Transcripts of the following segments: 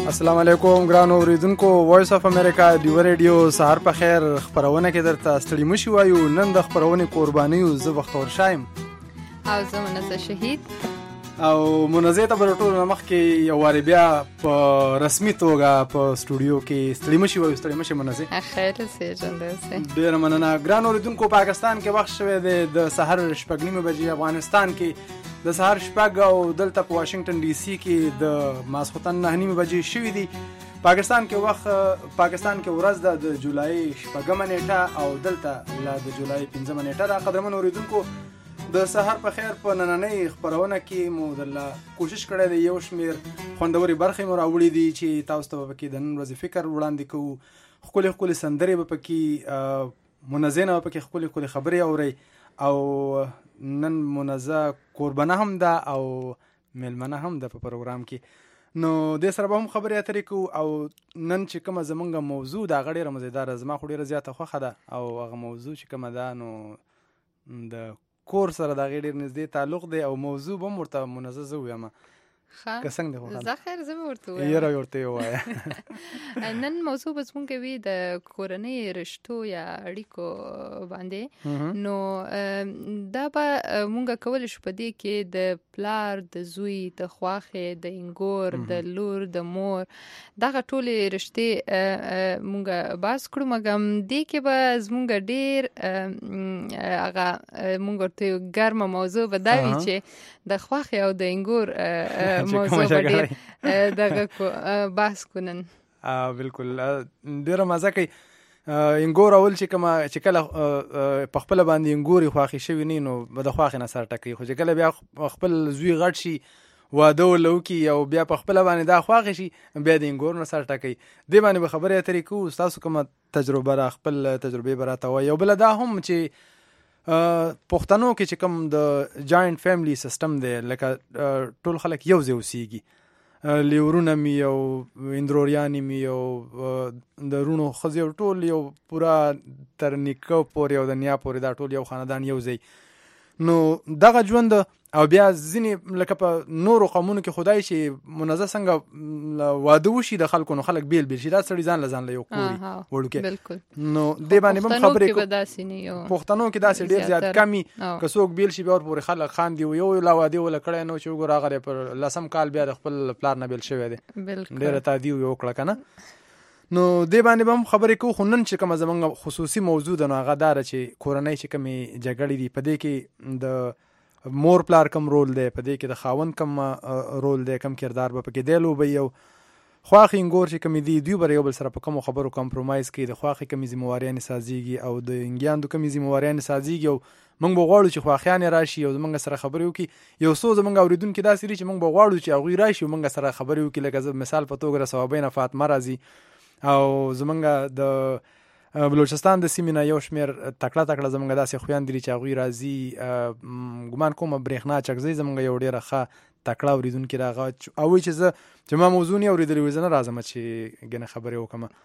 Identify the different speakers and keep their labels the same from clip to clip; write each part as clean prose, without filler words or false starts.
Speaker 1: السلام علیکم ګرانو اوریدونکو وایس اف امریکا دیو ریډیو سهار په خیر خبرونه کې درته ستړي مشي وایو نن د خبرونې قرباني او زه بختور شایم
Speaker 2: او زه منزه شهید
Speaker 1: او منزه ته برټول مخ کې یو واری بیا په رسمي توګه په سټوډیو کې ستړي مشي وایو ستړي مشي منزه
Speaker 2: خیر سي ژوند سي
Speaker 1: ډیر مننه ګرانو اوریدونکو پاکستان کې وخت شوه د سحر شپږ نیمه بجې افغانستان کې د سهار شپږ او دلته په واشنگټن ډي سي کې د ماسخوتن 9 بجې شوې دي پاکستان کې ورځ د جولای شپږمه نیټه او دلته لا د جولای 5مه نیټه را قدرمن اوریدونکو د سهار په خیر په نننۍ خبرونه کې مو دله کوشش کړی دی یو شمیر خوندوري برخې مو راوړي دي چې تاسو ته به کې د نن ورځې فکر وړاندې کوو ښکلې سندرې به پکې منزه به پکې ښکلې خبرې اورئ او نن منزه قربانه هم ده او ملمنه هم ده په پروګرام کې نو د سره به هم خبرې اترې کوو او نن چې کومه زمونږ موضوع ده هغه ډېره مزیداره زما خو ډېره زیاته خوښه ده او هغه موضوع چې کومه ده نو د کور سره د هغې ډېر نږدې تعلق دی او موضوع به هم ورته منزه زه ووایم که څنګه دی
Speaker 2: زه خیر زه به ورته
Speaker 1: ووایم یاره ورته یې ووایه
Speaker 2: نن موضوع به زمونږ وي د کورنۍ رشتو یا اړیکو باندې نو دا به مونږ کولی شو په دې کې د پلار د زوی د خواښې د انګور د لور د مور دغه ټولې رشتې مونږ بحث کړو مګم دې کې به زمونږ ډېر هغه مونږ ورته ګرمه موضوع به دا وي چې د خواښې او د انګور موضوع به ډېر دغه بحث کنن
Speaker 1: بالکل ډېره مزه کوي انګور اول چې کله په خپل باندې انګوري خواښې شوي نه نو د خواښې نه سر ټکوي خو چې کله بیا خپل زوی غټ شي واده ولوکي او بیا په خپل باندې دا خواښې شي بیا د انګور نه سر ټکوي دې باندې به خبرې اترې کوو ستاسو کومه تجربه را خپل تجربې به راته وایي او بله دا هم چې پښتنو کې چې کوم د جاینټ فیملی سیستم دی لکه ټول خلک یو ځای اوسیږي لیورونه مې او اندروریانې مې او د رونو ښځې او ټول یو پوره تر نیکه پورې او د نیا پورې دا ټول یو خاندان یو ځای نو دغه ژوند او بیا ځینې لکه په نورو قومونو کې خدای چې منزه څنګه واده وشي د خلکو نو خلک بیل شي دا سړي ځان له یو کوري وړوکی نو دې باندې هم خبرې کوو پښتنو کې داسې ډېر زیات کمی که څوک بیل شي بیا ورپورې خلک خاندي یو لا واده وله کړی نو چې وګوره هغه پر لسم کال بیا د خپل پلار نه بیل شوی دی ډېره تادي یې وکړه که نه نو دې باندې به هم خبرې کوو خو نن چې کومه زموږ خصوصي موضوع ده نو هغه داره چې کورنۍ چې کومې جګړې دي په دې کې د مور پلار کم رول دی په دې کې د خاوند کم رول دی کم کردار به پکې دی لوبوي او خواښې انګور چې کومې دي دوی به یو بل سره په کومو خبرو کمپرومایز کوي د خواښې کمې ذمهواریانې سازیږي او د انګیاندو کمې ذمهواریانې سازیږي او موږ به غواړو چې خواښیانې راشي او زموږ سره خبرې وکړي یو څو زموږ اورېدونکي داسې دي چې موږ به غواړو چې هغوی راشي او موږ سره خبرې وکړي لکه زه مثال په توګه د صوابین فاطمه راځي او زموږ د بلوچستان د سیمې نه یو شمېر تکړه زموږ داسې خویان دي چې هغوی راځي ګمان کومه برېښنا چکزۍ زموږ یو ډېره ښه تکړه اورېدونکي راغه او وایي چې ما موضوع نه اورېدلې وي زه نه راځم چې ګنې خبرې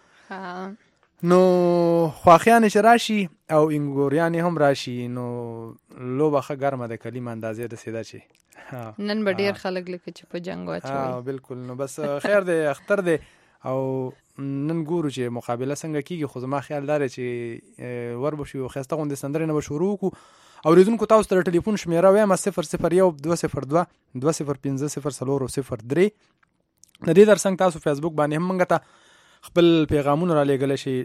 Speaker 1: وکړم نو خواښیانې چې راشي او انګوریانې هم راشي نو لوبه ښه ګرمه ده کلیم اندازې داسې ده چې
Speaker 2: نن به ډېر خلک لکه چې په جنګ واچوي
Speaker 1: بالکل نو بس خیر دی اختر دی او نن ګورو چې مقابله څنګه کیږي خو زما خیال داره چې ور به شي او ښایسته غوندې سندرې نه به شروع وکړو اورېدونکو تاسو ته د ټلیفون شمېره وایم 001 202 205 0403 د دې ترڅنګ تاسو فیسبوک باندې هم موږ ته خپل پیغامونه را لېږلی شي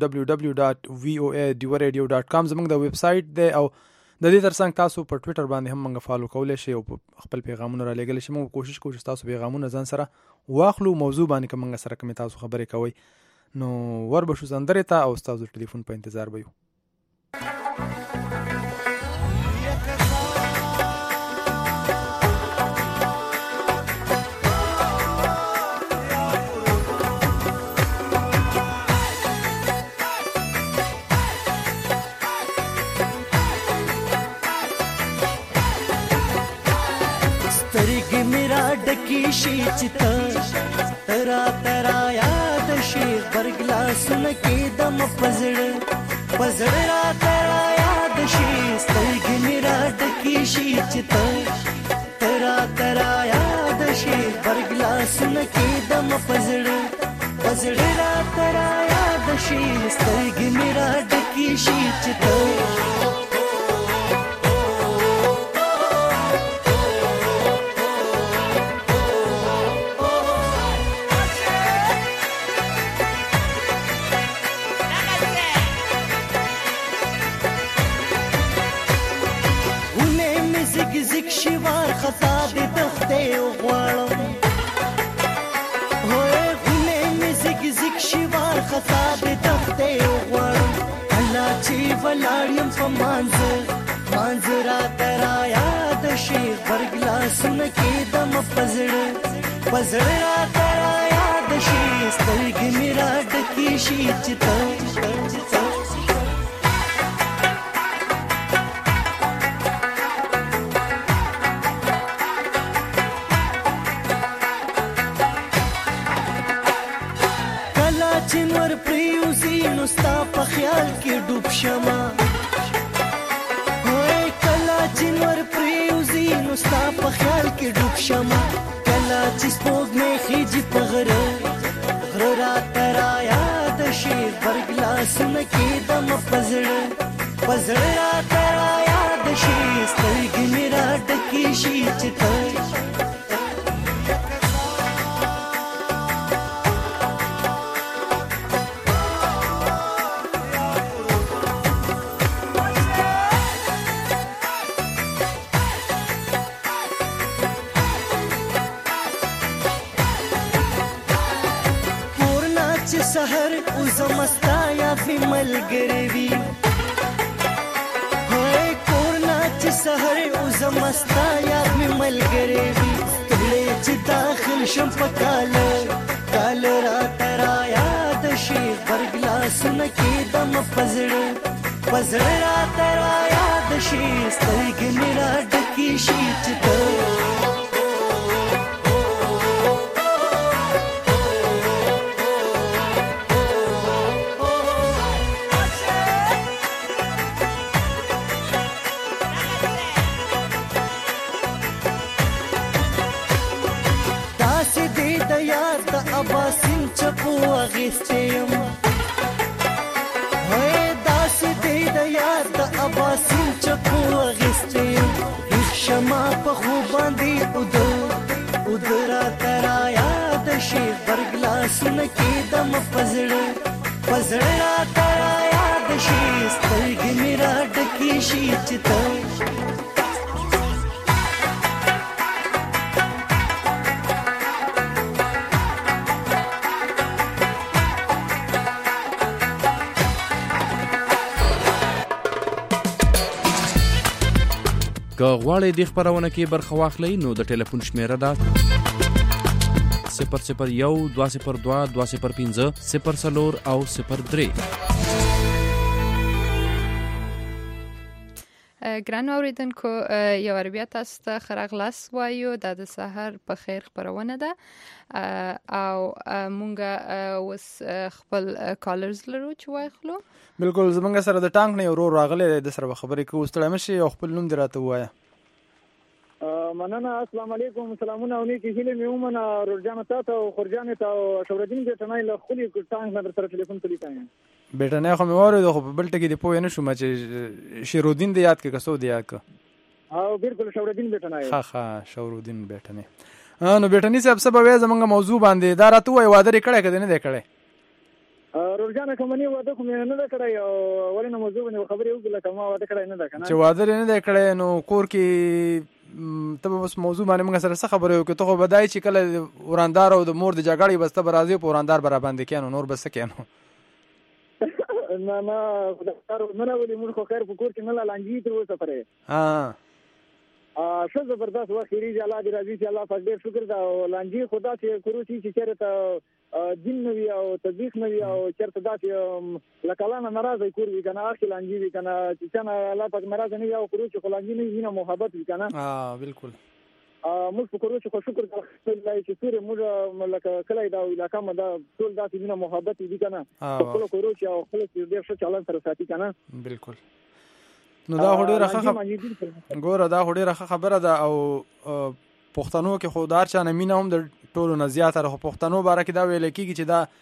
Speaker 1: www.voa.com زموږ د ویب سایټ دی او د دې ترڅنګ تاسو په ټویټر باندې هم موږ فالو کولی شئ او خپل پیغامونه را لېږلی شئ موږ کوشش کوو چې تاسو پیغامونه ځان سره واخلو موضوع باندې که موږ سره کومې تاسو خبرې کوئ نو ور به شو سندرې ته او ستاسو ټلیفون په انتظار به یو
Speaker 3: شي چې ترا ترا یاد شي برګلاسونه کې دم پزړ را ترا یاد شي سترګې مې را ډکې شي چې ترا ترا یاد د شیخ برګلاسونه کې دم پزړه را ترا یاد شي سترګې مې را ډکې شي چې ته زګ شوار خطا دې تخته غواړم هوې غلې مې زګ شوار خطا دې تخته غواړم الله چې ولاړم په مانځرا ترا یاد شي برګلاسونه کې دم پزړه را ترا یاد شي سترګې مې را ډکې شي چې ته چنور پریوزی نو ستا په خیال کې ډوب شمه وای کلا چنور پریوزی نو ستا په خیال کې ډوب شمه کلا چې سپوږ مې خېجي په غره را ترا یاد شي برګلاسونه کې دم پزړه را ترا یاد شي سترګې مې را ډکې شي چې ته سحر او زمستا یا فی ملګری وی هوای کورنا چې سحر او زمستا یا فی ملګری وی تړلې چې داخل شم په کال را ترا یاد شي برګلاسونه کې دم پزړه را ترا یاد شي سترګې مې را ډکې شي چې ته اباسین چپو اغیستیم وای داسې دی د یار د اباسین چپو اغیستیم هیڅ شما په خو باندې ودرا ترا یاد شي برګلاسونه کې دم پزړه را ترا یاد شي سترګې مې را ډکې شي چې ته
Speaker 4: که غواړئ د خپرونه کې برخه واخلئ نو د ټلیفون شمیره ده 001 202 205 04 او 03.
Speaker 2: ګرانو اوریدونکو یو بیا تاسو ته ښه راغلاست وایو دا د سحر په خیر خپرونه ده او مونږ اوس خپل کالرز لرو چې واخلو
Speaker 1: بالکل زمونږ سره د ټانک نه ورور راغلی د سره خبرې کوو ستړی مشي او خپل نوم دې راته ووایه
Speaker 5: مننه السلام علیکم سلامونه او نیکی هیله مې ومنه رورجان ته او خورجان ته او شورالدین بیٹنای له خولي ټانک نه سره ټلیفون تلیکایم
Speaker 1: بیٹنای خو مې واورېدو خو په بل ټکي دې پوه نه شوم چې شیرودین دې یاد کړه کسو دې یاد کړه
Speaker 5: او بالکل شورالدین بیٹنای
Speaker 1: ها شورالدین بیٹنای نو بیٹنی صاحب څه به زمونږ موضوع باندې دا راته وای واده کړه کده نه دی کړه
Speaker 5: رورجان کومنی واده کوم نه دا کړی او ولنه موضوع باندې خبرې وکړه کومه واده کړی نه دا کنه
Speaker 1: چې واده نه دی کړی نو کور کې ته بس موضوع باندې موږ سره څه خبرې وکړو ته خو بدای چې کله وراندار او د مور د جګړې بسته برازي په وراندار برابر باندې کینو نور بس کینو
Speaker 5: نه خدای نه ولې موږ خو خیر په کور کې نه لانجی تر اوسه پرې څه زبردست وخت ریږي الله دې راضي چې الله پاک ډېر شکر دا لانجی خدا چې کورو چې چیرته دین نو او تدبیق نو او چیرته داسې لکلانه ناراضه کور وی کنه اخی لانجی وی کنه چې څنګه الله پاک ناراضه نه او کورو چې لانجی نه وینه محبت وی کنه
Speaker 1: بالکل
Speaker 5: موږ په کورو چې شکر الله چې سوري موږ لکه کله دا علاقه مده ټول داسې وینه محبت وی کنه په کورو چې او خلک ډېر ښه چلن سره ساتي کنه
Speaker 1: بالکل نو دا هډه راخه ګوره دا هډه راخه خبره ده او پښتنو کې خو دار چا نه مینه هم د ټولو نه زیاته خو پښتنو باره کې دا ویل کېږي چې دا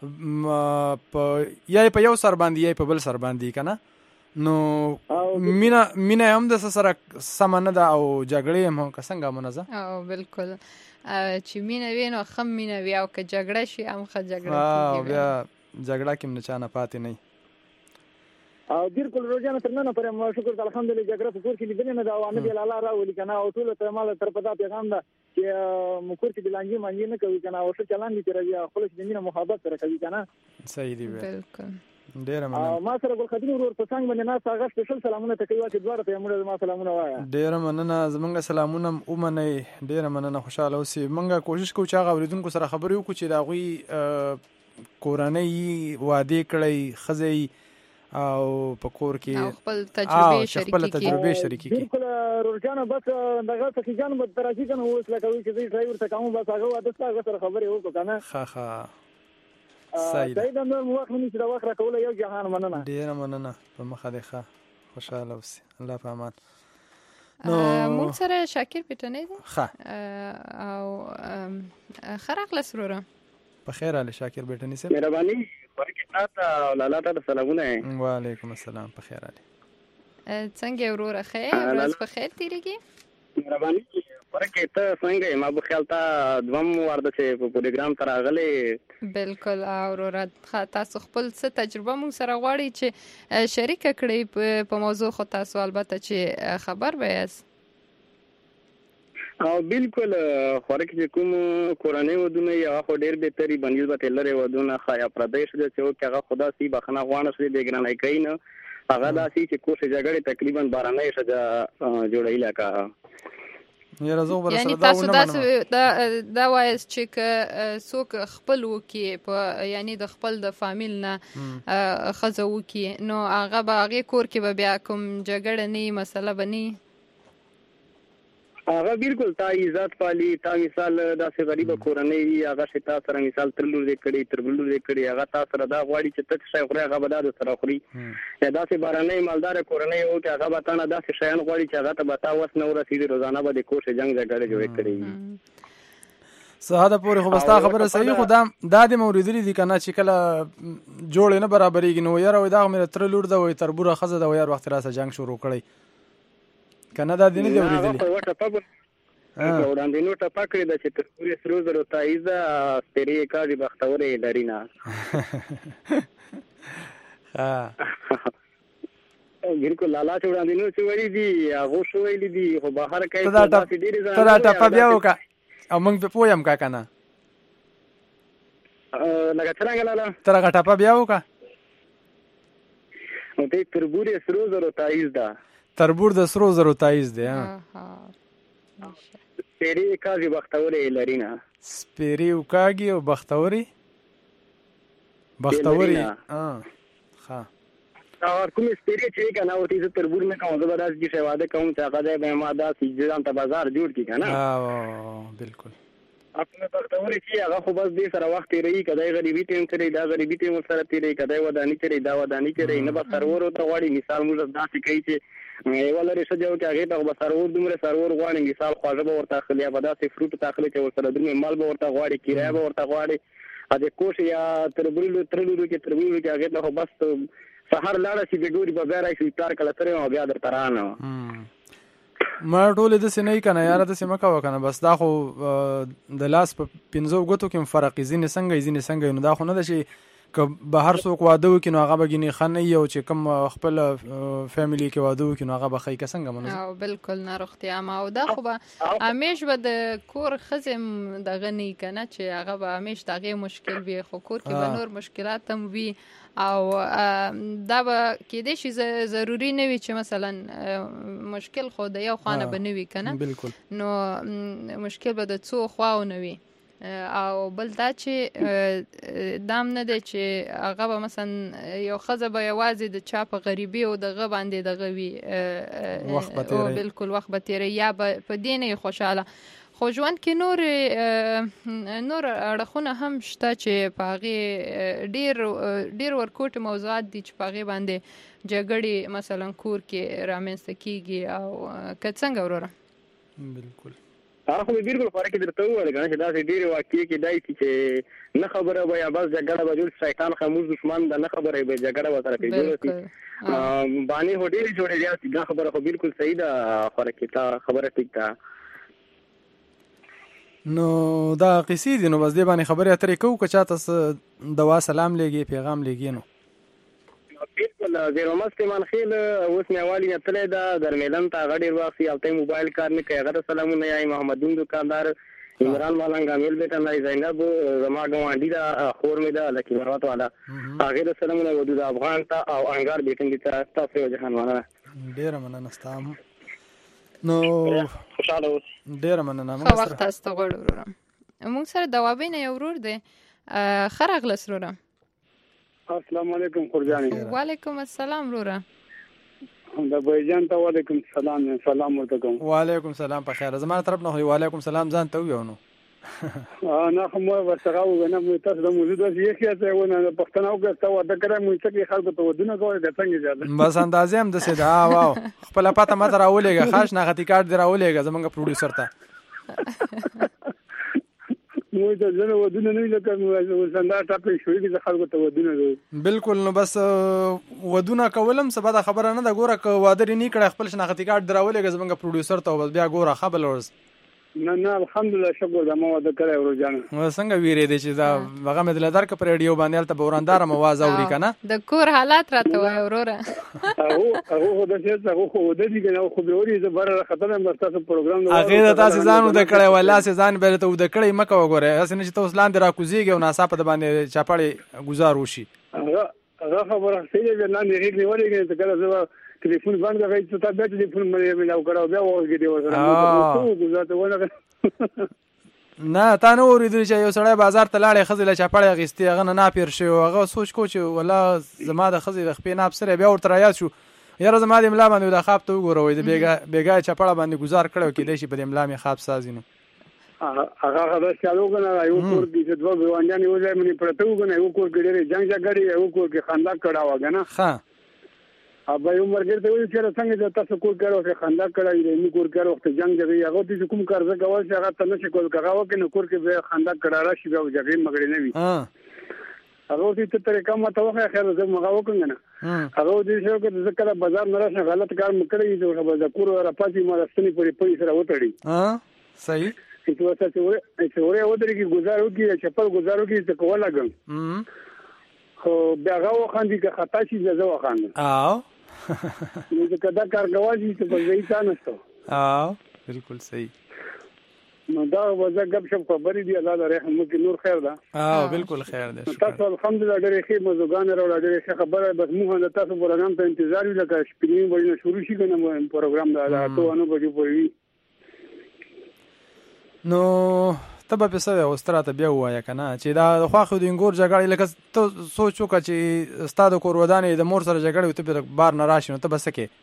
Speaker 1: یا په یو سر باندې یا په بل سر باندې که نه نو مینه هم د سره سمه نه ده او جګړې هم که څنګه منظم
Speaker 2: او بالکل چې مینه وي نو ښه مینه وي او که جګړه شي هم ښه جګړه کېږي
Speaker 1: بیا جګړه کې هم نه چا نه پاتې نه
Speaker 5: او بالکل روزانه تر نن پورې شکر الحمدلله جګړه په کور کې لیدل نه دا او نبی الله راولي کنه او ټول ته مال تر پدا پیغام ده چې مکور کې بلانجی مانجی نه کوي کنه او څه چلان دي تر بیا خپل د مینه محبت سره کوي کنه
Speaker 1: صحیح دی
Speaker 2: بالکل
Speaker 5: ډیر مننه ما سره ګل خدین ورور په څنګه باندې ناس هغه سپیشل سلامونه ته کوي چې دواره ته موږ ما سلامونه وایا
Speaker 1: ډیر مننه زمونږ سلامونه اومنه ډیر مننه خوشاله اوسئ موږ کوشش کوو چې هغه اوریدونکو سره خبرې وکړو چې دا غوي کورنۍ وعده کړی خزي او په کور کې
Speaker 2: خپل تجربه
Speaker 1: شریکي
Speaker 5: بالکل روزانه بس دغه څه جان به تراشي کنه اوس لکه وی چې ډرایور ته کوم بس هغه واده سره خبرې وکړو کنه
Speaker 1: ښه صحیح
Speaker 5: دا نور وخت نه چې دا وخت راکول یو جهان مننه
Speaker 1: ډیر مننه په مخه ده خوشاله اوسئ الله په امان
Speaker 2: نو مون سره شاکر پټنې ده او خراق لسروره
Speaker 1: په خیر علي شاکر پټنې سره
Speaker 6: مهرباني ورکه تاسو لاله ته سلامونه
Speaker 1: وعلیکم السلام په خیر علي
Speaker 2: څنګه وروره خیر ورځ په خیر تیریږي
Speaker 6: مهرباني ورکه ته څنګه ما په خیال ته دوم ورده چې په پروګرام تر غلې
Speaker 2: بالکل وروره تاسو خپل څه تجربه مون سره غواړي چې شریک کړئ په موضوع خو تاسو البته چې خبر به یاست
Speaker 6: او بالکل خورک چې کوم کورنۍ ودونه یا خو ډیر به تری بنسبت لري ودونه خیا پردیش د چې هغه خدا سي بخنه غوانه سي د ګرانای کین هغه داسي چې کوڅه جګړه تقریبا 12 نه شجا جوړیلا کا
Speaker 2: یعنی تاسو دا وایي چې څوک خپل وکي په یعنی د خپل د فامیل نه خزه وکي نو هغه به هغه کور کې به بیا کوم جګړه نه مسله بني
Speaker 6: هغه بالکل تا عزت پالي تا مثال داسې غریب کورنۍ هغه شتا سره مثال ترلور دې کړي تربلور دې کړي هغه تا سره دا غواړي چې تک شي خوري هغه به دا سره خوري یا داسې بارانه مالدار کورنۍ او چې هغه به تا نه داسې شیان غواړي چې هغه ته به تا وس نه ورسېږي روزانه به د کوشش جنگ جګړه جوړ کړي
Speaker 1: ساده پورې خو بستا خبره صحیح خو دا د موریدلی دي کنه چې کله جوړ نه برابرېږي نو یاره وای دا مې ترلور دا وای تربوره خزه دا یار وخت راسه جنگ شروع کړي کنه دا دیني دی ورېدلی
Speaker 6: وړاندې نو ټپا کړی د چې ترپورې سرو زرو تایزه ستري کاږي بختورې لرينا بالکل لالا چې وړاندې نو چې وړي دي هغه شو ویلي دي خو بهر کوي
Speaker 1: ته دا ټپا بیا وکا او موږ په پویم کا کنه
Speaker 6: لکه څنګه لالا
Speaker 1: تر هغه ټپا بیا وکا
Speaker 6: نو ته ترپورې سرو زرو تایز ده
Speaker 1: تربور د سرو زرو تایز دی
Speaker 6: سپیری کاږي بختوري لرینا
Speaker 1: سپیری وکاږي او بختوري ها
Speaker 6: اور کوم سپیری چې کنه او تیز تربور نه کوم زه راځي چې واده کوم چې هغه به ما دا سیجان ته بازار جوړ کی کنه
Speaker 1: بالکل
Speaker 6: خپل بختوري چې هغه خو بس دې سره وخت لري کدی غریبي ټیم سره دا غریبي ټیم سره تیري کدی ودانی چره دا ودانی چره نه به سرور او ته غواړي مثال موږ داسې کوي چې ولر شجو کې هغه ته سرور دومره سرور غواړي مثال خواږه به ورته خلیا په داسې فروټ تاخلي چې ورته درمه مال به ورته غواړي کرایه به ورته غواړي ا دې کوش یا تربلو کې هغه ته بس سحر لاړه چې ګوري به بیا راځي تار کله تر او بیا در ترانه
Speaker 1: ما ټول د سینې کنه یاره د سیمه کا وکنه بس دا خو د لاس په 15 غوتو کې فرق زینې څنګه نو دا خو نه ده چې که بهر څوک واده وکړي نو هغه به ګینې خنه یو چې کوم خپل فیملی کې واده وکړي نو هغه به خی څنګه منو
Speaker 2: او بالکل نه روغتیا ما او دا خو به همیش به د کور خزم دغه نه کنه چې هغه به همیش دغه مشکل وي خو کور کې به نور مشکلات هم وي او دا به کېدې شي ضروری نه وي چې مثلا مشکل خو د یو خانه به نه وي کنه
Speaker 1: بالکل
Speaker 2: نو مشکل به د څو خواو نه وي او بل دا چې دام نه دی چې هغه به مثلا یو خزه به یوازې د چا په غریبي او دغه باندې دغه وي او بالکل وخت به تیری یا په دې نه خوشاله خو ژوند کې نور اړخونه هم شته چې په هغې ډېر ورکوټ موضوعات دي چې په هغې باندې جګړې مثلا کور کې رامنځته کېږي او که څنګه وروره
Speaker 1: بالکل
Speaker 6: خو بالکل فرق درته وویل کنه چې دا ډېر واقعي کې دای چې نه خبره به یا بس جګړه به جوړ شیطان خاموش دشمن د نه خبره به جګړه وسره کوي باندې هډې جوړې دي دا خبره خو بالکل صحیح ده فرق کې تا خبره ټیک ده
Speaker 1: نو دا قصې دي نو بس دې باندې خبرې اترې کوو که چاته دوا سلام لګي پیغام لګي نو
Speaker 6: بالکل زیرو مسلمان خیل اوس نیوالی نه تللی دا ګرمیلن ته هغه ډېر وخت هلته یې موبایل کار نه کوي هغه ته سلامونه یایي محمدون دکاندار عمران مالنګ امیل بیټه نه زینب زما ګاونډي ده خور مې ده لکي مروت والا هغې ته سلامونه ودود افغان ته او انګار بیټنګي ته ستاسو یو جهان مننه
Speaker 1: ډېره مننه ستا هم نو
Speaker 6: خوشحاله اوس
Speaker 1: ډېره مننه
Speaker 2: ښه وخت تاسو ته غواړو وروره موږ سره دوابۍ نه یو ورور دی ښه راغلاست وروره
Speaker 5: السلام علیکم خورجاني
Speaker 2: وعلیکم السلام وروره
Speaker 5: د بایجان ته وعلیکم السلام سلام ورته کوم
Speaker 1: وعلیکم السلام په خیر زما طرف نه وعلیکم السلام ځان ته ویو نو
Speaker 5: نه خو مو ورسره وګنه مو تاسو د موجود یې کېته ونه پښتنه وګټه و د کړه مو چې خلکو ته ودونه کوي د څنګه ځاله
Speaker 1: بس اندازې هم د سیدا واو خپل پته مت راولېګه خاص نه غتی کارت دی راولېګه زمونږ پروډوسر ته
Speaker 5: مو ته ځنه ودونه نه لکه مو سندا ټاپې شوې چې خلکو ته ودونه
Speaker 1: بالکل نو بس ودونه کولم سبا دا خبره نه ده ګوره ک وادر نه کړه خپل شناختی کارت دراولېګه زمونږ پروډوسر ته بس بیا ګوره خبر ورس
Speaker 5: نه الحمدلله شکر د مو د کړه ورجانه
Speaker 1: څنګه ویری دي چې دا هغه مې دل درک پر ریډیو باندې ته ورندار مواز اوري کنه
Speaker 2: د کور حالات راته وای وروره
Speaker 5: هغه د څه هغه خو د دې کنه خو به وري زبر خطر هم تاسو پروګرام
Speaker 1: نو هغه د تاسو ځانو د کړه ولا سه ځان به ته د کړه مکه وګوره اسنه چې تاسو لاندې را کوزيږي او ناصاپه د باندې چاپړې گزار وشي
Speaker 5: هغه خبره سړي به نه لري وريږي ته کله زه ټلیفون باندې غوښتل چې تاسو به ټلیفون مې ملاو کړو بیا وګورئ ورسره گزارته ونه
Speaker 1: نه تا نه اوریدل چې یو سړی بازار ته لاړې ښځې له چاپړې اخیستې هغه نه ناپیر شوی هغه سوچ کو چې والله زما د ښځې د خپې ناپ سره بیا ورته رایاد شو یاره زما د املا باندې د خواب ته وګوره د بېګا چاپړه باندې ګزار کړی کېدای شي په د املا مې خواب سازي نو
Speaker 5: هغه خبره چالو کنه یو کور کې چې دوه ګوانجان یو ځای باندې پرته وګنه یو کور کې ډېرې جنگ جګړې یو کور کې خندا کړه وګنه
Speaker 1: ښه
Speaker 5: ابا یو مرګ ته وایي چې څنګه تاسو کور کړو چې خندا کړه یې کور کړو وخت جنگ جګړې هغه دې کوم کار زه کول چې هغه ته نشي کول کاغه وکړي کور کې به خندا کړه راشي او جګړې مګړې نه وي هغه دې ته طریقه ما ته وخه خیر زه مغا وکړم نه هغه دې شو چې زه کله بازار نه راشم غلط کار مکړې چې د کور را پاتې ما رستنی پرې پي سره وټړي
Speaker 1: صحیح
Speaker 5: چې واسه چې وره ودرې کې گزار وکړي چپل گزار وکړي څه کول لګم خو بیا هغه خاندي که خطا شي زه وخاندم
Speaker 1: او
Speaker 5: نو چې کدا کارګوازي ته په ځای ځان نشته
Speaker 1: بالکل صحیح
Speaker 5: نو دا وځه غب شپ خبرې دی الله دې رحم وکړي نور خیر ده
Speaker 1: بالکل خیر ده
Speaker 5: تاسو الحمدلله ډېر ښه مزګان راوړل ډېر ښه خبره بس موږ د تاسو پروګرام ته انتظار وکړو چې شپږ بجې شروع شي کنه پروګرام دا ته انو بجې پوری
Speaker 1: نو تبه په سوي او ستراته بیا وایا کنه چې دا خو خو د انګور جګړې لکه ته سوچ وکړه چې ستاده کور ودانې د مور سره جګړې ته په بار نه راشي نو ته بس کې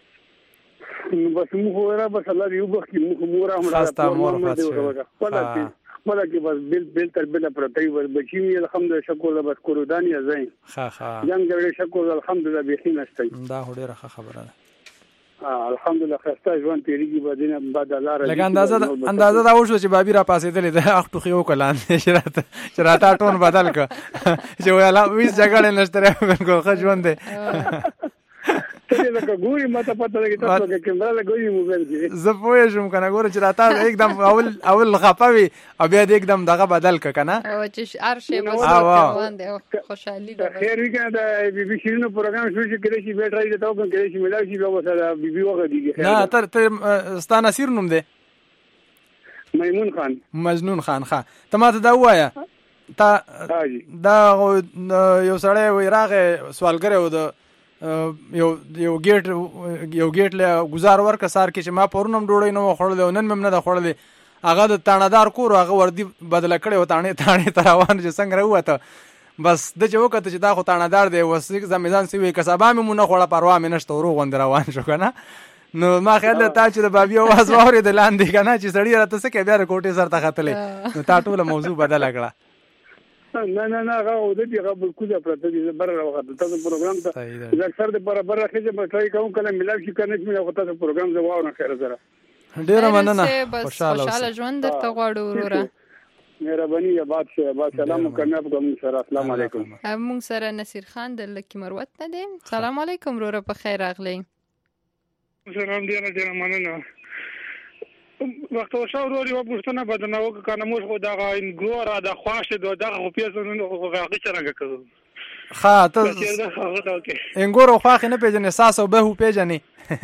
Speaker 5: بس موږ را بس الله دې وبخي مور هم
Speaker 1: خاصه مور
Speaker 5: ولکه بس بل تر بل پرته بس بچی الحمدلله شکر بس کور ودانې زين
Speaker 1: ها
Speaker 5: جنگ جګړې شکر الحمدلله به خینه استای
Speaker 1: دا هډه ښه خبره ده
Speaker 5: الحمدلله خسته ژوند تیریږي بعدين بعد الله
Speaker 1: لکه اندازه دا وشو چې بابي را پاسېدلې ده اخ خو کلان شراته ټون بدل ک چې ولا ویس جګړه نشته کو خو ژوند ده
Speaker 5: ته لکه ګوري ماته پته لګی تاسو کې کیمرا لګوي موبایل کې
Speaker 1: زه پوه شم کنه ګوره چې راته एकदम اول خپوي او بیا دې एकदम دغه بدل ک کنه
Speaker 2: او چې ارشه بس باندې خوشحالي ده
Speaker 5: خیر وی کنه د بي بي شیرینو پروګرام شروع شي کړي شي بیٹری ته او کړي شي ملای شي بیا وسره بي بي وغه دیږي
Speaker 1: نه تر ستانه سیر نوم ده
Speaker 5: میمون خان
Speaker 1: مجنون خان ښه ته ماته دا وایا تا دا یو سړی وی راغه سوالګر و د یو گیټ له گزار ورک سار کې چې ما پرونم ډوړې نو خړل نن مم نه د خړل هغه د تانادار کور هغه وردی بدل کړي و تانه تروان چې څنګه راوته بس د جو کته چې دا خو تانادار دی وسیک زمیدان سی وی کسبا مې مونږ خړه پروا مې نشته ورو غوند روان شو کنه نو ما خیال تا چې د بابي आवाज وره د لاندې کنه چې سړی راته څه کې بیا کوټه سره تختلې نو تا ټول موضوع بدل کړه
Speaker 5: نه هغه د دې غو کوزه پرته دي بر راوخته تاسو پروګرام ته اکثر د برابر راخې چې ټرای کوم کله ملاب شي کنه چې موږ تاسو پروګرام زه واو نه خیر سره
Speaker 1: ډیره مننه
Speaker 2: خوشاله ژوند درته غواړو وروره
Speaker 6: مهرباني یا باد سلام کامیاب کوم سره السلام علیکم
Speaker 2: مونږ سره نصیر خان د لکی مروت نه دی سلام علیکم وروره په خیر راغلی
Speaker 7: سلام ډیره مننه وخت او شاو ورو یو پښتنه بدنه وک کنه موږ خو دغه انګور د خواشه دغه خو پیژنو هغه څنګه کوو
Speaker 1: ها ته انګور خو نه پیژنې اساس او به پیژنې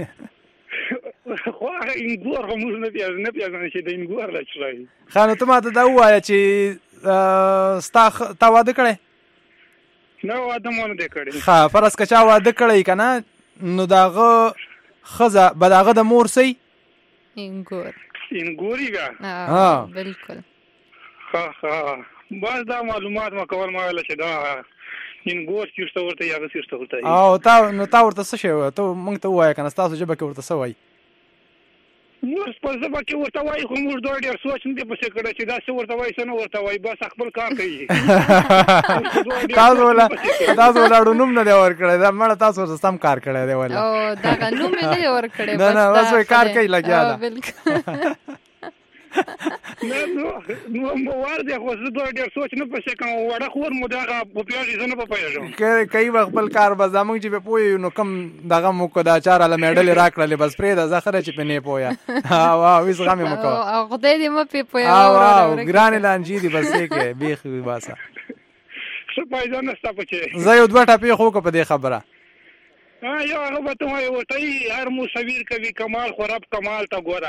Speaker 7: خو انګور هم نه پیژنې چې د انګور لا چلای
Speaker 1: خانه ته ماته دا وایا چې تا واده کړې
Speaker 7: نو واده مونږ دې کړې
Speaker 1: ها فرض کچا واده کړی کنه نو داغه خزه بداغه د مور سي
Speaker 7: انګوريګا
Speaker 2: ها بالکل
Speaker 7: ها باز دا معلومات ما کول ما ویل چې دا انګور چې ورته یا غسیرته ورته
Speaker 1: او تا ورته څه شی ته مونږ ته وایې کنه تاسو جبه کې ورته څه وایي
Speaker 7: موږ په ځبه کې ورته وایي خو موږ دوه ډېر سوچ نه دی پسې کړی چې دا څه ورته وایي څه نه ورته وایي بس خپل کار کوي
Speaker 1: تاسو ولاړو نوم نه دی ورکړی دا مړه تاسو ورته سم کار کړی دی ولا
Speaker 2: او دغه نوم یې نه دی ورکړی
Speaker 1: نه بس کار کوي لګیا ده
Speaker 7: نو موار دی خو زه دوه ډېر سوچ نه پسې کوم وړه خور مو دغه په پیاژې زه نه پوهېږم
Speaker 1: کوي خپل کار به زموږ چې به پوهې نو کم دغه مو کو دا چار له میډلې راکړلې بس پرې د زخره چې په نه پوهه واه ویس غمې مو کو
Speaker 2: خدای دې مو په پوهه
Speaker 1: او ګرانې لانجې دي بس کې بیخ واسه
Speaker 7: څه پایځه نسته پچې
Speaker 1: زه یو دوه ټاپې خو کو په دې خبره
Speaker 7: یو هغه به ته وایي ورته هر مصور کوي کمال خو رب کمال ته ګوره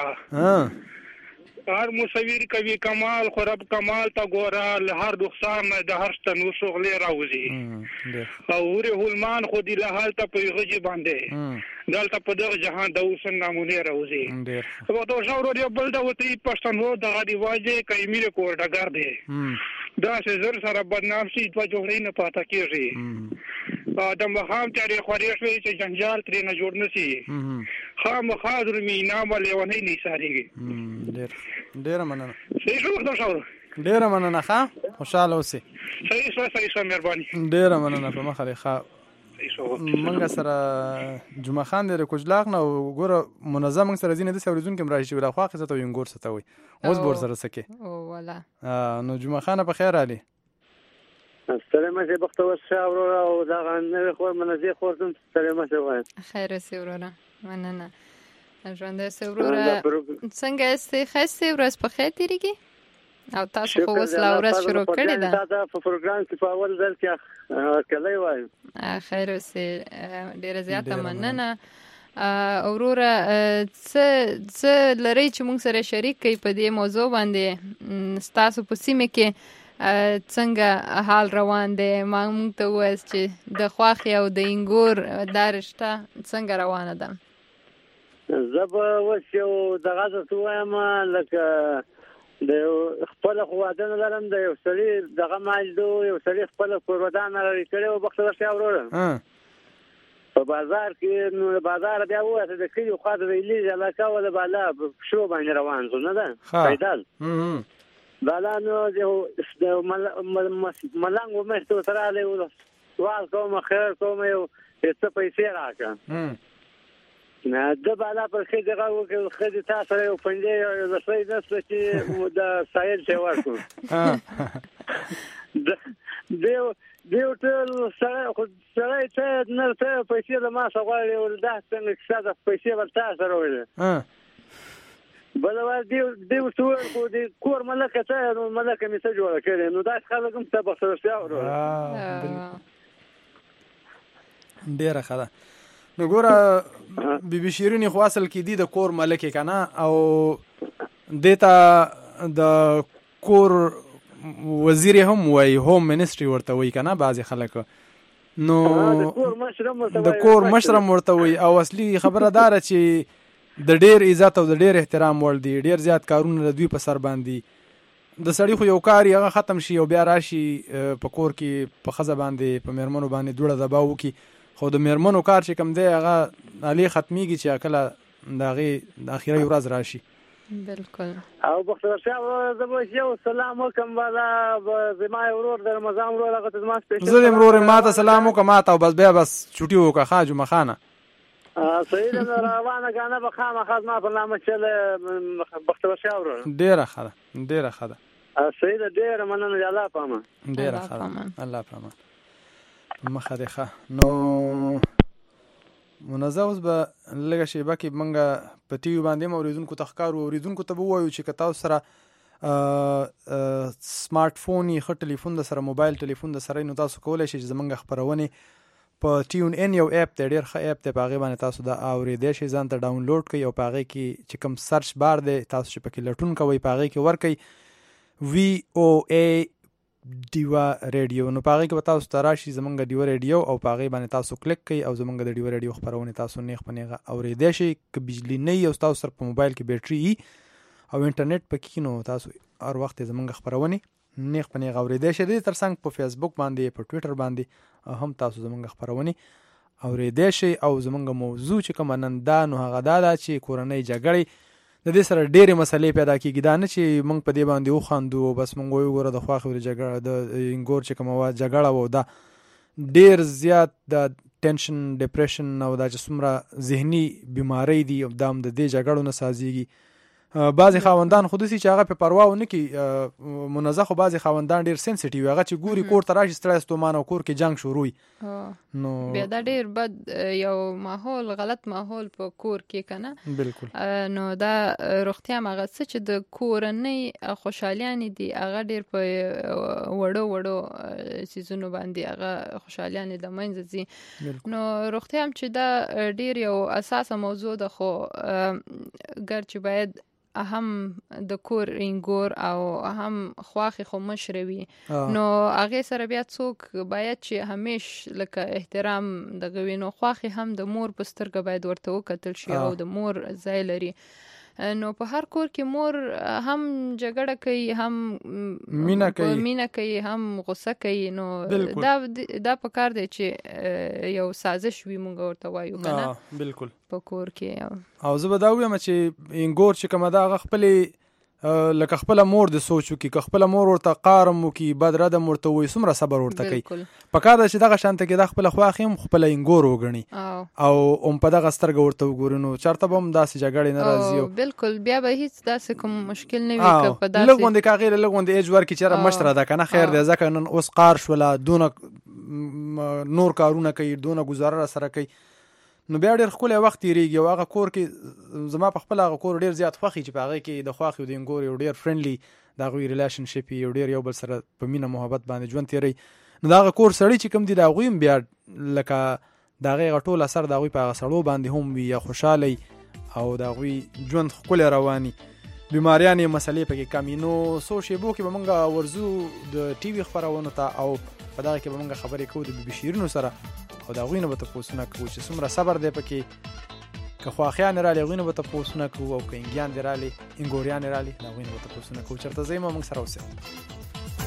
Speaker 7: هر مصور کوي کمال خو رب کمال ته ګوره له هر دخسار نه د هر شتنو شغلې راوځي او وری هلمان خو دې له حالته په غږی باندې دلته په دغه جهان د اوسن نمونه راوځي او دا شاورو دی بل دا وتی پښتنو دغه دی واجه کایمیر کور ډګر دی دا چې زر سره بدنام شي د جوړې نه پاته کیږي د مخام تاریخ خوري شوی چې جنجال ترې نه جوړ نشي خامخا درمي نامه لیونی نه ساريږي
Speaker 1: ډیر مننه
Speaker 7: صحیح شو دا شاورو
Speaker 1: ډیر مننه ښه خوشاله اوسې
Speaker 7: صحیح مهرباني
Speaker 1: ډیر مننه په مخه ښه منګه سره جمعه خان د کوجلاغ نه وګوره منظم سره زینې د سورزون کې مراشي ولا خو خزه ته وینګور ستوي اوس بور سره سکه
Speaker 2: او ولا
Speaker 1: نو جمعه خان په خیر علي
Speaker 6: السلام علیکم بختور شاورو او دا غنه خو منځي خورتم السلام علیکم
Speaker 2: خیر سورونه مننه ژوند سورونه څنګه استې خسته ورځ په خیر تیریږي او تاسو خو اوس لا ورځ شروع کړې ده
Speaker 6: دا په پروګرام کې په اول ځل کې کله وایم
Speaker 2: خیر اوسې ډیره زیاته مننه اوروره څه لري چې موږ سره شریک کړي په دې موضوع باندې تاسو په سیمه کې څنګه حال روان دی ما موږ ته وایي چې د خواخي او د انګور دا رشته څنګه روانه ده
Speaker 6: زه به اوس یو دغه څه وایم لکه د خپل خواده نه لرم د یو سړي دغه مالدو یو سړي خپل قربان لري کړي او بخښه ورشي اورره په بازار کې نو بازار بیا وته د کلی خواده ویلې علاقه ولا بالا شو باندې روان شو نه ده پیدل بالا نو د ملنګ ومشتو سره له سوال کوم خیر کوم یو څه پیسې راکړه نه د بالا پر کې دغه وکړ خدي تاسو یو پنځه یو لسې نسل چې د سایل څه ورکو دیو ټول سره خو سره ته نه ته پیسې د ما سوال یو د څنګه څه پیسې ورته سره ویل بلوا دیو ټول کو د کور ملکه ته نو ملکه می څه جوړ کړي نو دا خلک هم څه بخښل شاورو
Speaker 1: ډیره ښه نو ګوره بي شيرين خو اصل کې دي د کور ملکه کنه او دیتا د کور وزیر هم وای هوم منستری ورته وای کنه بعضی خلک نو د کور مشرم ورته وای او اصلي خبره دار چې د ډیر عزت او د ډیر احترام ور دي ډیر زیات کارونه د دوی په سر باندې د سړی خو یو کار هغه ختم شي او بیا راشي په کور کې په خزه باندې په مرمنو باندې دوړه دباو کی خو د مرمنو کار چې کم دی هغه علي ختميږي چې کله دغه د اخیری ورځ راشي
Speaker 2: بالکل
Speaker 6: او بختور شاه زبو یو سلام وکم والا زما ورور د رمضان ورور هغه ته ما سپیشل
Speaker 1: زه ورور ما ته سلام وکم ما ته بس بیا بس چټي وکه خاجو مخانه
Speaker 6: سید روانه غانه به خامخا ما په نامه چې بختور شاور
Speaker 1: ډیره ښه ده
Speaker 6: سید ډیره مننه الله پامه
Speaker 1: ډیره ښه ده الله پامه مخه ده ښه نو منازه اوس به لږه شیبه کې موږ په ټي وي باندې اوریدونکو ته ښکارو اوریدونکو ته به ووایو چې که تاسو سره سمارټ فون یې ښه ټلیفون د سره موبایل ټلیفون د سره نو تاسو کولی شئ چې زموږ خپرونې په ټیون ان یو اپ دی ډېر ښه اپ دی په هغې باندې تاسو د اورېدی شئ ځان ته ډاونلوډ کړئ او په هغې کې چې کوم سرچ بار دی تاسو چې پکې لټون کوئ په هغې کې ورکئ VOA ډیوا ریډیو نو په هغې کې به تاسو ته راشي زموږ ډیوا ریډیو او په هغې باندې تاسو کلیک کړئ او زموږ د ډیوا ریډیو خپرونې تاسو نیغ په نیغه اورېدی شئ که بجلي نه وي او تاسو سره په موبایل کې بیټري وي او انټرنیټ پکې نو تاسو هر وخت زموږ خپرونې نیغ په نیغه اورېدی شئ د دې تر څنګ په فیسبوک باندې په ټویټر باندې هم تاسو زموږ خپرونې اورېدی شئ او زموږ موضوع چې کومه نن دا نو هغه دا ده چې کورنۍ جګړې د دې سره ډېرې مسلې پیدا کېږي دا نه چې موږ په دې باندې وخاندو او بس موږ وایو ګوره د خواښې جګړه د انګور چې کومه وه جګړه وه دا ډېر زیات د ټینشن ډپریشن او دا چې څومره ذهني بیماری دي دا هم د دې جګړو نه سازېږي بعضې خاوندان خو داسې چې هغه پې پروا ونه کړي منزه خو بعضې خاوندان ډېر سینسیټیو وي هغه چې ګوري کور ته راشي ستړی ستومان او کور کې جنګ شروع وي
Speaker 2: نو بیا دا ډېر بد یو ماحول غلط ماحول په کور کې که نه
Speaker 1: بالکل
Speaker 2: نو دا روغتیا هم هغه څه چې د کورنۍ خوشحالیانې دي هغه ډېر په وړو څیزونو باندې هغه خوشحالیانې د منځه ځي نو روغتیا هم چې دا ډېر یو اساسه موضوع ده خو ګر چې باید هم د کور انګور او هم خواښې خو مشره وي نو هغې سره بیا څوک باید چې همیش لکه احترام دغه وي نو خواښې هم د مور په سترګه باید ورته وکتل شي او د مور ځای لري نو په هر کور کې مور هم جګړه کوي هم مینه کوي هم غصه کوي نو دا په کار دی چې یو سازش وي مونږ ورته وایو که نه
Speaker 1: بالکل
Speaker 2: په کور کې
Speaker 1: او زه به دا ویم چې انګور چې کومه ده هغه خپلې لکه خپله مور د سوچ وکړي که خپله مور ورته قارم وکړي بد ردم ورته ووایي څومره صبر ورته کوي پکار ده چې دغه شانته کې دا خپله خواښې هم خپله انګور وګڼي او هم په دغه سترګه ورته وګوري نو چېرته به هم داسې جګړې نه راځي
Speaker 2: بالکل بیا به هیڅ داسې کوم مشکل نه وي که په داسې
Speaker 1: لږ غوندې که هغې له لږ غوندې ایج ورکړي چېرې مشره ده که نه خیر دی ځکه نن اوس قار شوله دونه نور کارونه کوي دونه ګزاره را سره کوي نو بیا ډېر ښکلی وخت تېرېږي او هغه کور کې زما په خپل هغه کور ډېر زیات خوښ چې په هغې کې د خواښې او د انګور یو ډېر فرینډلي د هغوی ریلیشنشپ یو ډېر یو بل سره په مینه محبت باندې ژوند تېروي نو د هغه کور سړي چې کوم دي د هغوی هم بیا لکه د هغې هغه ټول اثر د هغوی په هغه سړو باندې هم وي یا خوشحالی او د هغوی ژوند ښکلی رواني بیماریانې مسلې پکې کمي نو څو شیبو کې به موږ ورځو د ټي وي خپرونو ته او په دغه کې به موږ خبرې کوو د بي بي شیرینو سره او د هغوی نه به تپوسونه کوو چې څومره صبر دی پکې که خواښیانې رالې هغوی نه به تپوسونه کوو او که انګیان دې رالې انګوریانې رالې د هغوی نه به تپوسونه کوو چېرته ځئ موږ سره اوسئ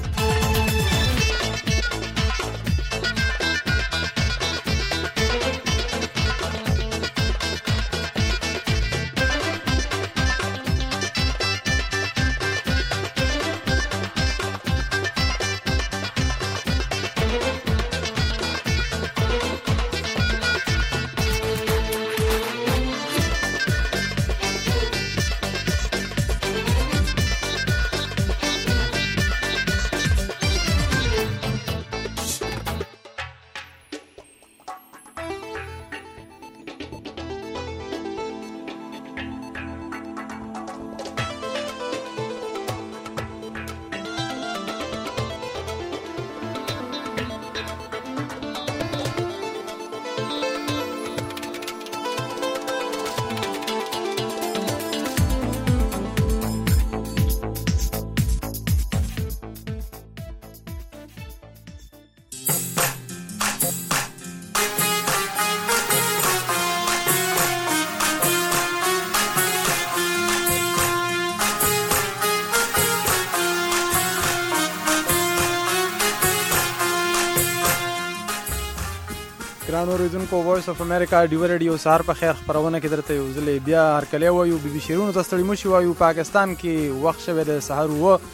Speaker 1: ګرانو اورېدونکو وایس اف امریکا ډیوا ریډیو سهار په خیر خپرونه کې درته یو ځلې بیا هرکلی وایو بي بي شیرونو ته ستړي مه شي وایو پاکستان کې وخت شوی د سهار اوه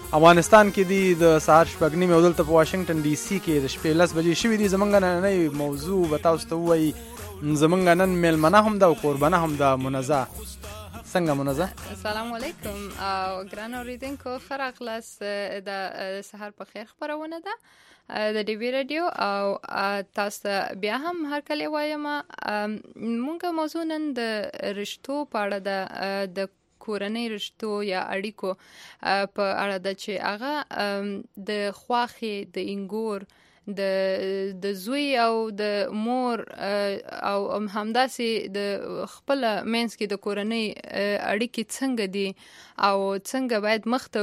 Speaker 1: افغانستان کې دی د سهار شپږ نیمې او دلته په واشنګټن ډي سي کې د شپې 10 بجې شوي دي. زمونږ نننۍ موضوع به تاسو ته ووایي. زمونږ نن میلمنه هم ده او قربانه هم ده. منزه څنګه منزه؟
Speaker 2: السلام علیکم او ګران اوریدونکو، ښه راغلاست. د سهار په خیر خپرونه ده د ډي بي رادیو او تاسو ته بیا هم هر کله وایم مونږ موضوع نن د رشتو په اړه ده، د کورنۍ رشتو یا اړیکو په اړه ده چې هغه د خواخې، د انګور، د زوی او د مور او همداسې د خپل منځ کې د کورنۍ اړیکې څنګه دي او څنګه باید مخته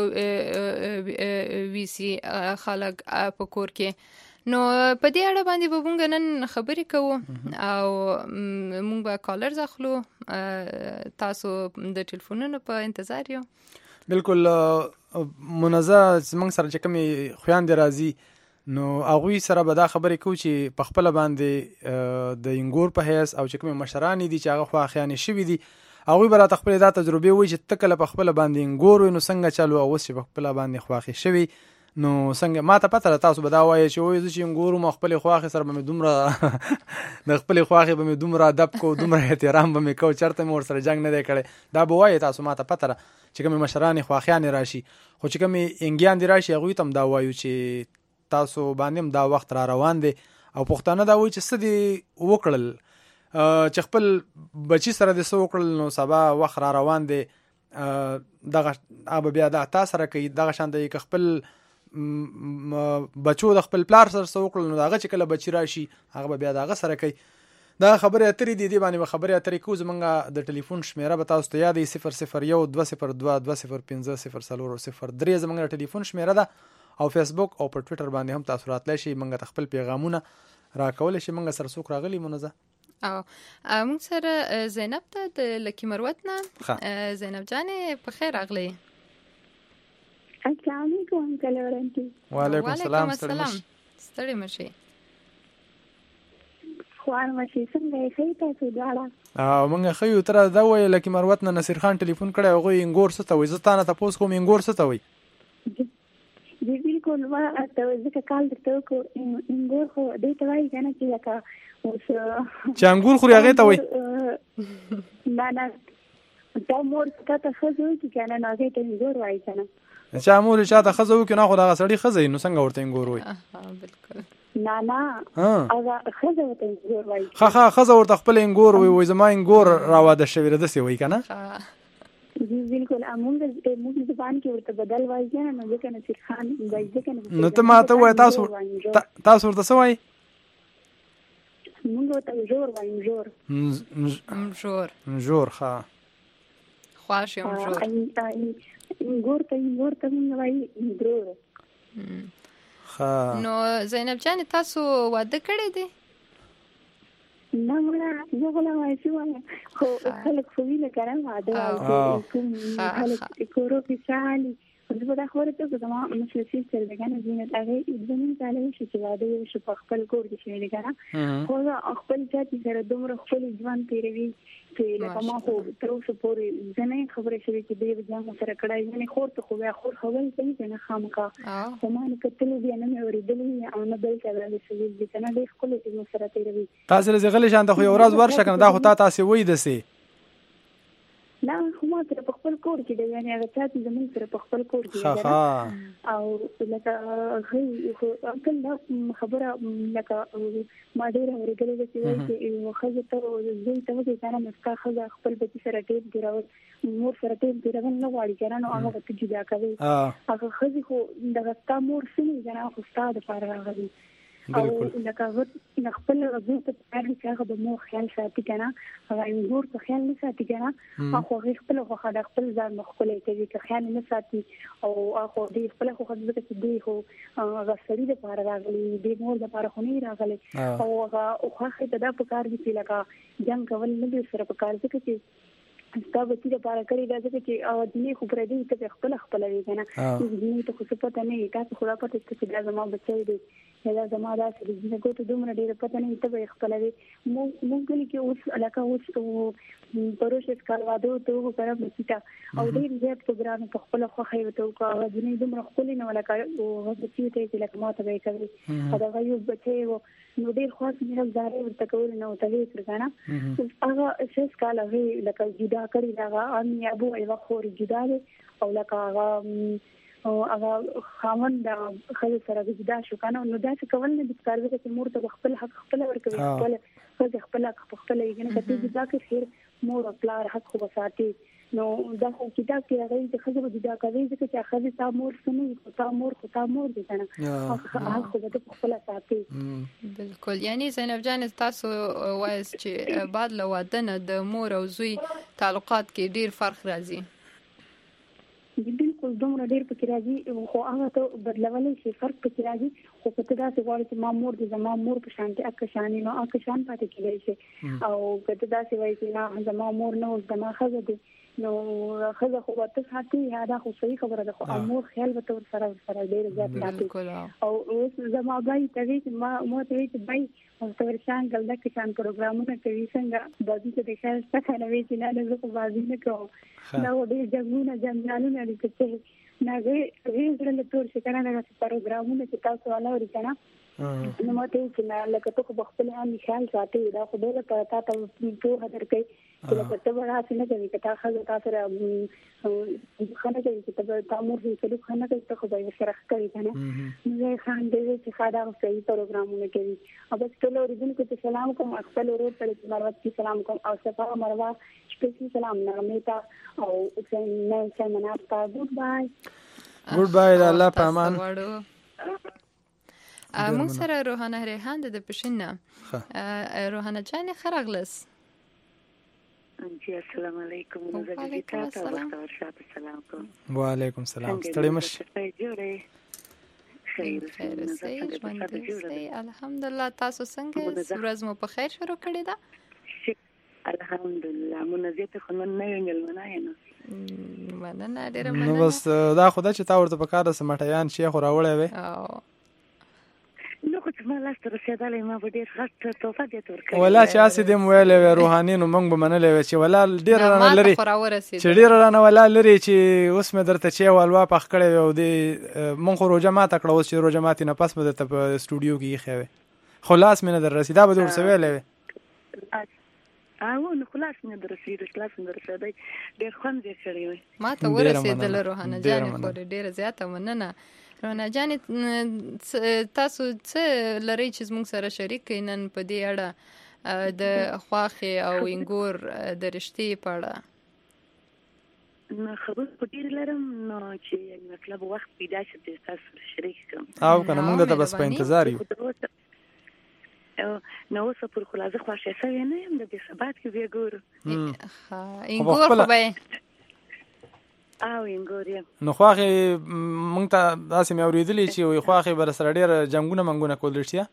Speaker 2: ویسي خلک په کور کې. نو په دې اړه باندې به مونږ نن خبرې کوو او مونږ به کالرز اخلو. تاسو د ټلیفونونو په انتظار یو.
Speaker 1: بالکل منزه زمونږ سره چې کومې خویندې راځي نو هغوی سره به دا خبرې کوو چې په خپله باندې د انګور په حیث او چې کومې مشرانې دي چې هغه خواخیانې شوي دي هغوی به راته خپلې دا تجربې وایي چې ته کله په خپله باندې انګور وي نو څنګه چل او اوس چې په خپله باندې خواښې شوي نو څنګه. ما ته پته ده تاسو به دا وایي چې وایي زه چې انګور وم او خپلې خواښې سره به مې دومره د خپلې خواښې به مې دومره ادب کو، دومره احترام به مې کو، چېرته مې ورسره جنګ نه دی کړی. دا به وایي تاسو، ما ته پته ده چې کومې مشرانې خواښیانې راشي. خو چې کومې انګیان دي راشي هغوی ته هم دا وایو چې تاسو باندې هم دا وخت را روان دی او پښتانه دا وایي چې څه دې وکړل چې خپل بچي سره دې څه وکړل نو سبا وخت را روان دی. دغه هغه بیا دا تا سره کوي دغه شان دی که خپل بچو د خپل پلار سره څه وکړل نو هغه چې کله بچي راشي هغه به بیا د هغه سره کوي. دا خبرې اترې دي، دې باندې به خبرې اترې کوو. زمونږ د ټلیفون شمیره به تاسو ته یاد وي 001-202-205-003 زمونږ د ټلیفون شمیره ده او فیسبوک او په ټویټر باندې هم تاسو راتلی شئ، موږ ته خپل پیغامونه راکولی شئ. موږ سره څوک راغلي منزه؟
Speaker 2: او موږ سره زینب ده د لکی مروت نه. زینب جانې په خیر راغلی.
Speaker 8: السلام علیکم کلورنټي.
Speaker 1: وعلیکم السلام.
Speaker 2: ستړي مشي.
Speaker 8: خوان مشي څنګه یې تاسو دواړه؟
Speaker 1: او موږ ښه یو. تر دا وایي لکی مروت نه نصیر خان ټلیفون کړی هغوی انګور څه ته وایي. زه تا نه تپوس کوم انګور څه ته وایي؟
Speaker 8: جی بالکل ما ته ځکه کال درته وکړو انګور خو دې ته وایي که نه چې لکه اوس
Speaker 1: چې انګور خوري هغې ته وایي؟
Speaker 8: نه تا مور تا ته ښځه وکړي که نه نو هغې ته انګور وایي که نه.
Speaker 1: چا مور چا ته ښځه وکړي نه خو دغه سړي ښځه نو څنګه ورته انګور وایي؟
Speaker 2: بالکل
Speaker 8: نه هغه ښځه ورته انګور وایي.
Speaker 1: ښه ښځه ورته خپل انګور وایي زما انګور راواده شوي ده داسې وایي که نه؟
Speaker 8: جی بالکل موږ زبان کې ورته بدل وایي که نه نو ځکه نصیر خان وایي ځکه
Speaker 1: نو ته ما ته ووایه تاسو ورته څه وایي؟
Speaker 8: موږ ورته ژور وایو.
Speaker 2: ژور
Speaker 1: ښه
Speaker 2: خواش یم ژور.
Speaker 8: انګور ته موږ وایي انګور.
Speaker 2: نو زینب جانې تاسو واده کړی دی؟
Speaker 8: نه مړه زه غلا وایي چې وایم خو خلک خو وینه که نه واده وایي کوم خلک کورو کې چالي زه به دا خبره ته وکړم زما مثل سیستر ده که نه زینت هغې زمونږ کاله وشي چې واده یې وشو په خپل کور کې شوی دی که نه خو خپل چاتي سره دومره خپل ژوند تېروي چې لکه ما خو تر اوسه پورې زه نه خبره شوې چې دی به جنګ سره کړی یعنې خور ته خو بیا خور خبرې کوي که نه خامخا خو ما نه کتلي بیا نه مې اورېدلي او نه بل چا رسولي دي که نه ډېر ښکلی چې موږ سره تېروي.
Speaker 1: تاسې لږ غلې شانته خو یو ورځ ورشه که نه دا خو تاسې وایي داسې
Speaker 8: نه خو ما سره په خپل کور کې دی یعنې هغه چاتي زمونږ سره په خپل کور کې دی او لکه هغوی تل دا خبره لکه ما ډېره اورېدلې ده چې وایي چې یوه ښځه ته زوی ته وکړي که نه نو ستا ښځه خپل بچي سره ټیم تېرول مور سره ټیم تېرول نه غواړي که نه نو هغه به ته جدا کوي. هغه ښځې خو دغه ستا مور څه نه وي که نه خو ستا دپاره راغلي او لکه هغه خپل زوی ته پکار دي چې هغه د مور خیال ساتي که نه هغه انګور په خیال نه ساتي که نه خو هغې خپله خوښه ده خپل ځان به ښکلی کوي که خیال نه ساتي او خو دې خپله خوښه ده ځکه چې دوی خو هغه سړي دپاره راغلي دې مور دپاره خو نه وي راغلی او هغه خوښې ته دا پکار دي چې لکه جنګ کول نه دي سره پکار ځکه چې دا به چې لپاره کړی دا چې دنیا خو پر دې ته خپل وی کنه دې ته خو څه پته نه تاسو خو را پته چې دا زما بچی دی دا زما دا چې دې کوته دومره ډیره پته نه ته به خپل وی مونږ کې اوس علاقه اوس پروسس کاروادو ته وګورم چې او دې زیات پروګرام په خپل خو خیوته او دې دومره خپل نه ولا او چې ته لکه ماته به کوي دا یو بچی نو ډیر خاص مې زاره ورته کول نه وته ورګانا هغه شس کاله وی لکه جدا کړی دا امي ابو ایو خور جدا او لکه هغه خامن د خل سره جدا شو کنه نو دا چې کول نه د کاروي چې مور ته خپل حق خپل ورکوي خپل یې نه کته جدا کې خیر مور خپل حق خو ساتي نو دا خو کتاب کې راغلي چې خزه جدا کوي چې خزه تا مور سمې تا مور دي کنه هغه خو د خپل ساتي
Speaker 2: بالکل یعنی زینب جان تاسو وایس چې بعد له واده نه د مور او زوی تعلقات کې ډیر فرق راځي
Speaker 8: بالکل دومره ډیر پکې راځي خو هغه ته بدلولای شي فرق پکې راځي خو په تدا څه غواړي چې ما مور دې زما مور په شان کې اکه شانې نو اکه شان پاتې کېږي شي او کته دا څه وایي چې نه زما مور نه اوس زما خزه دي نو خزه خو ورته ساتي یا دا خو صحیح خبره ده خو مور خیال به تور سره ډیر زیات ساتي او اوس زما بای ته چې ما ته چې بای او تور شان ګلدا کې شان پروګرامونه کوي څنګه د دې د خیال څخه نه وی چې نه زه خو بازی نه کوم دا ډیر جنگونه جنجالونه دي چې نه وی له تور څخه نه پروګرامونه چې تاسو والا ورته نو ماته چې نه لکه ته خو خپل هم خیال ساتي دا خو ډېر په تاسو په هدر کې چې لکه ته ورته نه کوي چې تاسو سره خانه کوي چې ته تاسو هیڅ خانه کوي ته خو به سره کوي کنه زه خان دې چې خاطر صحیح پروګرامونه کوي او بس ټول اوریدونکو ته سلام کوم خپل ورور ته مروت کی سلام کوم او صفا مروه سپیشل سلام نرمیتا او څنګه مناستا ګډ بای
Speaker 1: الله پامان
Speaker 2: مونږ سره روحانه ریحان د پښینه روحانه جان خرغلس
Speaker 9: جی السلام علیکم وعلیکم السلام
Speaker 1: وعلیکم السلام ستړي مش
Speaker 2: خیر الحمدلله تاسو څنګه ورځ مو په خیر شروع کړې ده
Speaker 9: الحمدلله منزیت خنن نه ویل
Speaker 2: مننه ډیره مننه
Speaker 1: نو بس دا خدای چې تا ورته په کار سمټیان شیخ راوړې وې
Speaker 9: نو خو چې ما لاس ته رسېدلې ما به ډېر غټ تحفه دې ورکړې
Speaker 1: ولا چې هسې دې مو ویلې وې روحاني نو موږ به منلې وې چې ولا ډېره رانه لرې چې ډېره رانه ولا لرې چې اوس مې درته چې والوا پخ کړی وې او دې مونږ خو روژه ماته کړه اوس چې روژه ماتې نه پس به درته په سټوډیو کې ایښی وې خو لاس مې نه در رسېد دا به دې ورڅه ویلې وې
Speaker 9: نو خلاص مې در رسېد خلاص مې در رسېدی ډېر خوند یې کړی وې
Speaker 2: ما ته ورسېدله روحانه جانې خو ډېره زیاته مننه روحانه جانې تاسو څه لرئ چې زموږ سره شریک کړئ نن په دې اړه د خواښې او انګور د رشتې په اړه
Speaker 9: نو خبر خو ډېر لرم نو چې مطلب وخت پیدا شي چې تاسو سره شریک کړم
Speaker 1: او که نه موږ درته بس په انتظار یو
Speaker 9: نو اوس پر خلاصه خوښه شوی نه یم د دې سبات کې بیا ګورو
Speaker 2: انګور خو به
Speaker 9: او انګوریا
Speaker 1: نو خواخې مونږ ته داسې مې اورېدلې چې وي خواخې به سره ډېر جنګونه منګونه کول رښتیا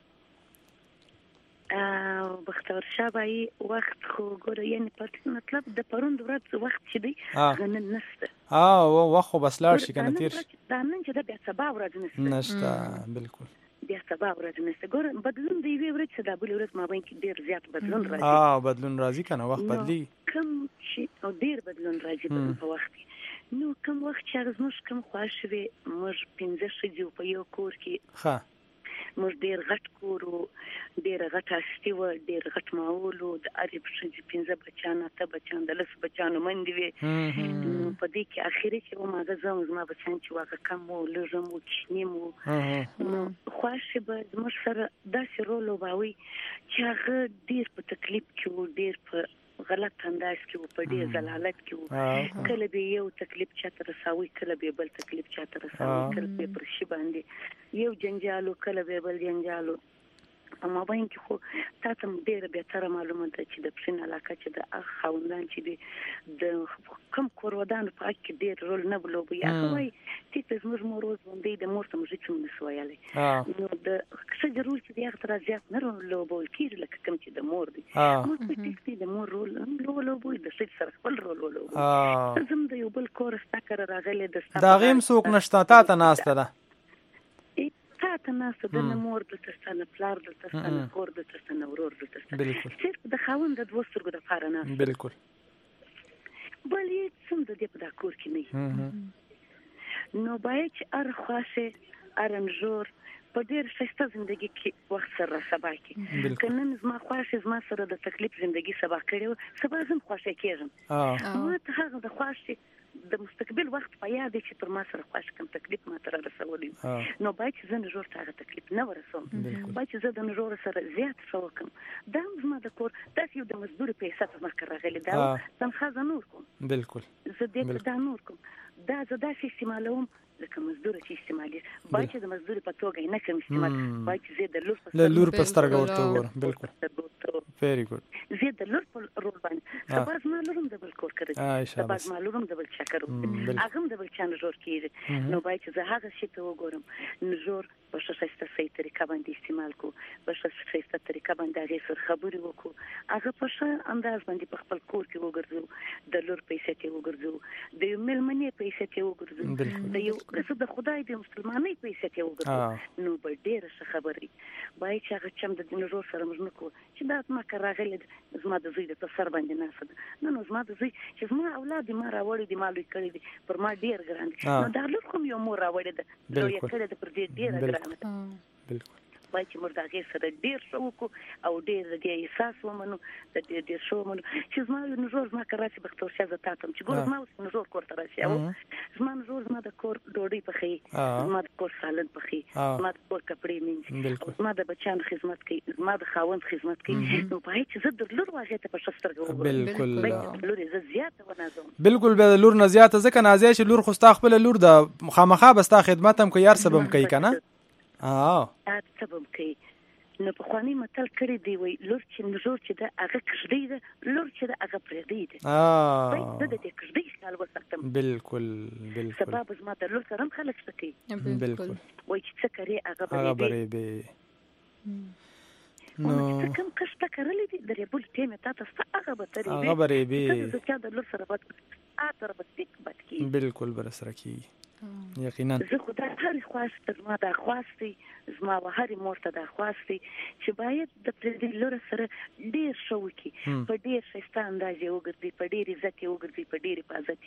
Speaker 9: بختور شابه وخت خو ګوره یعنې مطلب د پرون د ورځ وخت چې دی نن نشته
Speaker 1: وخت خو بس لاړ شي که نه تېر شي
Speaker 9: دا نن چې ده بیا سبا ورځ
Speaker 1: نشته بالکل
Speaker 9: بیا سبا ورځ نشته ګوره بدلون د یوې ورځ څه دا بلې ورځ مابین کې ډېر زیات بدلون راځي
Speaker 1: بدلون راځي که نه وخت بدلېږي
Speaker 9: کوم چې او ډېر بدلون راځي په وخت کې نو کوم وخت چې هغه زموږ کوم خوښ وي موږ 15 ښځې په یو کور کې موږ ډېر غټ کور و ډېره غټه هستي وه ډېر غټ ماحول و د هرې ښځې 15 بچیان 8 بچیان د 10 بچیانو مندې وې نو په دې کې اخري چې وم هغه زه زما بچیان چې واغه کم و لږ هم و کوچني م و نو خوښې به زموږ سره داسې رول لوباوي چې هغه ډېر په تکلیف کې و ډېر په غلط انداز کې و په ډېر ضلالت کې و کله به یو تکلیف چاته رساوي کله به بل تکلیف چاته رساوي کله به پر شي باندې یو جنجالو کله به بل جنجالو ما باین کې خو تاسو ډېر به تر معلومه ده چې د پښین علاقه چې د خاوندان چې د کم کورودان په کې ډېر رول نه بلوبي هغه وای چې زموږ مور باندې د مور ته مې څه نسوایاله نو د څه ضروري چې هغه تر زیات نه لوبول کیږي لکه کم چې د مور دی مور په کې د مور رول لوبوي د څه سره خپل رول ولوبي زم د یو بل کور ستکر راغله د
Speaker 1: دا غیم سوق نشتا تا ناسته ده
Speaker 9: ته ناسته د مور د ترڅنه پلار د ترڅنه خور د ترڅنه ورور د ترڅنه صرف د خاوند د وسترګو د پاره نه
Speaker 1: بالکل
Speaker 9: بل یې څوم د دې په دا کور کې نه نو باید چې ار خاصه ارنجور په ډېر ښایسته ژوندۍ کې وخت سره سبا کې کنن زما خوښه زما سره د تکلیف ژوندۍ سبا کړو سبا زم خوښه کېږم نو ته هغه د خوښه د مستقبل وخت په یاد چې پر ما سره خوښ کوم تکلیف ما تر رسولي نو باید چې زه نجور ته تکلیف نه ورسوم باید چې زه د نجور سره زیات شو کوم دا زما د کور تاسو د مزدور پیسې په مخ راغلي دا تنخواه نور کوم
Speaker 1: بالکل
Speaker 9: زه دې دا نور کوم دا زه دا استعمالوم لکه مزدور چې استعمالي باید چې د مزدور په توګه نه کوم استعمال باید چې زه د لور
Speaker 1: په سترګه ورته وګورم بالکل very good
Speaker 9: زه د لور په رول باندې سباز ما لورم د بل کور کړی سباز ما لورم د بل چکر هغه د بل چان جوړ کیږي نو باید چې زه هغه شی ته وګورم نجور په شخصیت صحیح طریقه باندې استعمال کو په شخصیت طریقه باندې هغه سره خبرې وکړو هغه په ښه انداز باندې په خپل کور کې وګرځو د لور پیسې ته وګرځو د ملمنې پیسې ته وګرځو د یو کس د خدای د مسلمانۍ پیسې ته وګرځو نو به ډېر ښه خبرې باید چې هغه چم د نجور سره موږ نکو چې دا ما راغلی زما د زوی د سر باندې ناسه نو زما د زوی چې زما اولاد ما راوړي دي مالوي کړی دي پر ما ډېر ګران دي نو دا لور کوم یو مور راوړي ده نو یې کړی ده پر دې ډېر ګران ده
Speaker 1: بالکل
Speaker 9: باید چې موږ د هغې سره ډېر ښه وکړو او ډېر د دې احساس ومنو د ډېر ښه ومنو چې زما یو نجور زما که راشي بختورشاه زه تا ته چې ګوره زما اوس نجور کور ته راشي زما نجور زما د کور ډوډۍ پخوي زما د کور سالن پخوي زما د کور کپړې مینځي زما د بچیانو خدمت کوي زما د خاوند خدمت کوي نو باید چې زه د لور هغې ته په ښه سترګه وګورم
Speaker 1: بالکل
Speaker 9: لور یې زه زیاته ونازوم
Speaker 1: بالکل بیا د لور نه زیاته ځکه نازیه چې لور خو ستا خپله لور ده خامخا به ستا خدمت هم کوي هر څه به هم کوي که نه
Speaker 9: څه به هم کوي نو په خواني متل کړی دی وای لور چې نجور چې د هغه کښدی ده لور چې د هغه پردی ده باید د دې کښدی خیال وساتم
Speaker 1: بالکل
Speaker 9: سبب زما د لور سره خلک سکی
Speaker 1: بالکل
Speaker 9: وای چې څه کوي هغه
Speaker 1: به
Speaker 9: نو څه کوم کښته کړلې دي درې بل ټیمه تاسو هغه به ترې
Speaker 1: هغه به
Speaker 9: زه چې د لور سره بد کی
Speaker 1: بالکل بر سره کی یقینا
Speaker 9: زه خدای هر خواسته زما د خواسته زما و هر مور ته د خواسته چې باید د پردي لور سره ډیر شو کی په ډیر ښایسته انداز یو ګرځي په ډیر عزت یو ګرځي په ډیر حفاظت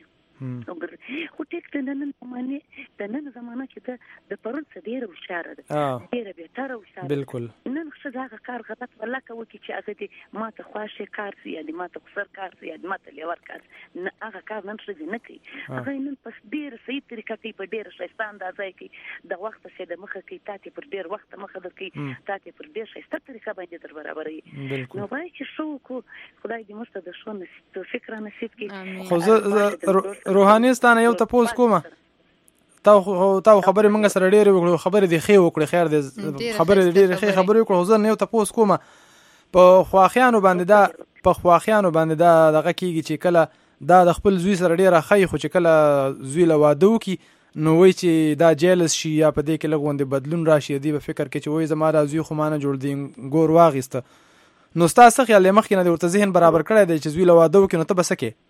Speaker 9: خو ټیک ته نن زمانه د نن زمانه چې د پرون څه ډیر هوښیار ده ډیر به تر هوښیار
Speaker 1: بالکل
Speaker 9: نن څه دا کار غلط ولا کوي چې هغه دې ماته خوښه کار سي یا ماته خسر کار سي یا ماته لور کار نه هغه کار نن څه نه کوي هغه نن پس ډیر صحیح طریقه په ډیر ښایسته اندازه کې د وخت څخه د مخه کې تاسو پر ډیر وخت مخه درکې تاسو پر ډیر ښایسته طریقه باندې در برابرې نو باید چې شو کو خدای دې مست د شو نصیب فکر نصیب کې
Speaker 1: خو زه روحانيستانه یو تاسو کومه تا خبرې موږ سره ډېرې وکړو خبرې دې ښې وکړې خیر دې خبرې ډېرې ښې خبرې وکړو زه نه یو تاسو کومه په خواخیانو باندې دا دغه کېږي چې کله دا د خپل زوی سره ډېره ښایي خو چې کله زوی له واده وکړي نو وای چې دا جیلس شي یا په دې کې لږ غوندې بدلون راشي دی په فکر کې چې وای زما دا زوی خو ما نه جوړ دی ګور واغېسته نو ستا څه خیال دی مخکې نه دې ورته ذهن برابر کړی دی چې زوی له واده وکړي نو ته به څه کوې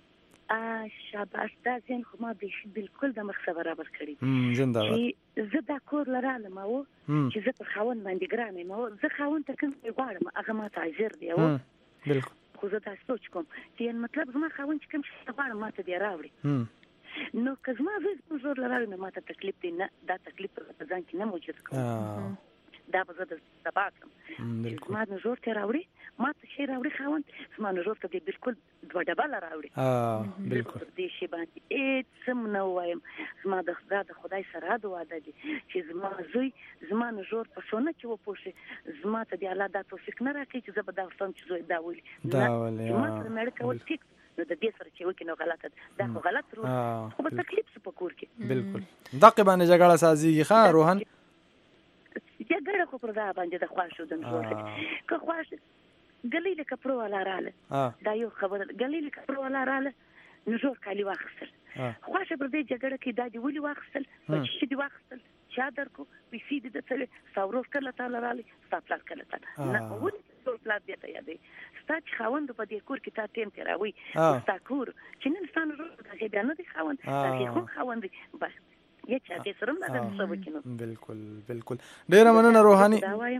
Speaker 9: شاباش دا ذهن خو ما بالکل د مخ سره برابر کړی
Speaker 1: زنده
Speaker 9: زه دا کور لرالم او چې زه پر خاوند باندې ګران یم او زه خاوند ته کوم غواړم هغه ما ته اجر دی او
Speaker 1: بالکل
Speaker 9: خو زه دا سوچ کوم چې مطلب زما خاوند چې کوم څه غواړم ما ته دی راوړي نو که زما زوی زور لرالم نو ما ته تکلیف دی نه دا تکلیف په ځان کې نه موجود کوم دا به زه د سبا کړم زما نجور ته راوړي ما ته شی راوړي خاوند زما نجور ته دې بالکل دوه ډبله راوړي
Speaker 1: بالکل
Speaker 9: دې شی باندې هېڅ هم نه ووایم زما د خدای سره د واده دي چې زما زوی زما نجور په سونه کې وپوه شي زما ته دې الله دا توفیق نه راکړي چې زه به دا ورته چې زوی دا ولي زما سره مېړه کول ټیک نو د دې سره چې وکړي نو غلطه دا خو غلط رول خو به تکلیف څه په کور کې
Speaker 1: بالکل دقیقه باندې جګړه سازيږي ښه روحان
Speaker 9: جګړه خو پر دا باندې د خواشو د نجور که خواش ګلې له کپرو ولا رااله دا یو خبره ګلې له کپرو ولا رااله نجور کالی واخستل خواشه پر دې جګړه کې دا دی ولي واخستل چې دی واخستل چا درکو پیسې دې د څه ساوروف کله تعالی رالي ستاسو کله تعالی نه ولي ټول پلاټ دی ته یادې ستاسو خوند په دې کور کې تا ټیم تیراوي ستاسو کور چې نن ستاسو روزه کې بیا نه دی خوند دا خوند بس یا چا دې سره نه ده څه وکینو
Speaker 1: بالکل ډیر مننه روحاني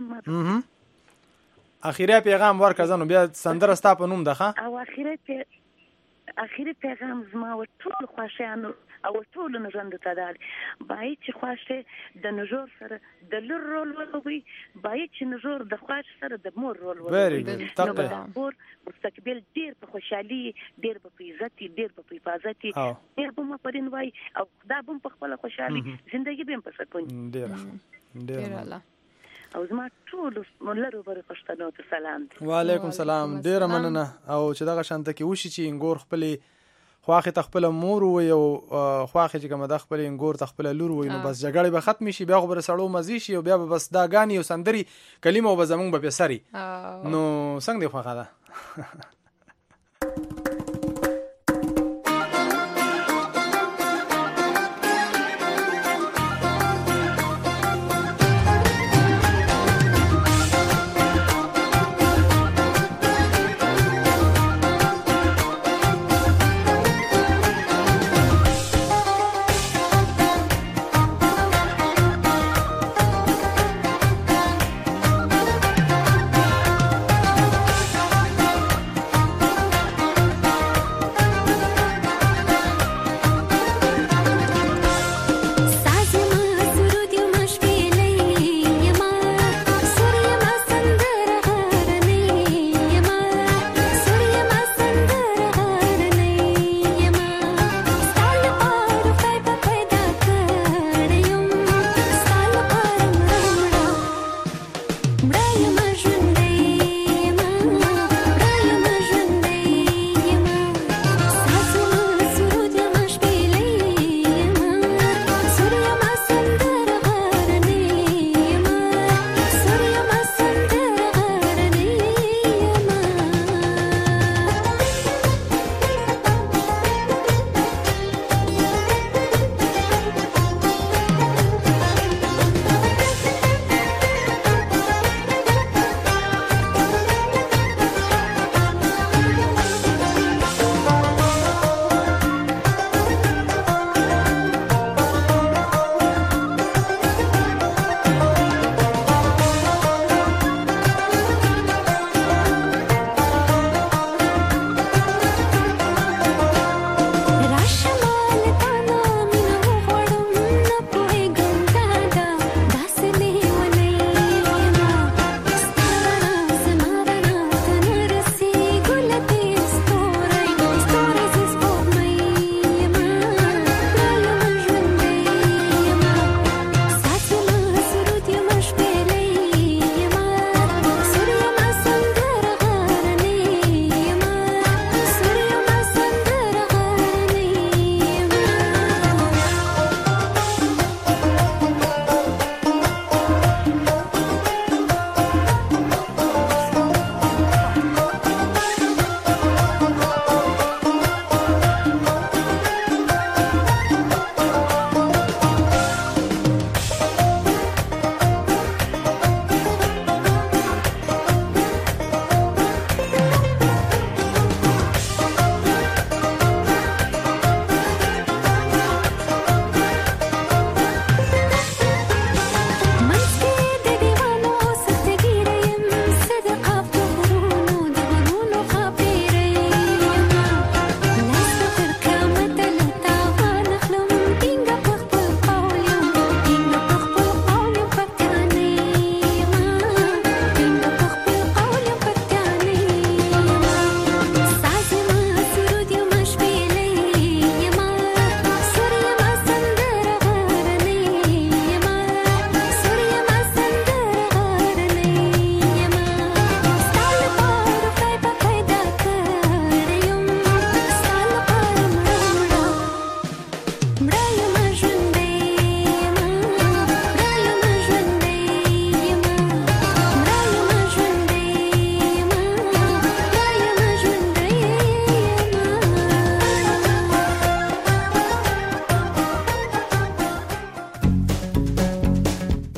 Speaker 1: اخیری پیغام ورکړه بیا سندره ستا په نوم ده
Speaker 9: او اخیری پیغام زما و ټول خواشانو او ټول نژند ته دال بای چې خواشه د نجور سره د لور رول ولوي بای چې نجور د خواش سره د مور رول ولوي نو مستقبل ډیر په خوشحالي ډیر په عزت ډیر په حفاظت ډیر په پرین وای او دا بم په خپل خوشحالي ژوندۍ به په سکون
Speaker 1: ډیر الله
Speaker 9: او زما ټول ملرو بر پښتنو ته سلام
Speaker 1: وعلیکم السلام ډیر مننه او چې دغه شانته کې وشي چې انګور خپل خواخه تخپل مور وي او خواخه چې کوم د خپل انګور تخپل لور وي نو بس جګړه به ختم شي بیا خبره سړو مزي شي او بیا به بس دا غاني او سندري کلمه او زمونږ به سري نو څنګه دی خواخه ده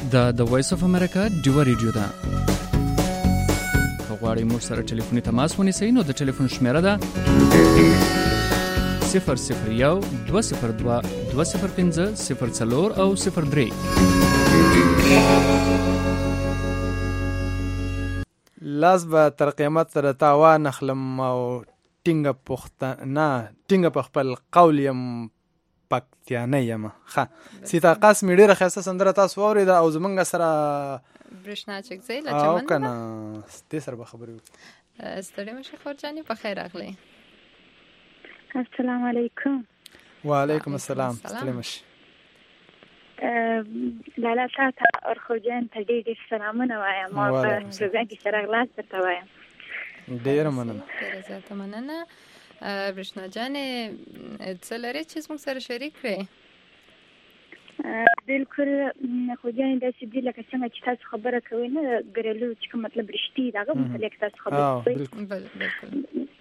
Speaker 4: د وایس اف امریکا ډیو ریډیو ده. غواړئ موږ سره ټلیفوني تماس ونیسئ نو د ټلیفون شمیره ده 001-202-205-04 او 03.
Speaker 1: لاس به تر قیامت سره تاوان اخلم او ټینګه په خپل قول یم پکتیانی یم. ښه سیتا قاسمي ډېره ښایسته سندره تاسو واورېده او زمونږ سره
Speaker 2: برېښنا چکځی له چمن
Speaker 1: او که نه دې سره به خبرې وکړو.
Speaker 2: ستړې مه شئ خورجانې، په خیر راغلی.
Speaker 8: السلام علیکم.
Speaker 1: وعلیکم السلام. ستړې مه شئ.
Speaker 8: لالا تا ته اور خورجان ته ډېر سلامونه وایم او په پروګرام کې ښه راغلاست درته وایم.
Speaker 1: ډېره مننه.
Speaker 2: ډېره زیاته مننه. برېښنا جانې څه لرې چې زموږ سره شریک کړې؟
Speaker 8: بالکل خورجانې داسې دي لکه څنګه چې تاسو خبره کوئ نه ګرلو چې کوم مطلب رښتې د هغه متعلق تاسو خبره کوئ.
Speaker 2: بالکل.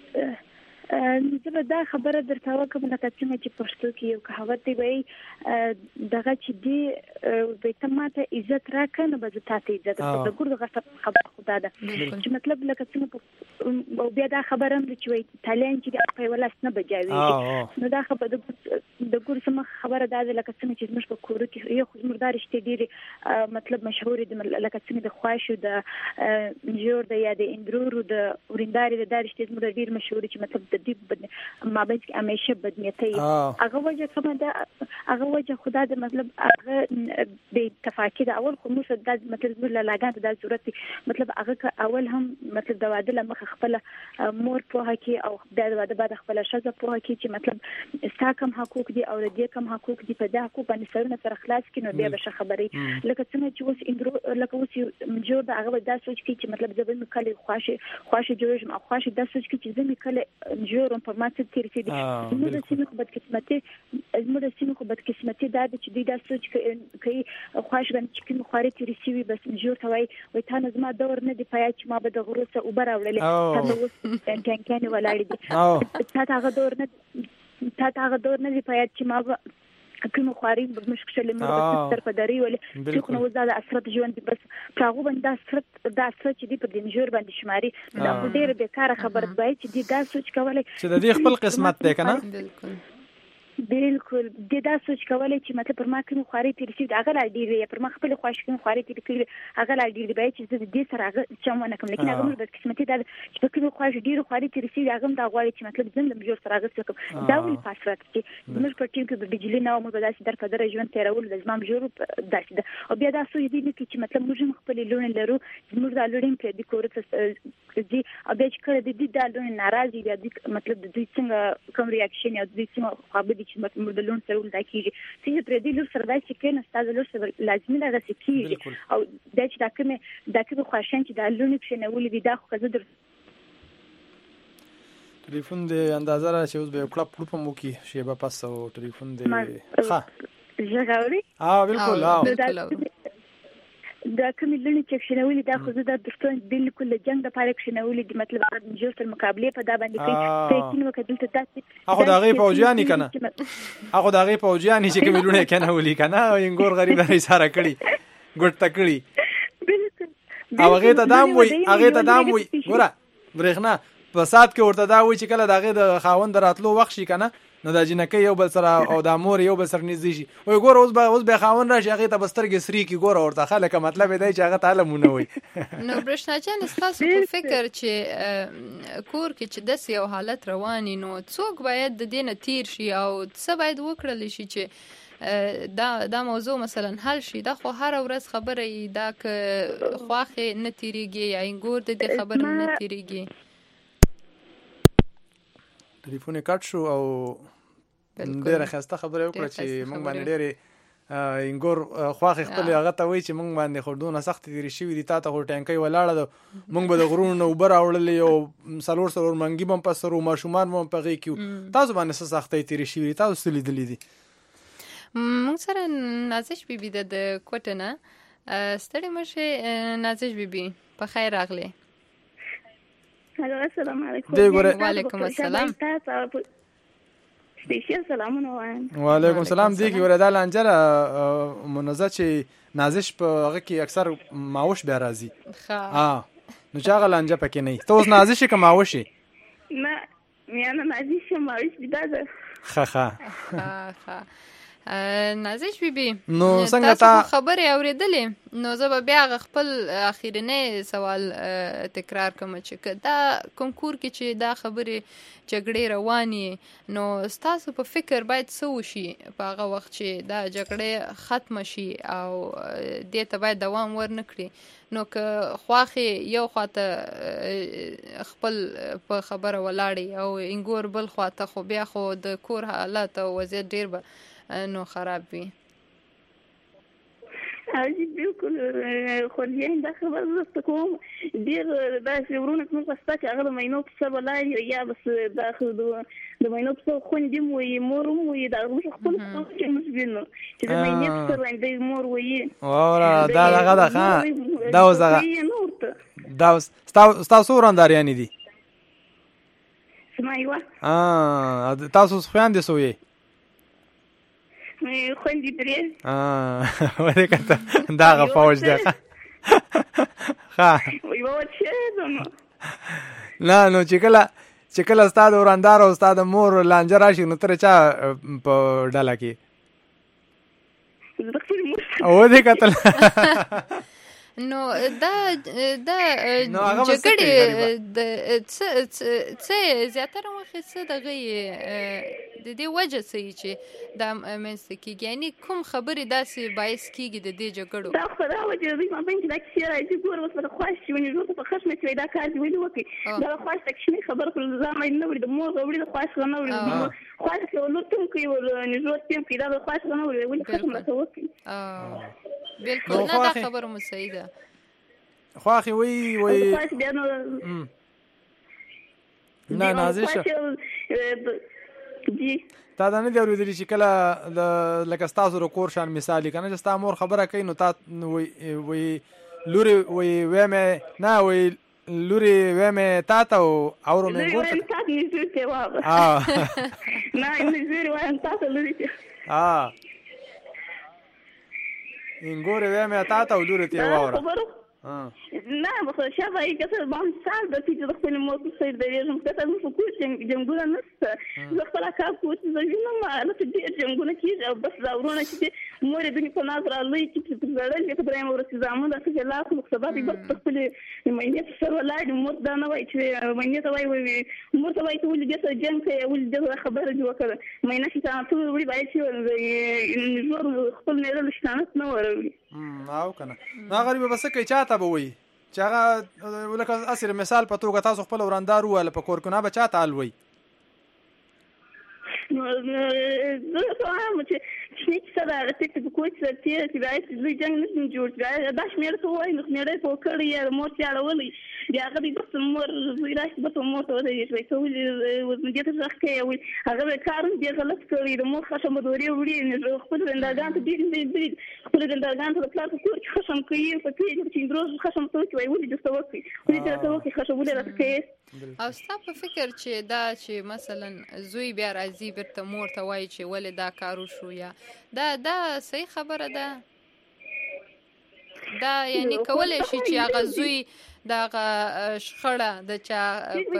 Speaker 8: زه به دا خبره درته وکړم لکه څنګه چې پښتو کې یو کهاوت دی وایي دغه چې دی به ته ماته عزت راکړه نو به زه تا ته عزت درکړم. د ګور دغه خبره خو دا ده چې مطلب لکه څنګه او بیا دا خبره هم ده چې وایي تالیان چې دی په یوه لاس نه بجاوېږي. نو دا خبره د ګور زموږ خبره دا ده لکه څنګه چې زموږ په کورو کې یو خو زموږ دا رشتې ډېرې مطلب مشهورې دي لکه څنګه د خواشو د انجور د یا د اندرورو د ورېندارې د دا رشتې زموږ ډېر مشهورې چې مطلب د دې مابین کې همیشه بدنیتۍ هغه وجه کومه ده هغه وجه خدا د مطلب هغه د اتفاقي د اول خو موږ د مطلب موږ لاګان ته د صورت مطلب هغه اول هم مطلب د واده لمخه خپل مور په هکې او د واده بعد خپل شزه په هکې چې مطلب ستا کوم حقوق دي او د دې کوم حقوق دي په دې حقوق باندې سرونه سره خلاص کینو بیا به خبرې لکه څنګه چې اوس اندرو لکه اوس جوړ د هغه د سوچ کې چې مطلب زبر مې کله خواشي جوړم او خواشي د سوچ کې چې زمي کله جوړم په ماته تیر سي دي زموږ د سیمې خو بدقسمتي دا چې دوی دا سوچ کوي خوښ غن چې کوم خاري تیر سي وي بس جوړ توي وای تا نه زما دور نه دی پیا چې ما به د غروسه اوبر راوړلې تاسو اوس کان ولاړ دي تا هغه دور نه دی پیا چې ما کوم خاري مشکل مو تر پدري ولې چې نو زاد اثرت ژوند بس پاغو باندې اثرت چې دی په دې جوړ باندې شماري دا ډېر بیکاره خبره دی چې دا سوچ کولای
Speaker 1: چې د دې خپل قسمت دی کنه.
Speaker 8: بالکل دا سوچ کولای چې مته پر ما کوم خاري تیر سي هغه لا ډیر پر ما خپل خوښ کوم خاري تیر کړي هغه لا ډیر دی چې د دې سره هغه چمونه کوم لیکن هغه د قسمتي دا چې کوم خوښ ډیر خاري تیر سي هغه دا غواړي چې مطلب زم د جوړ سره هغه څه دا ول پاسرات چې موږ په ټیم کې د بجلی نه موږ داسې در په درجه ژوند تیرول د زمام جوړ داسې او بیا دا سوچ دی چې مطلب موږ خپل لون لرو موږ دا لورین په دې کورته دي او بیا چې کړه د دې دا لون ناراضي دی مطلب د دې څنګه کوم ریاکشن یا د دې څنګه خبرې چې مطلب د لون سره ولدا کیږي چې پرې دې لور سره دا چې کنه ستاسو لور سره لازمي ده چې کیږي او دا چې دا کومه خوښن چې د لون په شنولې دي دا خو کزه در
Speaker 1: ټلیفون دې اندازه را چې اوس به کلب کلب مو کې شی به پاس او ټلیفون دې ښه
Speaker 8: ژغوري
Speaker 1: بالکل
Speaker 8: دا کوم لونی چې شنولې دا خو د دښتون بالکل جنگ د پاره شنولې د مطلب د جوړ تر مقابله په دا باندې کوي چې نو کدل ته داسې
Speaker 1: هغه د غي فوجیانی کنه هغه د غي فوجیانی چې کوم لونی کنه ولي کنه انګور غریب نه ساره کړی ګټ تکړی هغه ته دام وای ګوره برېښنا په سات کې ورته دا وای چې کله دغه د خاوند راتلو وخت شي کنه نو د جنکې یو بل سره او د امور یو بل سره نږدې شي وای ګور اوس به خاوند راشي هغه ته بسترګې سری کی ګور ورته خلک مطلب دی چې هغه تعالی مونږ وای
Speaker 2: نو برښنا جان تاسو په فکر چې کور کې چې داس یو حالت رواني نو څوک باید د دینه تیر شي او څه باید وکړل شي چې دا موضوع مثلا حل شي دا خو هر ورځ خبره دا ک خواخه نه تیریږي یا انګور د خبره نه تیریږي
Speaker 1: ټلیفون کټ شو او ډېره خسته خبره وکړه چې موږ باندې ډېرې انګور خواخ خپل هغه ته وای چې موږ باندې خردونه سخت تیری شي دي تا ته ټانکۍ ولاړه ده موږ به د غرونو اوبر اورلې او سلور منګي بم پسرو ماشومان مم پغې کیو تاسو باندې سختۍ تیری شي تاسو لیدلې دي
Speaker 2: موږ سره نازش بیبي د کوټنه ستړي مشه نازش بیبي په خیر راغله
Speaker 8: السلام علیکم
Speaker 2: وعلیکم السلام
Speaker 8: سپیشل سلامونه وایم.
Speaker 1: وعلیکم السلام. دی کی وردا لانجره منزه چې نازش په هغه کې اکثر ماوش بیا راځي. نو چا غلانجه پکې نه. ته اوس نازش کې ماوشي؟
Speaker 8: نه میانه نازش ماوش بيدا ده.
Speaker 2: ها نازش بیبي
Speaker 1: نو څنګه
Speaker 2: تاسو خبرې اورېدلې؟ نو زه به بیا خپل اخیرنی سوال تکرار کوم چې دا کنکور کې چې دا خبرې جګړې روانې نو ستاسو په فکر باید څه وشي په هغه وخت چې دا جګړې ختم شي او دې ته باید دوام ورنکړي؟ نو که خواخې یو خواته خپل په خبره ولاړې او انګور بل خواته خو بیا خو د کور حالات او وضعیت ډېر به نو خراب وي.
Speaker 8: بالکل خو یې دا خبره زه کوم ډېر داسې ورونه کوم پسته چې هغه د مینو په سر ولاړ یا بس دا د مینو په سر خوندې مو یې مور مو یې دا موږ خپل چې موږ وینو چې د مینې په سر باندې مور وایي
Speaker 1: وره دا دغه ده ښه دا اوس دغه دا ستاسو ورانداریانې دي
Speaker 8: سمایوه
Speaker 1: تاسو خویندې سوې
Speaker 8: خوندې درې
Speaker 1: ولې کته دغه فوج ده ښه نه نو چې کله ستا د وراندار او ستا د مور لانجه راشي نو ته چا په ډله کې ولې کتل
Speaker 2: نو دا جګړې څه زیاتره وخت څه دغه د دې وجه څه چې دا منځته کېږي یعنی کوم خبرې داسې باعث کېږي د دې جګړو؟
Speaker 8: دا خو دا وجه دوی ما بین چې دا کیسې راځي ګور اوس به خوښ شي ونې ورته په خشمه چې دا کار دی ویلي وکړي دا خوښ تکشنې خبره کړل ځان نه وړي د مور وړي د خوښ نه وړي خوښ له لوتم کوي ولې نجوت تیم کې دا خوښ نه وړي ولې خشم راته وکړي
Speaker 2: بالکل نه دا خبره مو صحیح ده
Speaker 1: خواخي وی نه نازش تا دا نه دی اورېدلی چې کله لکه ستاسو د کور شان مثال کنه چې ستا مور خبره کوي نو تا وی لوري وی وېمه نه وی لوري وېمه تا ته اورو مې ګور
Speaker 8: نه نه زیری وایم تا ته لوري
Speaker 1: انګور وېمه تا ته لوري ته واوره
Speaker 8: نه بخو شابه یې کته باندې سال د چې د خپل مور په سر درېږم کته مې په کوڅه جنګونه نشته زه خپل کار کوڅه زه وینم نو ته دې جنګونه کېږي او بس راورونه چې مور دې په نظر لوي چې په زړه کې په درېم ورته زمون د څه لا خو سبب یې بس خپل مې سره ولاړ مور دا نه وای چې مې ته وای مور ته وای ته ولې دې جنګ کې ولې دې خبره جوړ کړه مې نه چې تاسو وړي باید چې نور خپل نه لښتانه نه وروي
Speaker 1: او کنه ما غریب بس کې چاته به وي چې هغه ولکه اصل مثال په توګه تاسو خپل وراندار وله په کور کې نه به چاته الوي
Speaker 8: نو زه هم چې سره راځي په کوڅه چې راځي دوی جنګ نه جوړ دا شمیر ته وای نو شمیر په کړی یا مور چې اړولې بیا هغه بس مور زوی راځي په مور ته دی چې څه ولې ته ځکه وي هغه کار دی غلط کړی د مور خشم دوري وړي نه خپل رنداګان ته دی خپل رنداګان ته پلاټ کور خشم کوي په کې چې دروز خشم ته کوي ولې د څوکي ولې ته څوکي خشم ولې راځي
Speaker 2: او ستا په فکر چې دا چې مثلا زوی بیا راځي بیرته مور ته وایي چې ولې دا کار وشو یا دا صحیح خبره ده دا یعنی کولای شي چې هغه زوی دغه شخړه د چا په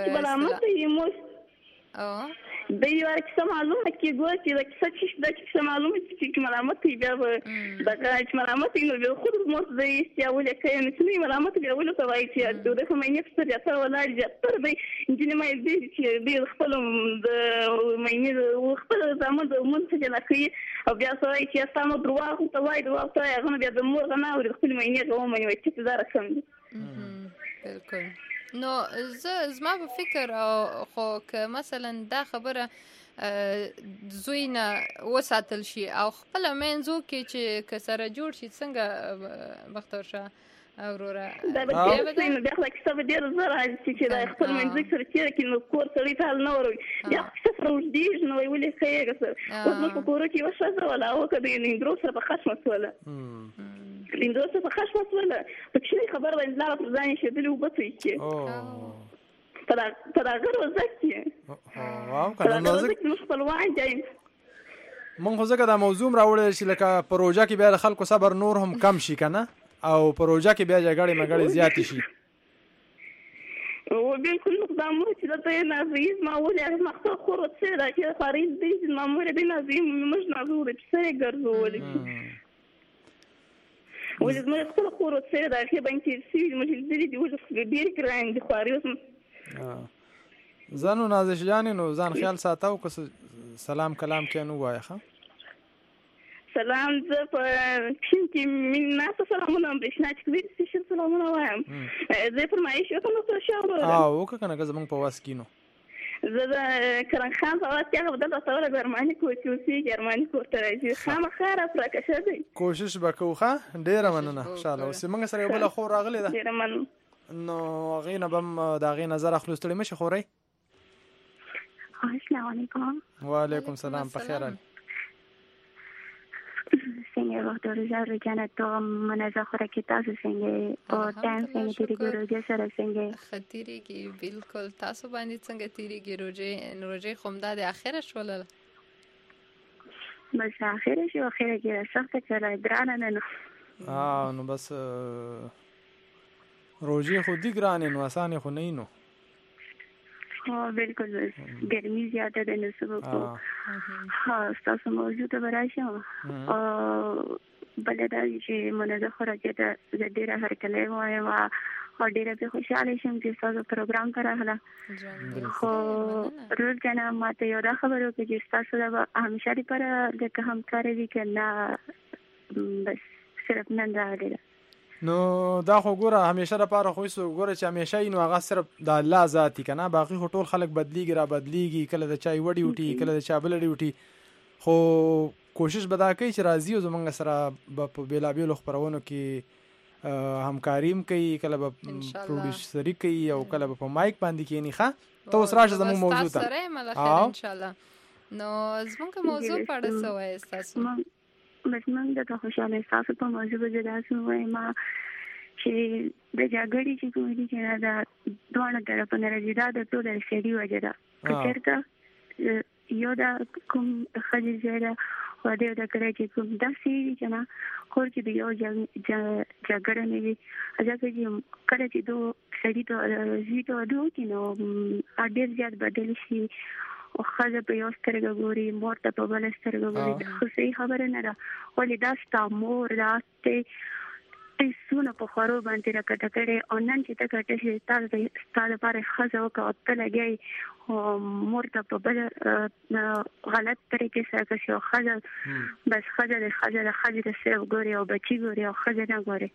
Speaker 8: د یو څه معلومه کیږي چې د څه چې معلومه چې ملامت دی بیا د چې ملامت دی نو خود مو د یستیاول کې نه چې ملامت دی ول څه وایي چې د کومې نه څه یا څه ولا تر دې انجینې مې دې چې دې خپل د مې خپل زموږ د مونږ څه نه کوي او بیا سوي چې تاسو دروغ ته وایي دروغ ته هغه بیا د مور نه او خپل مې نه کوم مې چې څه دار کوم
Speaker 2: بالکل نو زما په فکر خو که مثلا دا خبره زوی نه وساتل شي او خپل منځو کې چې کسره جوړ شي څنګه بختور شه اورورا
Speaker 8: دا به نو بیا خلک څه به ډیر زړه چې دا خپل منځ سره چې نو کور سړی ته نه وروي بیا څه فروج دی نو ویلې خیره سره اوس نو کور کې وښه ولا او کدی نه درو سره په خشمت ولا لیندوسه په خشمت ولا په څه خبر باندې لا پر ځان شي دلو بته کې په دغه روزه کې
Speaker 1: واو کنه نو
Speaker 8: موږ خپلوان دي.
Speaker 1: مونږ خو ځکه دا موضوع راوړل چې لکه په روژه کې بیا د خلکو صبر نور هم کم شي کنه او په روژه کې بیا جګړې مګړې زیاتې شي.
Speaker 8: وبالكل مقدامه كده طيب نازيز ما ولي أنا مختار خورة سيرة كده خريط دي ما موري دي نازيز مش نازوري بسرعة جرزولي ولي ما يختار خورة سيرة كده بنتي سيد مش الزلي دي وجه كبير كده عندي خاريط.
Speaker 1: زانو نازش جاني نو زان خیال ساتاو که سلام کلام کینو وای ښه.
Speaker 8: سلام زه په پښین کې من ناس سلامونه برښنا چې کوي چې سلامونه وایم. زه فرمایش وکم نو څه شاو.
Speaker 1: وکړه کنه که زمونږ په واس کینو.
Speaker 8: زه د کرن خان په واس کې هغه بدل تاسو ګرماني کوچوسی ګرماني کوته راځي. خامخا را پرکشه دی. کوشش
Speaker 1: وکړو ښه ډیره مننه ان شاء الله. اوس موږ سره یو بل خو راغلی ده.
Speaker 8: ډیره مننه.
Speaker 1: نو غینه بم دا غی نظر اخلوستړی مشه خوري.
Speaker 8: السلام علیکم.
Speaker 1: وعلیکم السلام په خیر.
Speaker 8: څنګه وخت ورځ جنت ته منځه خوره کې تاسو څنګه او ټایم څنګه تیریږي روزه سره څنګه
Speaker 2: خطرې کې بالکل تاسو باندې څنګه تیریږي روزه خمدا د اخره شول
Speaker 8: بس اخره شو اخره کې سخت کړه درانه نه
Speaker 1: نو بس روزه خو دي ګرانه نو اسانه خو نه نو
Speaker 8: بالکل ګرمي زیاته ده نو سبب ها تاسو موجود براشم او بلدا چې منځه خوره کې د ډیره هر کله وایم او ډیره به خوشاله شم چې تاسو پروګرام کراهله خو روز کنه ماته یو دا خبرو کې چې تاسو دا همیشه لپاره د همکاري وی کنه بس صرف نن راغله.
Speaker 1: نو دا خو ګوره همیشه لپاره خو یسو ګوره چې همیشه نو هغه صرف د الله ذاتی کنه باقي خو ټول خلک بدلیږي را بدلیږي کله د چای وړي وټي کله د چا بل وړي خو کوشش بدا کوي چې راضي او زمونږ سره په بیلابیلو خبرونو کې همکاریم کوي کله به پروډوسري کوي او کله به په مایک باندې کینی ښه ته اوس راشه زموږ موضوع ته
Speaker 2: سره ملخر ان شاء الله. نو زموږ موضوع پړه سوې تاسو
Speaker 8: بس موږ د خوشاله تاسو په موضوع به تاسو وایم چې د جګړې چې کوم دي چې دا دوه طرفه نه راځي دا د ټول سړي وجه ده کچرته یو دا کوم خځې زیاده خو دې دا کړی چې کوم دا سړي چې نه خور چې د یو جګړه نه وي ځکه چې کله چې دو سړي ته زیاتو دوه کې نو ډېر زیات بدل شي او خاله په یو سترګه ګوري مور ته په بل سترګه ګوري خو صحیح خبره نه ده ولې دا ستا مور دا ته سونه په خورو باندې راکټه کړي او نن چې ته کټه شي تاسو ستاسو لپاره خزه وکړه او ته لګي او مور ته په بل غلط طریقې سره کې شو خزه بس خزه د سره ګوري او بچي ګوري او خزه نه ګوري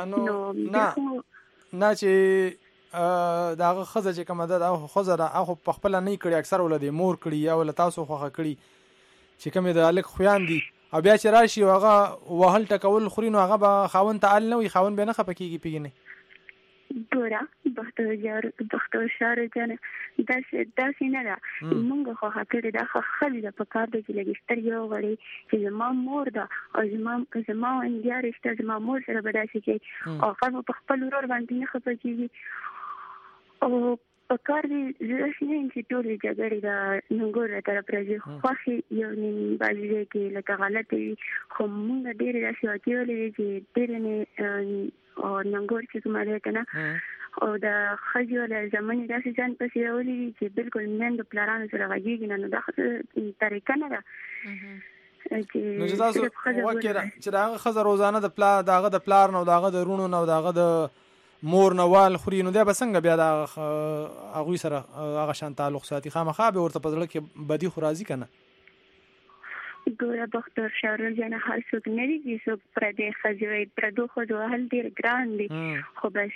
Speaker 1: نه چې داغه خزه چې کومه ده او خزه را او په خپل نه کړي اکثر ولدي مور کړي یا ول تاسو خوخه کړي چې کومه د الک خویان دي او بیا چې راشي هغه وهل ټکول خوري نو هغه به خاون تعال نه وي خاون به نه خپکیږي پیګنه
Speaker 8: ګورا بختور شهر جن داسې نه ده موږ خو هکړه دا خالي د پکار د لګستر یو غړي چې ما مور ده او زما انډیا رشته زما مور سره بداسي کې او هغه په خپل ورور باندې نه خپکیږي او پکار دي زه نه چې ټول جګړې دا نګور طرف راځي خو یو نیم باندې کې لکه غلطي خو موږ ډېر راشي چې ډېر نه او نګور چې کومه ده کنه او دا خځو له زماني داسې ځان پسې راولي چې بالکل نن د پلانونو سره راځي نه دا طریقه نه ده
Speaker 1: نو تاسو وکړه چې دا خزه روزانه د پلا داغه د پلار نو داغه د رونو نو داغه د مور نوال خوري نو دا بسنګ بیا دا هغه سره هغه شان تعلق ساتي خامخا به ورته پزړه کې بدی خو راضي کنه
Speaker 8: ګوره بختور شهر جنا هر څوک نه دي څوک پر دې خځوي پر دوه خو دوه هل ډیر ګران دي خو بس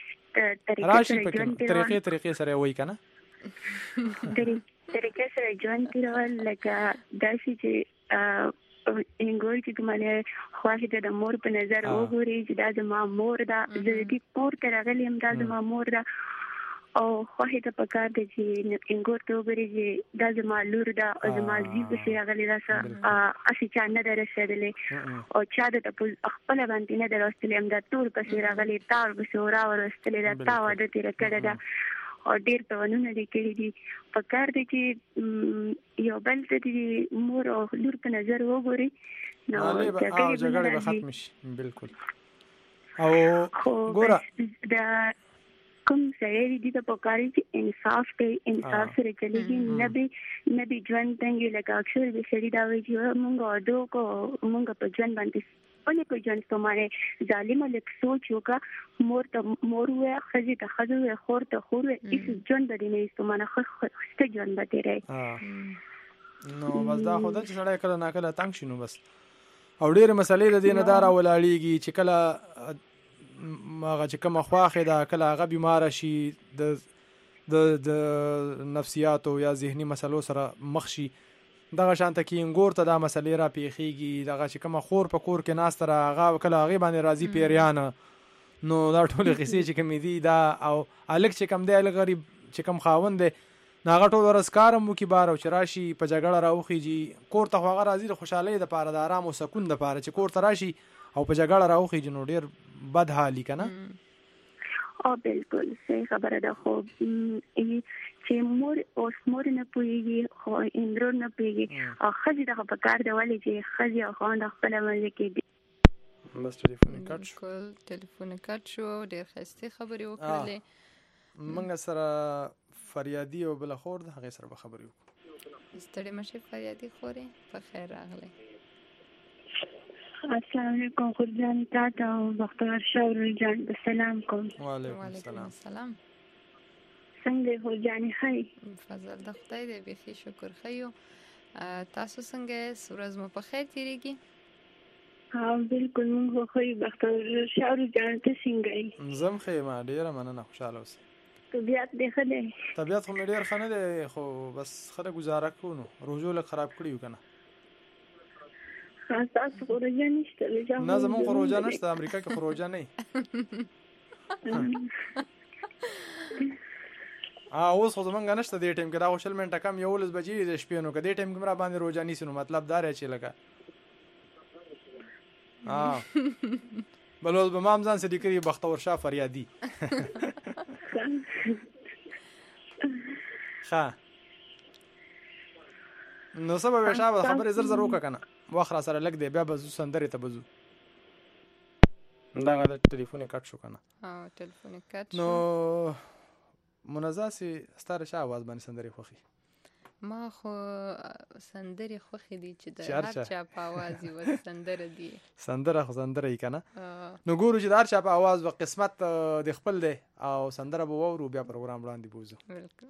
Speaker 1: طریقې سره وای کنه
Speaker 8: طریقې سره ژوند تیرول لکه داسې چې انګور چې کومه خواهد د مور په نظر وګوري چې دا زما مور ده د دې پور ته راغلم دا زما مور ده او خواهد په کار دي چې انګور ته وګوري چې دا زما لور ده او زما زی په سي راغلي دا اسی چا نه درسېدلې او چا د خپل باندې نه درستلې هم دا ټول په سي راغلي تار په سي اورا ورستلې دا تا واده تیر کړه دا ډېر قانونونه لیکلي دي په کار دي چې یو بل ته د مور او لور په نظر وګوري نو
Speaker 1: جګړه به ختم شي. بالکل. او ګوره
Speaker 8: دا کوم سړی دي د پکاري چې انصاف کوي، انصاف سره چلېږي، نه به ژوند څنګه لکه اکثر د سړي دا وایي چې مونږ اډو کو مونږ په ژوند باندې ولې په ژوند ستومانه ظالمه لک سوچ وکړه مور ته مور وې خځې ته خځې وې خور ته خور وې هیڅ ژوند به نه ستومانه خسته ژوند به تیرې.
Speaker 1: نو بس دا خو د سړی کله نه کله تنګ شنو بس. او ډېر مسلې د دینه دارا ولاړیږي چې کله ماغه چې کوم خواخه دا کله هغه بیمار شي د نفسیاتو یا ذهني مسلو سره مخ شي. دغه شانته کې انګور ته دا مسلې را پیخيږي. دغه چې کوم خور په کور کې ناس تر هغه کله هغه باندې راضي پیریانه. نو دا ټول قصې چې کوم دي دا او الک چې کوم دی غریب چې کوم خاوند دی ناغه ټول ورځ کارم وکي بار او چراشي په جګړه راوخیږي کور ته هغه راضي د خوشحالۍ د پاره د آرام او سکون د پاره چې کور ته راشي او په جګړه راوخیږي نو ډیر بد حالي کنه.
Speaker 8: او بالکل صحیح خبره ده. خو چې مور او مور نه پويږي خو اندرو نه پويږي او خځې د په کار دی ولې چې خځې او خوند خپل منځ کې
Speaker 1: بس ټلیفون
Speaker 2: کټ شو. ډیر خسته خبرې وکړلې
Speaker 1: موږ سره فریادي او بل خور د هغه سره خبرې وکړو.
Speaker 2: ستړي مشه فریادي خورې په خیر راغله.
Speaker 8: السلام علیکم خورجان تاسو او بختور شاور جان سلام کوم.
Speaker 1: وعلیکم
Speaker 2: السلام.
Speaker 8: څنګه خورجان خی؟
Speaker 2: فضل د خدای دې بخي شکر خیو. تاسو څنګه ورځ مو په خیر تیریږي؟
Speaker 8: ها بالکل موږ خو بختور شاور جان ته څنګه یې؟
Speaker 1: زم خې ما ډیره مننه خوشاله اوسه.
Speaker 8: طبیعت دې ښه دی؟
Speaker 1: طبیعت خو مې ډیر ښه نه دی خو بس خره گزاره کوو روزو له خراب کړیو کنه.
Speaker 8: تاسو خروجه نشته؟
Speaker 1: نه زمون خروجه نشته امریکا کې خروجه نه. اوس خو زمونږ نشته دې ټیم کې دا خوشل منټه کم یو لس بجې د شپې نو کدي ټیم کې مرا باندې روزه نیسو مطلب دار چې لګا بلوز به مام ځان سړي کوي بختور شاه فریادي. ښه نو سبا به شابه خبره زر زر وکړه کنه واخره سره لګ دی بیا به سندرې ته بزو. دا غل ټلیفون کټ شو کنه.
Speaker 2: ټلیفون کټ شو.
Speaker 1: نو منزاسي ستاره شاه आवाज باندې سندرې خوخي
Speaker 2: ما خو سندرې خوخي دي چې د هر چا په आवाज و سندره دي.
Speaker 1: سندره خو سندره یې کنه. نو ګورو چې د هر چا په आवाज او قسمت د خپل دی او سندره به وورو بیا پروګرام وړاندې بوزو.
Speaker 2: بالکل.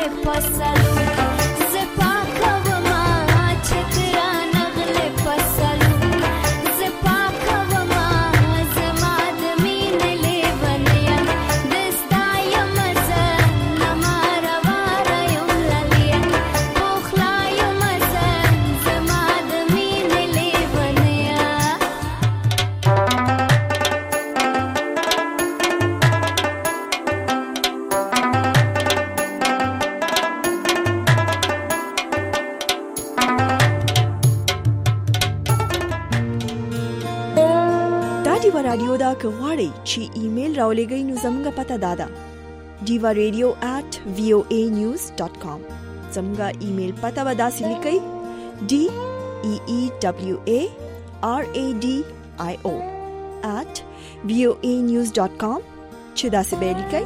Speaker 10: رادیو دا که غواړئ چې ایمیل راولېږئ نو زموږ پته دا ده diva.radio@voanews.com. زموږ ایمیل پته به داسې لیکئ DEEWARADIO@voanews.com چې داسې به لیکئ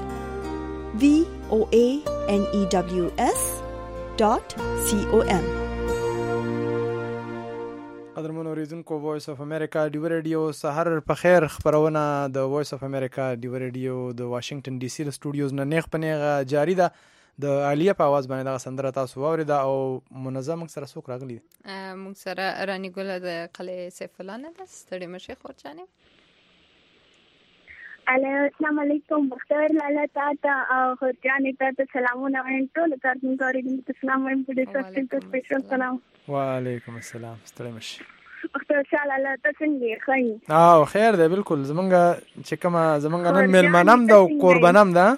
Speaker 10: voanews.com.
Speaker 1: قدرمن اوریدونکو وایس اف امریکا ډیو ریډیو سحر په خیر خبرونه د وایس اف امریکا ډیو ریډیو د واشنگټن ډي سي سټوډیوز نه نیغ پنیغه جاری ده د عالیه په आवाज باندې د سندره تاسو واورید او منظم سره څوک راغلی
Speaker 2: موږ سره رانی ګل د قلعه سیف الله نه ده ستړي مشه خورچانه
Speaker 8: السلام علیکم بختور لاله تاته او خورجانې ته سلامونه وایم ټول کارکونکو اوریدونکو ته سلام وایم په دې سره سپیشل سلام
Speaker 1: وعلیکم السلام ستړي مشه
Speaker 8: بختور لاله ته څنګه ښه
Speaker 1: او خیر ده بالکل زمونږ چې کومه زمونږ نن میلمانم ده او قربانم ده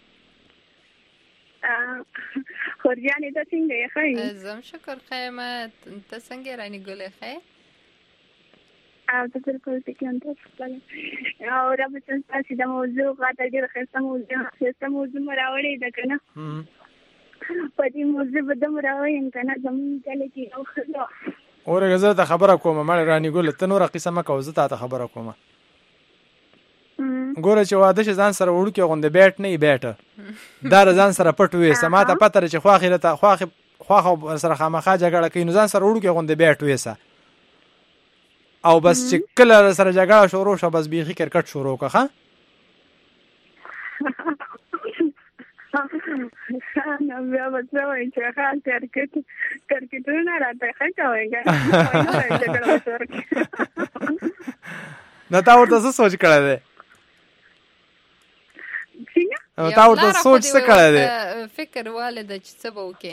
Speaker 8: خورجانې ته څنګه ښه
Speaker 2: زم شکر خیمه ته څنګه رانی ګل ښه
Speaker 8: او ته بالکل ټیکان تاسو او را په تاسو د موضوع غاټه ډیره ښه موضوع مراوړې ده کنه په دې موضوع به دم راوړم کنه زمون کله کې او خلا
Speaker 1: اورګه زه ته خبره کوم مړ رانی ګل ته نور قسمه کو زه ته خبره کوم ګوره چې واده ش ځان سره وړو کې غونډه بیٹ نه بیٹ دا ځان سره پټ وې سماته پتر چې خواخه سره خامخا جګړه کوي نو ځان سره وړو کې غونډه بیٹ وېسه او بس چې کله سره جګړه شروع شو بس بیخي کرکټ شروع کړه
Speaker 8: نو بیا وځو چې خال کرکټونه راته ښکاوي
Speaker 1: نو تا ورته څه سوچ کړی دی تا ورته سوچ څه کړی دی
Speaker 2: فکر والده چې څه به وکړي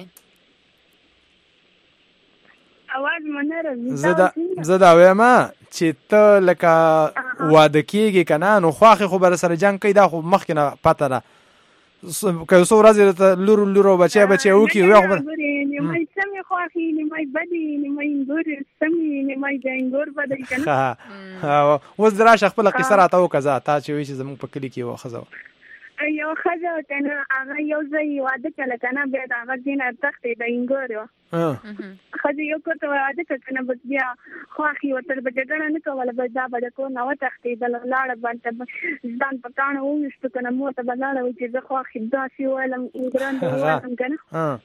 Speaker 8: اواز منه راځي
Speaker 1: زه دا وایم چې ته لکه واده کېږي که نه نو خواښې خو به سره جنګ کوي دا خو مخکې نه پته ده که یو څو ورځې درته لور او بچی وکړي
Speaker 8: نیمای سمې خواښې نیمای بدې نیمای انګور سمې نیمای د انګور بدې که نه
Speaker 1: اوس د راشه خپله قیصه راته وکړه زه تا چې وایي چې زموږ په کلي کې یوه ښځه وه
Speaker 8: یو ښځه کنه هغه یو ځای واده کړه کنه بیا د هغه ځای نه تښتې د انګور ښځې یو کور ته واده کړه کنه بس بیا خواښې ورته به جګړه نه کوله بس دا به د کور نه وتښتېدله لاړه باندې ځان په کاڼو وویشتو کنه مور ته به لاړه وایي چې زه خواښې داسې وویلم ګرانده وویلم کنه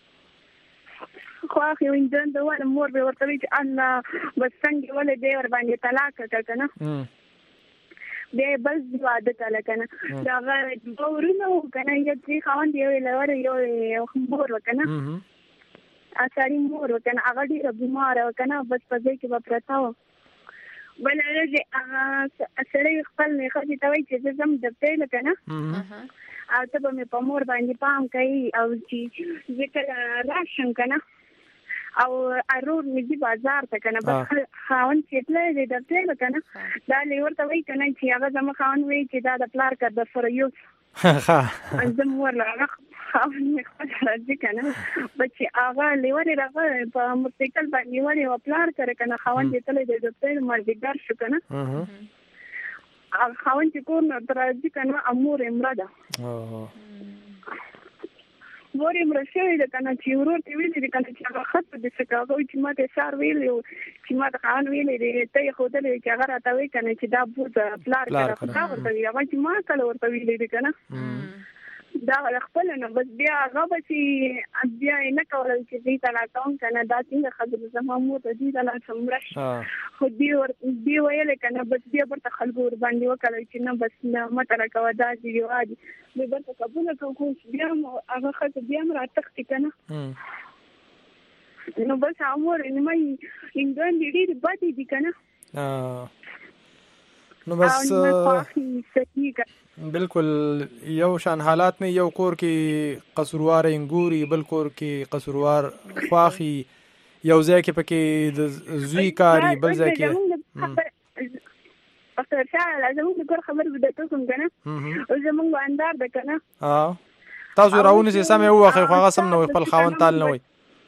Speaker 8: خواښې ګرانده وویلم مور به ورته وایي چې الله بس څنګه ولې دی ورباندې طلاق کړه کنه بیا بل واده کړه کنه دا هغه دوه ورونه وو کنه یو چې خاوند یو لور یو مور وکنه اثاري مور وکنه هغه ډېره بیماره وکنه بس په ځای کې به پرته وه بله ورځ هغه سړی خپل ښځې ته وایي چې زه ځم دفتر له کنه او ته به مې په مور باندې پام کوي او چې زه کله راشم کنه او ارور مې بازار ته کنه بس خاوند چې تللی دی دفتر له کنه دا لیور ته وایي کنه چې هغه زما خاوند وایي چې دا د پلار کار در سره یو زه مور له هغه خاوند مې خپل راځي کنه بس چې هغه لیور یې راغی په موټرسایکل باندې لیور یې پلار کړی کنه خاوند چې تللی دی دفتر مازدیګر شو کنه خاوند چې کور نه راځي کنه مور یې مړه ده مور یې مړه شوې ده کنه چې ورور ته ویلي دي کنه چې هغه خط په دې څه هغه چې ما ته سار ویلي چې ما ته خان ویلي دی ته یې ښودلی چې هغه راته وایي کنه چې دا بوت پلار کړه خو تا ورته ویلي هغه چې ما کله ورته ویلي دي کنه دا خپل نه بس بیا هغه به چې بیا نه کولای چې دې طلاق کوم کنه دا څنګه خبره زما مور ته دې طلاق سمرش خو دې ویل کنه بس بیا ورته خلکو ور باندې وکړي چې نه بس نه متره کوا دا دی وادي به ورته قبول کوم بیا هغه خاطر بیا مراتخت کنه نو بس امور نه مې انګان دې باندې دي کنه
Speaker 1: نو بس بالکل یو شان حالات نه یو کور کې قصوروار انګوري بل کور کې قصوروار خواخي یو ځای کې پکې د زوی کاری بل ځای کې
Speaker 8: اکثر شاله لازم کور خبر بدته کوم کنه او زمونږ اندار ده کنه
Speaker 1: تاسو راونه چې سمې وخه خو هغه سم نه خپل خاون تال نه وي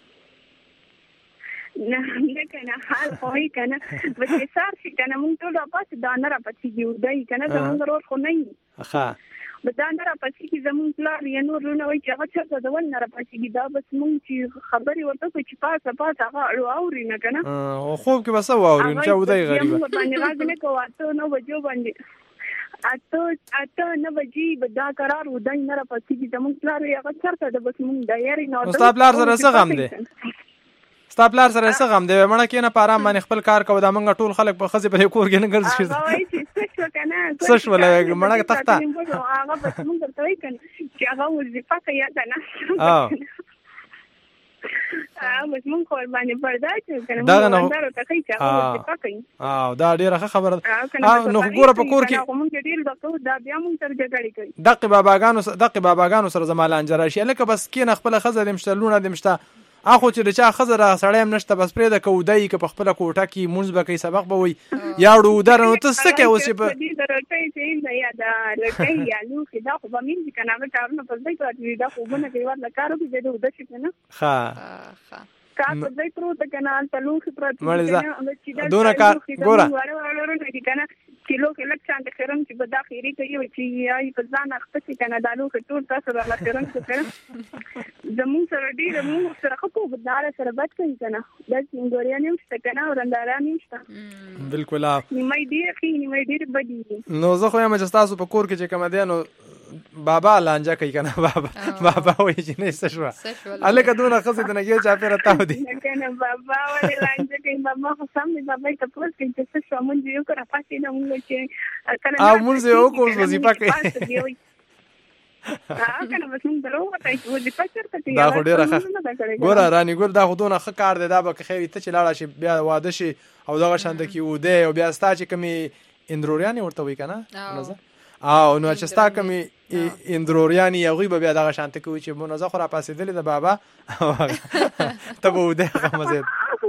Speaker 8: نه کنه حال خوای کنه بس سار شي کنه مونږ ټول راپات دا نه راپاتې دیو دای کنه زمونږ ورور خو نه
Speaker 1: ښه
Speaker 8: دا نه راپاتې کی زمونږ پلار یې نور نه وای چې هغه چرته دا ول نه راپاتې دا بس مونږ چې خبري ورته چې پاسه هغه اوري نه کنه
Speaker 1: او خوب کې بس اوري چې ودای غریبه
Speaker 8: باندې راځي نه کوه نو وجو باندې اته نه بجې بدا قرار ودای نه راپاتې کی زمونږ پلار یې هغه چرته دا بس مونږ د یاري نو
Speaker 1: استاد پلار سره څه غم دی ستا پلار سره څه غم دی مړه کې نه پارام باندې خپل کار کوو دا موږ ټول خلک په خزه په کور کې نه ګرځي څه شو لګ مړه تخته
Speaker 8: هغه په موږ ته وایي کنه چې هغه وظیفه کوي دا نه بس موږ خو باندې پردا چې کنه موږ ته کوي چې هغه وظیفه کوي
Speaker 1: دا ډیره خبره نو ګوره په کور کې
Speaker 8: موږ ډیر دغه دا بیا موږ سره جګړه کوي
Speaker 1: دغه باباګانو سره زماله انجرا شي لکه بس کې نه خپل خزه دمشته لونه دمشته اخو چې چا خزر سړی هم نشته بس پرې د کودای کې په خپل کوټه کې مونږ به کوي سبق به وي یاړو درنو ته څه کوي اوس په
Speaker 8: دې درته چې نه یا دا لکه یا لو کې دا خو به مين چې کنه کارونه په ځای کې دا خو بنه کوي ورته کارو کې دې ود شي کنه
Speaker 1: ښه
Speaker 8: کار په ځای پروت کنه تلو کې پروت
Speaker 1: کنه دونه کار ګوره
Speaker 8: کنه کیلو کې لک چاند خیرم چې په داخلي کې چې یای په ځان اخته کنه دالو کې ټول تاسو را لکرم څه زمون سره ډیر موږ سره خو په دار سره بد کوي کنه د انګوريانو څخه کنه ورندارانو شته
Speaker 1: بالکل
Speaker 8: نیمه ډیر بدی
Speaker 1: نو زه خو یم چې تاسو په کور کې چې کوم دی نو بابا لانجه کوي کنه بابا وایي چې نه څه شو الکه دونه خزه د نګي چا پیره تاو دي
Speaker 8: کنه بابا ولې لانجه کوي بابا خو سم دی بابا ته پوس کې چې څه مونږ یو کړه پاتې نه مونږ چې کنه
Speaker 1: مونږ یو کوم وظیفه کوي
Speaker 8: کنه بس مونږ درو وته چې وظیفه چرته
Speaker 1: دا خو ډیره ښه ګوره رانی ګور دا خو دونه ښه کار دی دا به خیر ته چې لاړه شي بیا واده شي او دغه شانت کې وده او بیا ستا چې کمی اندروریانی ورته وي کنه او نو چې ستا کمی اندروریانی یوغي به بیا دغه شانت کوي چې مونږه خو را پاسېدلې د بابا ته به وده غمزه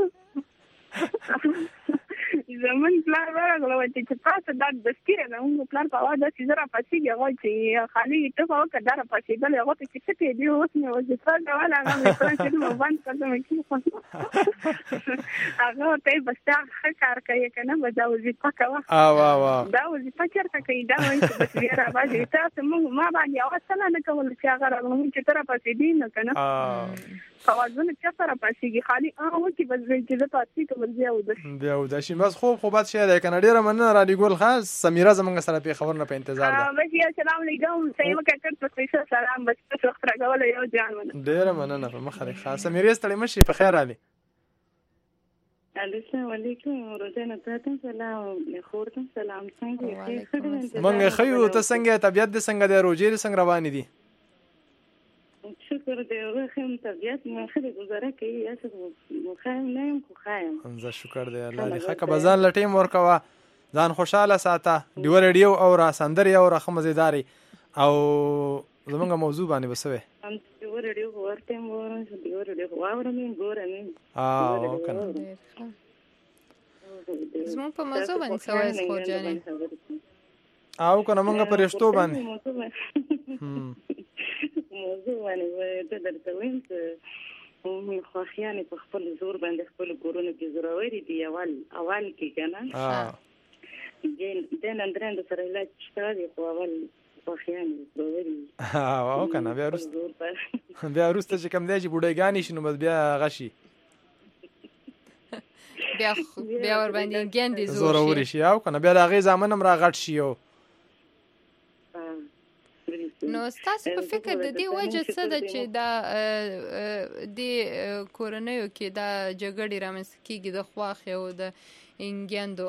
Speaker 8: زمون پلان ورغلو چې تاسو دا دستیره نه موږ پلان په واده چې زرا پاتې یو چې خالي ته خو کډه پاتې بل هغه چې څه کې دی اوس نو چې څنګه ولا هغه پلان چې نو باندې کړم چې هغه ته بس تا کار کوي کنه وځو وظیفه کوي دا وظیفه چیرته کوي دا وایي چې بس بیا راځي تاسو موږ ما باندې اوسه نه کول چې هغه موږ چې تر پاتې دی نه کنه اوازونه چې سره پاتېږي خالي هغه چې بس چې زه پاتې کوم
Speaker 1: بیا و د شي بس خوب بعد شه ده کنه ډیره مننه را دی ګول خاص سمیرا زمونږ سره په خبر نه په انتظار ده
Speaker 8: بس یا سلام علیکم سیمه کټ په سلام بس څه وخت راغول یو ځان مننه
Speaker 1: ډیره مننه په مخه خاص سمیرا ستړي مشي په خیر علي
Speaker 11: السلام علیکم روزانه تاسو سلام خورته سلام څنګه
Speaker 1: مونږ خیو ته څنګه طبيعت دې څنګه ده روزي څنګه روان دي
Speaker 11: شکر دی روخم طبيعت ما خلي گزاره کوي اسه مخایم نه خو خایم
Speaker 1: زه شکر دی الله دې خکه بزان لټیم ورکوا ځان خوشاله ساته دی ریډیو او را سندري او رخ مزیداری او زمونږ موضوع باندې بسوي
Speaker 11: ام دی ریډیو ورته مور دی ریډیو واورم ګورم
Speaker 1: کنه
Speaker 2: زمون په موضوع باندې سوال خو جانې
Speaker 1: او کنه مونږ په رښتو باندې
Speaker 11: موضوع باندې د درته ویم چې خوښیانې په خپل زور باندې خپل کورونو کې زوروري دي اول کې کنه د نن درند سره علاج شته دی خو اول خوښیانې زوروري
Speaker 1: او کنه بیا وروسته چې کم دی چې بوډایګانې شي نو بس بیا غشي
Speaker 2: بیا ور باندې ګاندې
Speaker 1: زوروري شي او کنه بیا د هغې زامن هم را غټ شي او
Speaker 2: نو تاسو په فکر د دې وجه څه ده چې دا د کورنیو کې دا جګړې رامنځته کیږي د خواښې او د انګیندو؟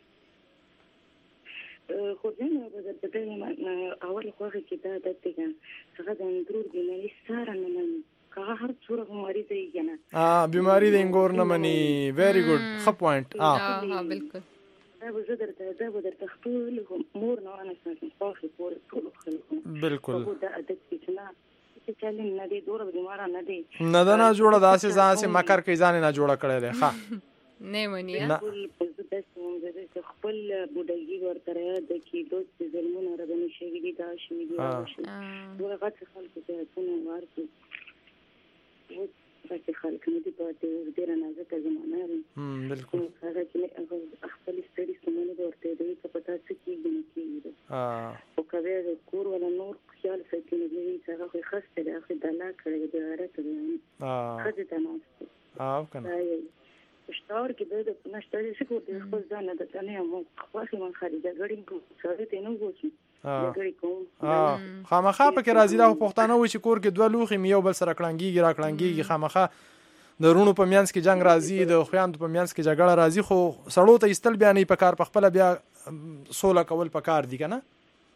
Speaker 11: خو ځینې وګړي په دې اول خواږه کې دا د دې څنګه د اندرور بیماري سره نه مني که هر څوره بیماري دی کنه
Speaker 1: بیماری د انګور نه مني. ویری ګډ ښه پوینټ.
Speaker 2: بالکل
Speaker 11: دا به زه درته خپل مور نه انا ساتم خواږه ټول خلکو
Speaker 1: بالکل
Speaker 11: دا عادت چې نه چې نه دی دوره بیمار نه دی
Speaker 1: نه دا نه جوړه داسې ځان سي مکر کې ځان نه جوړه کړی دی. ښه
Speaker 2: نه مني
Speaker 11: خپل بودایي ورته د کې دوه ځلمونه راغلي شي دي دا شي دي دوه غټ خلکو ته څنګه ورته و چې خلک نه دي پاتې ډیر نازکه زمانه لري.
Speaker 1: بالکل
Speaker 11: هغه چې خپل ستړي سمونه ورته دی چې پتا څه کېږي نه کېږي او کله د کور ولا نور خیال ساتي نه دی چې هغه خسته ده خو د لا کړی دی راته دی خځه ته نه
Speaker 1: کنه
Speaker 11: شتار کې د نشټاري څخه د خپل ځان د تنه مو خاصه من خارجه غړي کو سره ته نه وځي غړي کوم
Speaker 1: خامخا په کې راځي دا پښتانه و چې کور کې دوه لوخي یو بل سره کړنګيږي را کړنګيږي خامخا د رونو په میانس کې جنگ راځي د خوياندو په میانس کې جګړه راځي خو سړو ته استل بیانې په کار په خپل بیا سوله کول په کار دي کنه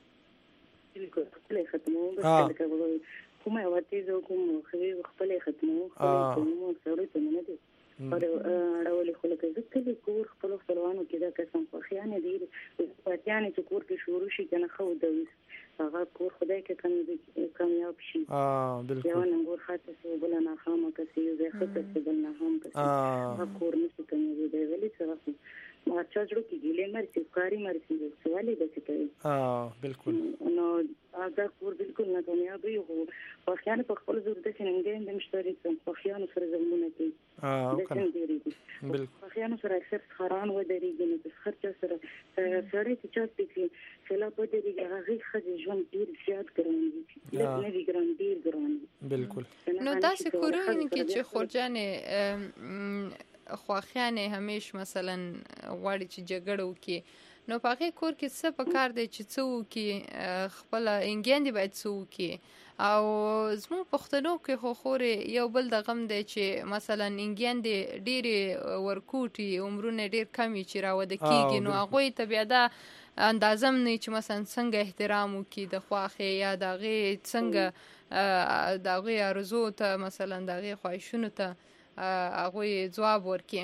Speaker 11: بالکل ختمو کومه وته زه کوم خپل ختمو سړو ته نه دي اور اړول خو لکه ځکه کور خپل خپلوانو کې دا قسم خوخیانه دي پاتیانه چې کور کې شروع شي کنه خو دوی هغه کور خدای کې کامیاب شي
Speaker 1: بالکل
Speaker 11: یو نور خاطر څه بل نه خامه کسي یو ځای خاطر څه بل نه هم کسي هغه کور نشي کامیاب دی ولی څه ما چاجړو کې ګلې مرسي کاری مرسي سوالي د څه کوي
Speaker 1: بالکل
Speaker 11: نو هغه کور بالکل نه کامیاب یو خوخیانه په خپل ضرورت کې نه د مشتري څخه خوخیانه سره زمونه کوي بالکل خوخیانه سره اکثر خران و درېږي نو د خرچ سره سره چې چاته کې فلا په دې کې هغه خځې ژوند ډیر زیات ګرانوي نه وی ګران ډیر ګرانوي
Speaker 1: بالکل
Speaker 2: نو تاسو کورونه کې چې خورجانې خواخیانه همیش مثلا غواړي چې جګړه وکړي نو په هغه کور کې څه پکار دی چې څو کې خپل انګیندې باید څو کې او زموږ پښتنو کې خو خوري یو بل د غم دی چې مثلا انګیندې ډېرې ورکوټي عمرونه ډېر کمی چې راوده کیږي نو هغه ته بیا دا اندازم نه چې مثلا څنګه احترام وکړي د خواخې یا د هغه څنګه د هغه ارزو ته مثلا د هغه خواهشونو ته هغه جواب ورکړي.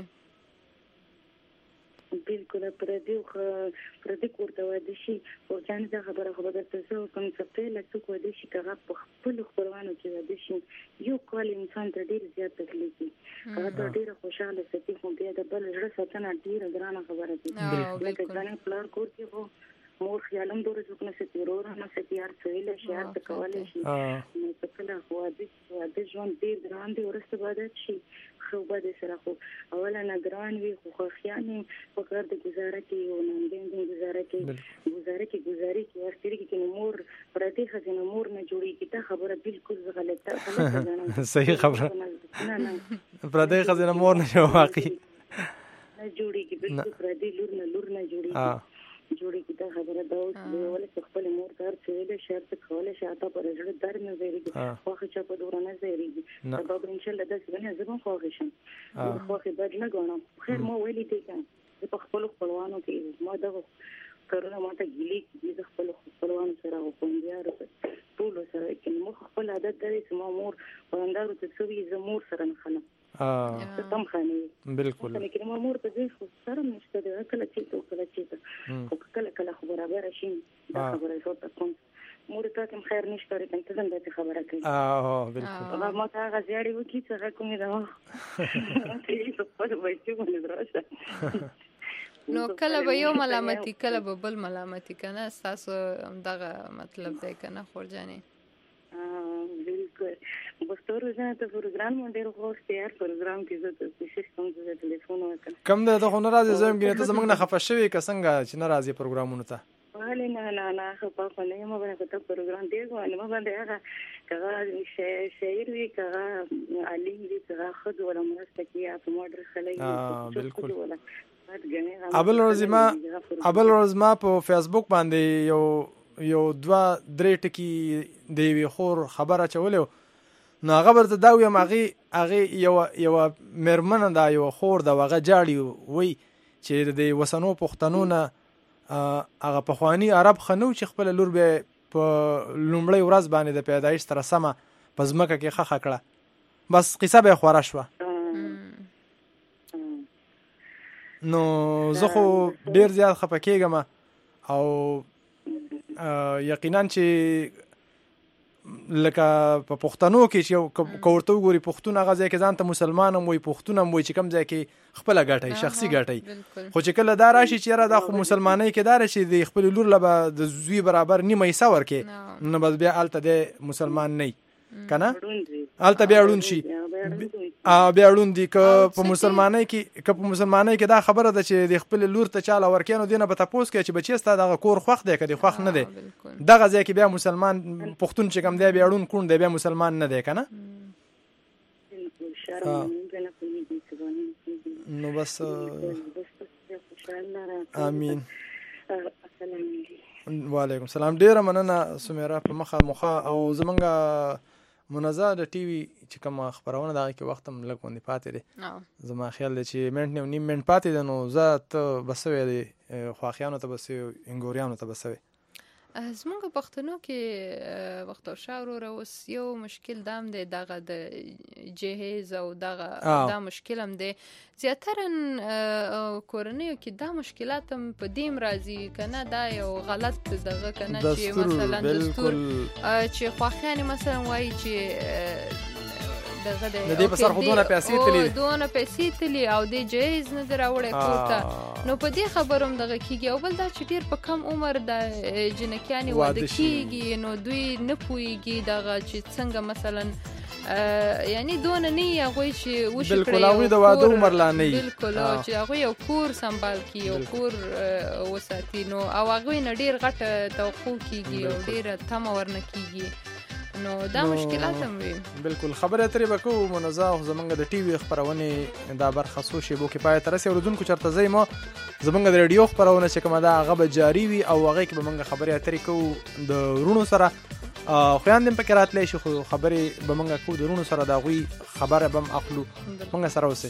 Speaker 11: بالکل پردي کوړه و دي شي او ځان ځا خبره درته څه کوم څه په لڅ کو دي شي کغه په خپل خپلوانو کې و دي شي یو کال انسان ته ډیر زیات تکلیف دي هغه ته ډیر خوشاله ستې خو بیا د بل زړه ساتنه ډیر ګرانه خبره ده لکه ځان پلان کور کې وو مور خیالم دور څوک نه ستې ورور نه ستې هر څه له شي هر څه کولای شي نو په کله خو د ژوند ډیر ګران دي ورسته بعد شي خو به سره خو اوله نه ګران وي خو خیانه په کار د گزاره کې او نن د گزاره کې واستري کې مور پرته خزینه مور نه جوړي کی ته خبره بالکل غلطه
Speaker 1: صحیح خبره نه پرته خزینه مور نه واقعي
Speaker 11: نه جوړي کی بالکل پرته لور نه جوړي کی ته خبره دا اوس ولې خپل مور کار څه له شرط کوله شاته پر ژړ در نه زیریږي واخه چا په دورانه زیریږي دا به ان شاء الله د څنګه زما خوښ شم خوښ بدل نه غواړم خیر مو ویلې دي کنه په خپل خپلوانو کې ما دا کرونا ماته ګیلې د خپل خپلوانو سره او پوندیار ټول سره کې مو خپل عادت دی چې ما مور وندارو ته سوي زمور سره نه خلم تم خاني
Speaker 1: بالکل
Speaker 11: لیکن ما مور په دې خو سره نشته دا کله چې او کله خبره به شي دا خبره شوته کوم مور ته کوم خیر نشته ته څنګه خبره کوي بالکل ما ته غزياري وکي څه کومې دا ته په وایي باندې راشه
Speaker 2: نو کله به یو ملامتي کله به بل ملامتي کنه تاسو دغه مطلب دی کنه خورجانې
Speaker 11: بالکل بستور ځنه ته پروګرام ډېر خوښ تیار پروګرام کې زه ته کوشش کوم چې ټلیفون وکړم
Speaker 1: کم ده ته نه راځي زم کې ته زمنګ نه خفه شوی که څنګه چې نه راځي پروګرامونو ته
Speaker 11: ولی نه خپل په نه ما باندې ته پروګرام دی غواړم ما باندې هغه شاعر وی کغه علي دې کغه خود ولا مرسته کیه په مودر خلای
Speaker 1: بالکل ابل روز ما په فیسبوک باندې یو یو 2-3 ټکي د یوې خور خبر اچولی و، نو هغه به ورته دا ویم هغې یوه مېرمنه ده، یوه خور ده، هغه جاړي وایي چې د وسنو پښتنو نه هغه پخواني عرب ښه نه و چې خپله لور بیا په لومړۍ ورځ باندې د پیدایش سره سمه په ځمکه کې ښخه کړه. بس قصه به یې خوره شوه. نو زه خو ډېر زیات خفه کېږم او یقینا چې لکه په پښتنو کې چې که ورته وګوري پښتون هغه ځای کې ځان ته مسلمان هم وایي، پښتون هم وایي چې کوم ځای کې خپله ګټئ، شخصي ګټئ. خو چې کله دا راشي چې یاره دا خو مسلمانۍ کې دا راشي د خپلې لور له به د زوی برابر نیمه حصه ورکړې، نو بس بیا هلته دی مسلمان نه که نه، هلته بیا ړوند شي، بیا ړوند دي. که په مسلمانۍ کې دا خبره ده چې د خپلې لور ته چاله ورکړې، نو دې نه به تپوس کوي چې بچی ستا دغه کور خوښ دی که دې خوښ نه دی. دغه ځای کې بیا مسلمان پښتون چې کوم دی بیا ړوند کوڼ دی، بیا مسلمان نه دی که نه. نو بس امین. وعلیکم السلام. ډیره مننه سمیرا په مخه او زمونږ منزه د ټي وي چې کوم خبرونه دغه کې وخت هم لږ غوندې پاتې دی. زما خیال دی چې منټ نه نیم منټ پاتې دی، نو زه ته به سوی دی خواخیانو ته به سوی انګوریانو ته به سوی.
Speaker 2: زمونږ پښتنو کې وخت او شا وروره اوس یو مشکل دا هم دی، دغه د جهیز او دغه دا مشکل هم دی. زیاتره کورنیو کې دا مشکلات هم په دې راځي که نه، دا یو غلط دغه که نه چې مثلا دستور چې خواخیانې مثلا وایي چې د دې په سر خو دونه پیسې تلي او د جهیز نه دی راوړی کور ته، نو په دې خبرو هم دغه کېږي. او بل دا چې ډېر په کم عمر د جنکیانې واده کېږي، نو دوی نه پوهېږي دغه چې څنګه مثلا یعنی دونه نه یې هغوی چې وشي کړی بالکل هغوی د واده عمر لا نه یي بالکل چې هغوی یو کور سنبال کړي، یو کور وساتي، نو او هغوی نه ډېر غټه توقع کېږي او ډېره تمه ورنه کېږي، نو دا مشکلات هم وي. بالکل خبرې اترې به کوو منزه او زمونږ د ټي وي خپرونې دا برخه څو شیبو کې پای ته رسي. اورېدونکو چېرته ځئ مو زمونږ د ریډیو خپرونه چې کومه ده هغه به جاري وي او هغې کې به موږ خبرې اترې کوو د وروڼو سره. خویاندې هم پکې راتلی شي، خو خبرې به موږ کوو د وروڼو سره، د هغوی خبره به هم اخلو. موږ سره اوسئ.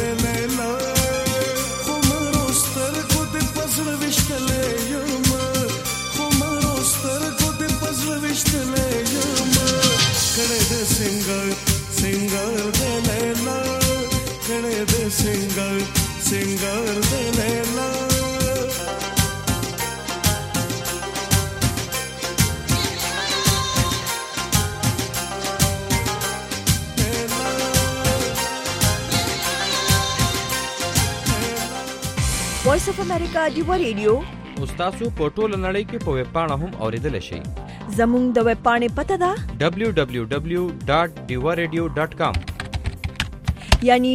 Speaker 12: لیلا خو مرو سترګو دې پزړه وشتلې یم خو مرو سترګو دې پزړه وشتلې یم کړه دې سنگار دې لیلا کړه دې سنگار دې لیلا
Speaker 10: وایس اف امریکا دیوا ریډیو
Speaker 13: تاسو په ټوله نړۍ کې په ویب پاڼه هم اوریدل شئ.
Speaker 10: زموږ د ویب پاڼې پته ده
Speaker 13: www.diwaradio.com
Speaker 10: یعنی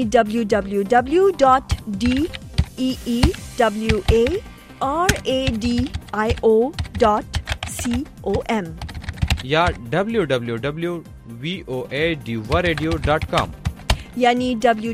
Speaker 10: www.deewaradio.com
Speaker 13: یا www.voadiwaradio.com
Speaker 10: یعنی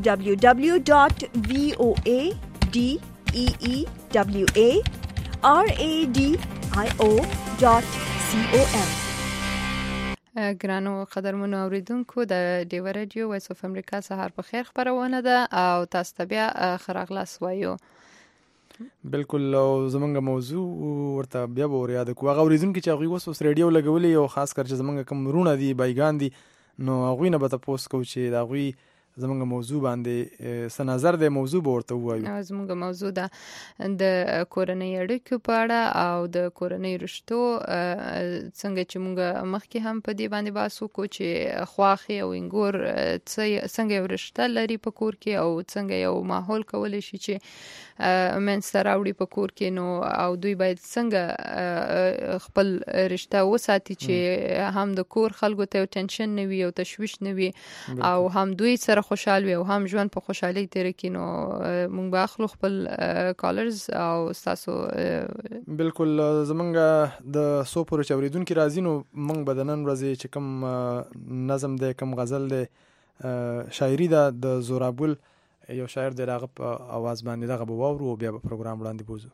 Speaker 10: www.voadiwaradio.com.
Speaker 2: ګرانو قدرمنو اوریدونکو د ډیوا رادیو وایس اف امریکا سهار په خیر خبرونه ده او تاسو ته بیا خراغلاس وایو.
Speaker 1: بالکل زمونږ موضوع ورته بیا به یاد کوو. هغه اوریدونکو چې هغوی اوس ریډیو لګولي او خاص کر چې زمونږ کوم رونه دي بایګان دي نو هغوی نه به تاسو کو چې د هغوی زمونږ موضوع باندې څه نظر دی موضوع به ورته ووایو.
Speaker 2: زمونږ موضوع ده د کورنۍ اړیکو په اړه او د کورنۍ رشتو څنګه چې مونږ مخکې هم په دې باندې بحث وکړو چې خواخي او انګور څنګه یو رشته لري په کور کې او څنګه یو ماحول کولی شي چې منځته راوړي په کور کې نو او دوی باید څنګه خپل رشته وساتي چې هم د کور خلکو ته ټینشن نه وي او تشویش نه وي او هم دوی سره خوشحال وي او هم ژوند په خوشحالۍ تیر کړي. نو مونږ به اخلو خپل کالرز او تاسو
Speaker 1: بالکل زمونږ د سو پورې چې اوریدونکي راځي نو مونږ به د نن ورځې چې کوم نظم دی کوم غزل دی شاعري ده د زورابل یو شاعر دی هغه په आवाज باندې دغه به واورو او بیا به پروګرام وړاندې بوزو.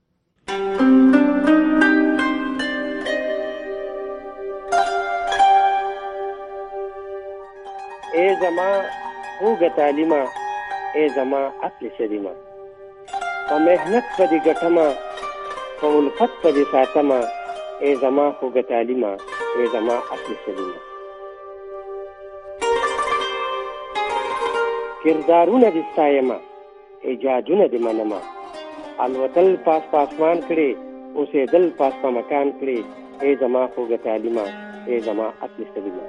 Speaker 14: اے زما خوږه تعلیمه اے زما اصل سلیمه په مهنت په دې ګټمه په الفت په دې ساتمه اے زما خوږه تعلیمه اے زما اصل سلیمه کردارونه دې ستایمه ایجادونه دې منمه الوتل پاس پاسمان کړې اوسېدل پاس په مکان کړې اے زما خوږه تعلیمه اے زما اصل سلیمه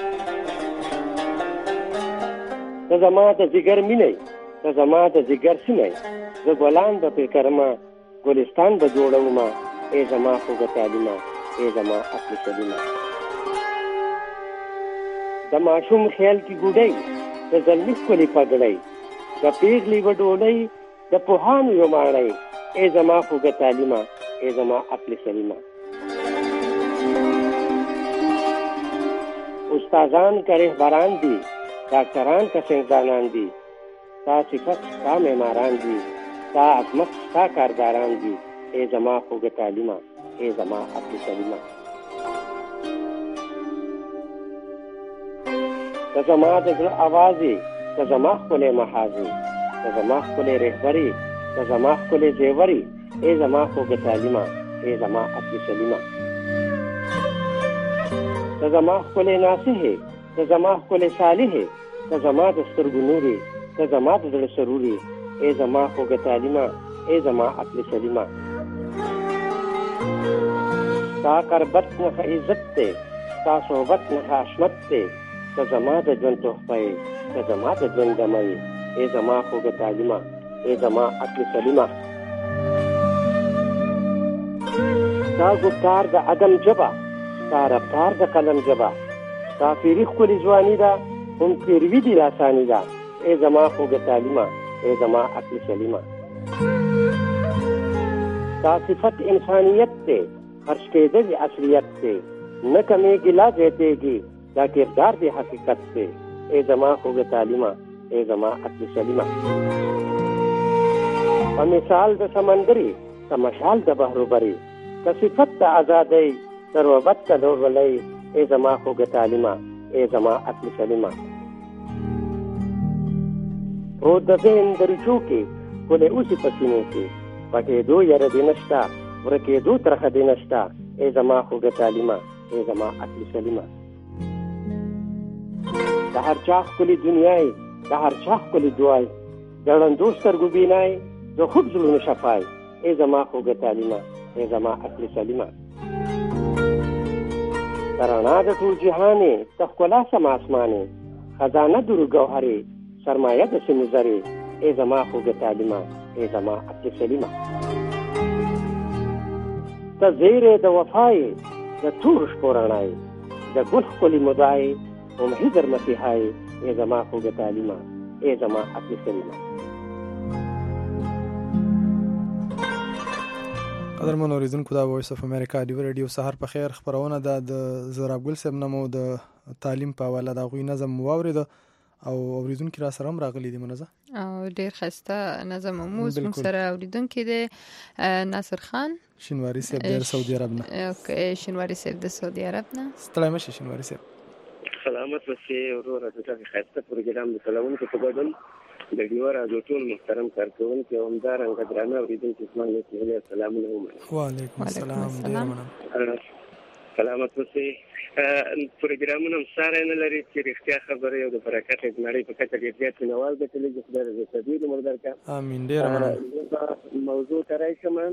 Speaker 14: ته زما د ځیګر مینې ته زما د ځیګر سینې زه ګلان به پرې کرمه ګلستان به جوړومه اے زما خوږه تعلیمه اے زما اصل سلیمه د ماشوم خیال کې ګوډۍ د زلمي ښکلې پګړۍ د پیغلې به ډوډۍ د پوهانو یو ماڼۍ اے زما خوږه تعلیمه اے زما اصل سلیمه استادان که رهبران دي ډاکټران که سینګدانان دي ستا صفت ستا معماران دي ستا عظمت ستا کارګاران دي اے زما خوږه تعلیمه اے زما اصل سلیمه ته زما د زړه اواز یې ته زما ښکلی محاذ یې ته زما ښکلی رهبر یې ته زما ښکلی زیور یې اے زما خوږه تعلیمه اے زما اصل سلیمه ته زما ښکلی ناصح یې ته زما ښکلی صالح یې ته زما د سترګو نور یې ته زما د زړه سرور یې اے زما خوږه تعلیمه اے زما اصل سلیمه ستا قربت نښه عزت دی ستا صحبت نښه عصمت دی ته زما د ژوند تحفه یې ته زما د ژوند دمه یې اے زما خوږه تعلیمه اے زما اصل سلیمه ستا گفتار د عدم ژبه ستا رفتار د قلم ژبه ستا پیري ښکلې ځواني ده هم پیروي دې لاساني ده اے زما خوږه تعلیمه اے زما اصل سلیمه ستا صفت انسانیت دی فرش کېدل اصلیت دی نه کمیږي لا زیاتېږي دا کردار دی حقیقت دی اے زما خوږه تعلیمه اے زما اصل سلیمه په مثال د سمندري که مشال د بحروبري که صفت د ازادۍ ضرورت د ډورولۍ اے زما خوږه تعلیمه اے زما اصل سلیمه پروت د ذهن دریچو کې ښکلی اوسي په سینو کې پټېدو یره دې نشته ورکېدو ترخه دې نشته ای زما خوږه تعلیمه ای زما عقل سلیمه د هر چا ښکلې دنیا یې د هر چا ښکلې دعا یې د ړندو سترګو بینا یې د خوږ زړونو شفا یې ای زما خوږه تعلیمه ای زما عقل سلیمه د رڼا د ټول جهان یې د ښکلا سم اسمان یې خزانه د روږوهر یې سرمایه د سمې زر یې ای زما خوږه تعلیمه ای زما عقل سلیمه ته زیری د وفا یې د تورو شپو رڼا یې د ګل ښکلې مدعا یې امهدر مسیحا یې ای زما خوږه تعلیمه ای زما عقل سلیمه.
Speaker 1: قدرمن اوریدونکو دا وایس اف امریکا دی رادیو سحر په خیر خبرونه د زوراب ګل صاحب نمو د تعلیم په حواله د غوي نظم واورید او اوریدونکو را سره هم راغلي دي منزه
Speaker 2: او ډیر خسته نظم موږ سره اوریدونکو دي ناصر خان
Speaker 1: شینواری صاحب د سعودي عرب نه.
Speaker 2: اوکې شینواری صاحب د سعودي عرب نه.
Speaker 1: ستړی مشه شینواری صاحب.
Speaker 14: سلامت اوسئ ورور دغه خسته پروګرام د سلامونکو په ګډون د ډیو راډیو ټول محترم کارکونکو او همدارنګه درانه اوریدونکو اسمان له سلامونه ومنه.
Speaker 1: وعلیکم السلام ډیر مننه.
Speaker 14: سلامت اوسئ. پروګرامونه سره نه لري چې رښتیا خبره او د برکت د نړۍ په کچه ډیر زیات نواز د تلګي خدای دې تدبیر مردار کا.
Speaker 1: امين ډیر مننه.
Speaker 14: موضوع ترای کوم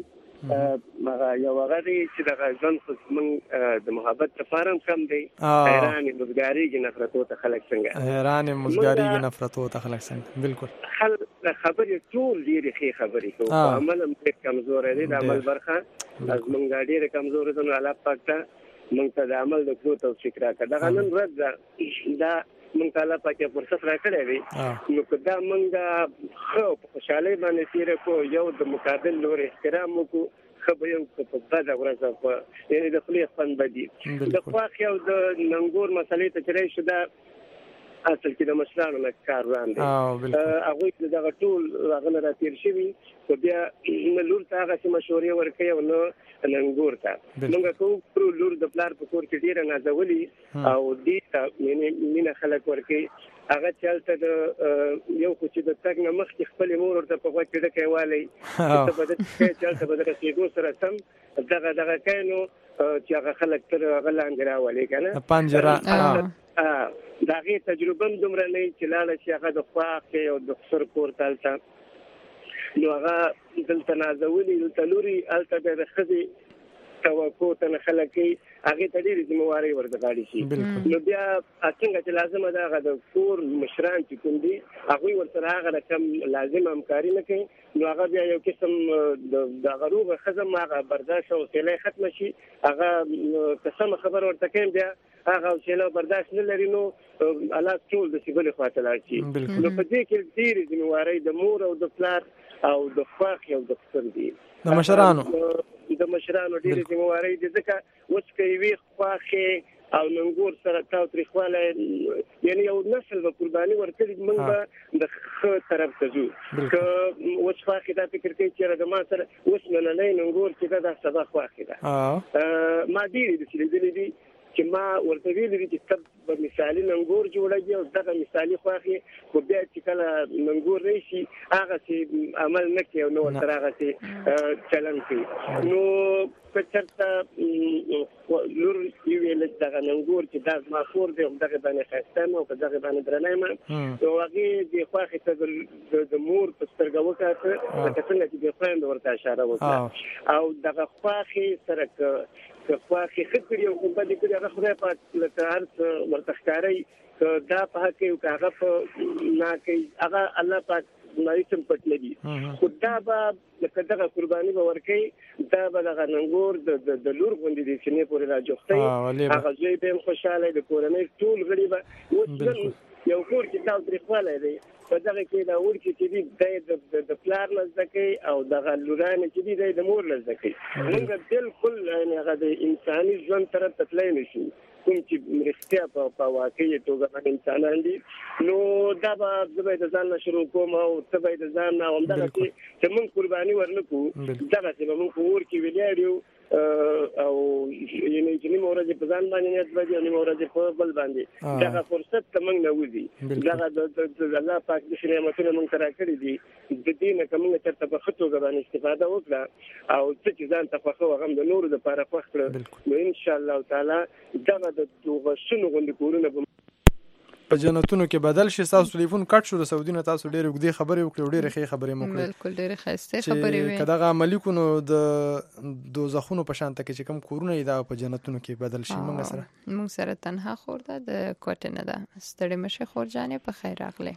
Speaker 14: مغه یو غړي چې د غزن خصمن د محبت لپاره کم دی حیران مزګاری کې نفرت او تخلق څنګه
Speaker 1: حیران مزګاری کې نفرت او تخلق څنګه بالکل
Speaker 14: حل خبرې ټول ډېری ښه خبرې کوي عمل هم کمزور دی د عمل برخه از مونږ ډېر کمزور دي نو الله پاک ته مونږ ته د عمل د قوت او فکر راکړه دا نن ورځ دا مونږ ته الله پاک فرصت راکړی دی نو کدا مونږ خو په خوشاله باندې تیر کو یو د مقابل لور احترام کو خو یو په بده ورځ په یعنی د خلیق فن بدی د خواخ یو د ننګور مسلې ته چرای شو دا اصل کې د مشرانو نه کار وړاندې هغه دغه ټول هغه را تیر شوی خو بیا لور ته هغه چې مشورې ورکوي او نو ننګور ته موږ کوو لور د پلار په کور کې ډیره نازولي او دې ته یعنی مینه خلک ورکوي هغه چلته د یو خو چې د تګ نه مخکې خپل مور ورته په غوږ کې ډکې والی ته به د چلته به د رسېدو سره سم دغه کینو چې هغه خلک تر هغه لاندې راولي که نه
Speaker 1: پنجره
Speaker 14: د هغې تجربه هم دومره نه چې لاړه چې هغه د خواښې او د خسر کور ته هلته نو هغه دلته نازولي دلته لوري هلته بیا د ښځې توقع ته نه خلک کوي هغې ته ډېرې ذمهوارۍ ورغاړې شي نو بیا څنګه چې لازمه ده هغه د کور مشران چې کوم دي هغوی ورسره هغه رقم لازم همکاري نه کوي نو هغه بیا یو قسم د هغه روغه ښځه هم هغه برداشت او حوصله ختمه شي هغه که سمه خبره ورته کوي بیا هغه حوصله او برداشت نه لري نو الله ټول د بلې خوا ته لاړ شي نو په دې کې ډېرې ذمهوارۍ د مور او د پلار او د خواښې او د خسر دي
Speaker 1: د مشرانو
Speaker 14: ډېرې ذمهوارۍ دي ځکه اوس که یوې خواښې او ننګور سره تاو تریخوالی یعنی یو نسل به قرباني ورکړي موږ به د ښه طرف ته ځو که اوس خواښې دا فکر کوي چې د ما سره اوس نننی ننګور چې دا سبا خواښې ده ما ډېرې داسې لیدلې دي چې ما ورته ویلي دي چې ته به مثالي ننګور جوړوي او دغه مثالي خواښې خو بیا چې کله ننګور راشي هغسې عمل نه کوي او نه ورسره هغسې چلن کوي نو که چېرته لور وویله چې دغه ننګور چې دا زما خور دی همدغې باندې ښایسته یم او په دغې باندې درنه یم نو هغې دې خواښې ته د مور په سترګه وکاته لکه څنګه چې دې خویندو ورته اشاره وکړه او دغه خواښې سره که خواښې ښه کړي او که بدې کړي هغه خدای پاک لکه هر څه ورته ښکاروي که دا په حق کوي او که هغه په نه کوي هغه الله پاک هیڅ هم پټ نه دي خو دا به لکه دغه قرباني به ورکوي دا به دغه ننګور د لور غوندې د سینې پورې راجوښتوي هغه زوی به هم خوشحاله د کورنۍ ټول غړي به اوس نن یو کور کې تاوتریخوالی دی په دغه کې دا وړکي چې دي دی د پلار نه زده کوي او دغه لورانې چې دي دی د مور نه زده کوي موږ بالکل هغه د انساني ژوند طرف ته تللی نه شو کوم چې رښتیا په واقعي توګه انسانان دي نو دا به زه به د ځان نه شروع کوم او ته به د ځان نه همدغسې چې موږ قرباني ورنه کړو دغسې به موږ په اور کې ولاړ یو
Speaker 6: او یعنی چې نیمه ورځ په ځان باندې نیت باندې او نیمه ورځ په بل باندې دا فرصت ته موږ نه وځي دا د الله پاک د نعمتونو موږ سره کړی دي د دې نه کومه چرته په خطو غوښنه استفاده وکړه او چې ځان ته خو غم د نور د لپاره خوښ کړو نو ان شاء الله تعالی دا د دوه شنو غوندې کورونه
Speaker 1: په جنتونو کې بدل شي. تاسو ټلیفون کټ شو د سعودي نه، تاسو ډېرې وګړي خبرې وکړې، ډېرې ښې خبرې مو کړې.
Speaker 2: بالکل ډېرې ښایسته خبرې وې.
Speaker 1: کداغه عملی کو نو د دوزخونو په شان تکي چې کوم کورونه دا په جنتونو کې بدل شي.
Speaker 2: موږ سره تنها خور ده د کوټه نه ده. ستړي مشه خور جانې په خیر راغله.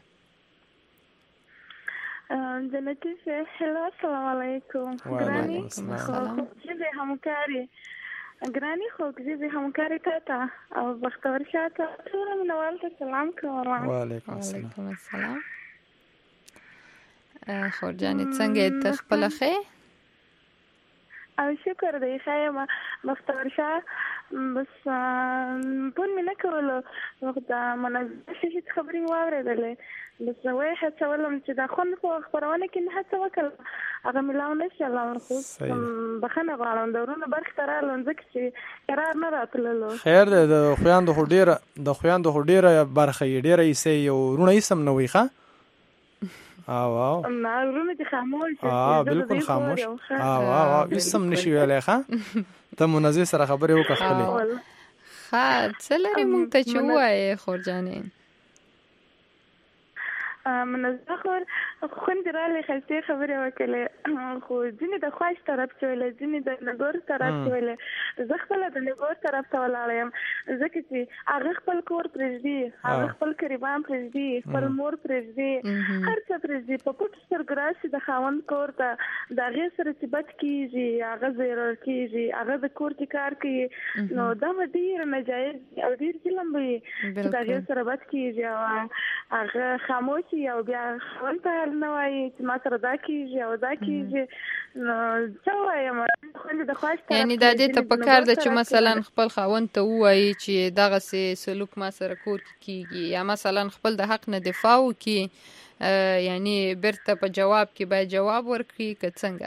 Speaker 15: جنتی هلو السلام علیکم.
Speaker 1: وعلیکم السلام.
Speaker 15: زه همکاري ګرانی خو زه همکاري ته او بختور شاته ټول منوال ته سلام کوم.
Speaker 1: وعلیکم
Speaker 2: السلام. خور جانې څنګه ته خپل ښه؟
Speaker 15: او شکر دی خایم بختور شاه بس پون مې نه کولو وخت دا منظم شي خبرې واورېدلې بس وای هڅه ولم چې دا خون په خبرونه کې نه هڅه وکړه هغه ملاو نه شي الله خو بخنه غواړم دورونه برخ تر لنځک چې قرار نه راتللو.
Speaker 1: خیر ده د خویاندو هډیره برخه ډیره یې سي یو رونه یې سم نه وي ښه
Speaker 15: واو نه رونه چې خاموش
Speaker 1: بالکل خاموش واو اسم نشي ویلای ښه ته منزه سره خبرې وکړه خپلې
Speaker 2: ښه څه لري مونږ ته چې وایې خور جانې
Speaker 15: منزه خور خوندراله خلته خبره وکړه خو ځینې د خواش طرف چولې ځینې د نګور طرف چولې زه خپل د نګور طرف ته ولاړم ځکه چې هغه خپل کور پرېږدي هغه خپل قریبان پرېږدي خپل مور پرېږدي هر څه پرېږدي په پټ سترګراسي د خاوند کور ته د هغې سره چې بد کېږي هغه ضرر کېږي هغه د کور کې کار کوي نو دا ډېر ناجایز او ډېر ظلم وي چې د هغې سره بد کېږي او هغه خاموش او بیا خپل ته نه وایي چې ما سره دا کېږي او دا کېږي نو څه وایم د خواش
Speaker 2: یعنی دا دې ته پکار ده چې مثلا خپل خاوند ته ووایي چې دغسې سلوک ما سره کور کې کېږي یا مثلا خپل د حق نه دفاع وکړي یعنی بیرته په جواب کې باید جواب ورکړي که څنګه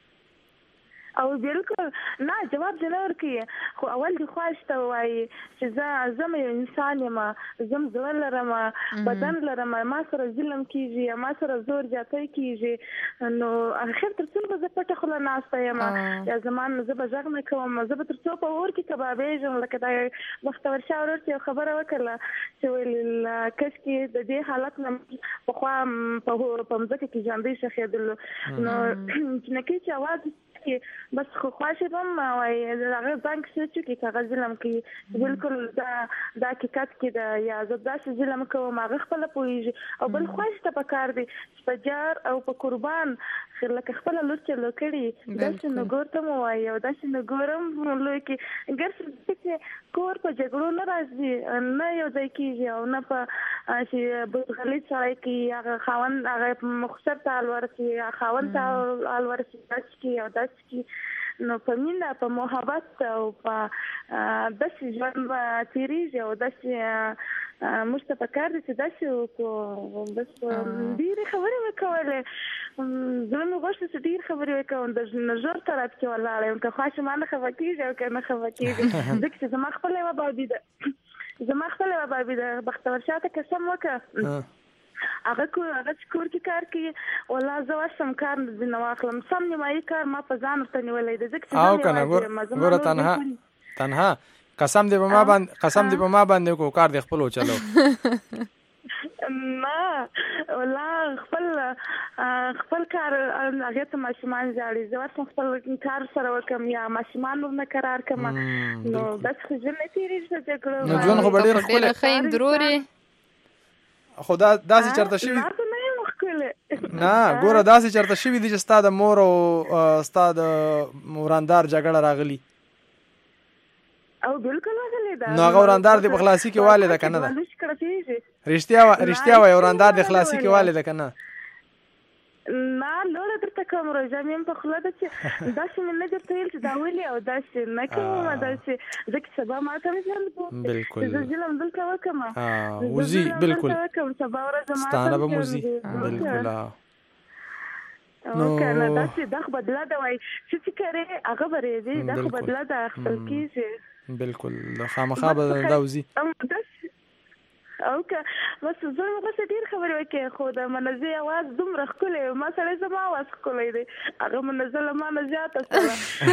Speaker 15: او بالکل نه جواب نه ورکړي خو اول د خواش ته وایي چې زه یو انسان یم زم زړه لرم بدن لرم ما سره ظلم کېږي ما سره زور زیاتی کېږي نو اخر تر څو زه پټه خوله ناسته یم یا زمان زه به غږ نه کوم زه به تر څو په اور کې کبابېږم لکه دا بختور شاه ورور چې خبره وکړله چې ویل کشکې د دې حالت نه پخوا په مځکه کې ژوندی ښخېدلو نو جنکۍ چې اواز بس خو خواشي بم وای هغه ځان کې چې هغه ظلم کوي بالکل دا حقیقت کې دا یا زه داسې ظلم کوم هغه خپل پوهیږي او بل خوښ ته پکار دی چې په جار او په قربان لکه خپل لور چې لوکړي داسې نو ګورته مو وای او داسې نو ګورم لوی کې ګرځي چې کور په جګړو نه راځي نه یو ځای کېږي او نه په چې بغلې سره کې هغه خاوند هغه مخسر تعال ورسي خاوند تعال ورسي چې او داسې نو په مینه په محبت او په داسې ژوند تیریږي او داسې موږ ته پکار دي چې داسې وکړو بس ډېرې خبرې مې کولې زه مې غوښتل چې ډېرې خبرې وکړم د نظر طرف کې ولاړه یم که خواښې ما نه خفه کېږي او که نه خفه کېږي ځکه چې زما خپله یوه بابي ده بختور شاه ته قسم وکړه هغه کور کې کار کوي والله زه واسم کار نه واخلم سم نیمایي کار ما په ځان ورته نیولی دی ځکه چې
Speaker 1: او کنه ګوره تنها قسم دې په ما باندې کو کار دې خپل وچلو
Speaker 15: نه والله خپل کار هغه ته ماشومان ځاړي زه واسم خپل کار سره وکم یا ماشومان ورنه قرار کم نو بس خو ژوند نه تېرېږي جګړه
Speaker 1: نو ژوند خو به ډېر ښکلی
Speaker 2: ښه اندرورې
Speaker 1: خو داسې چرته شوي نه ګوره داسې چرته شوي دي چې ستا د مور او ستا د وراندار جګړه راغلي
Speaker 15: او بالکل راغلی ده
Speaker 1: نو هغه وراندار دې په خلاصي کې والې ده که نه ده رښتیا وایي وراندار دې خلاصي کې والې ده که نه
Speaker 15: نه لوړه درته کوم روژه مې په خوله ده چې داسې مې نه درته ویل چې دا ولې او داسې نه کوم داسې ځکه سبا ما ته مې ځان
Speaker 1: بالکل
Speaker 15: زه ظلم دلته وکړم
Speaker 1: وزي بالکل
Speaker 15: سبا ورځ ما
Speaker 1: ستانه به موزي بالکل
Speaker 15: کنه داسې د بدلا د وای چې کرے هغه بره دي د بدلا د خپل کیږي
Speaker 1: بالکل خامخا به داوزی
Speaker 15: او که بس زه مو څه ډیر خبرې وکړې خو د منزه आवाज دومره ښکلی ما سره زما आवाज ښکلی دی هغه منزه له ما نه زیاته سره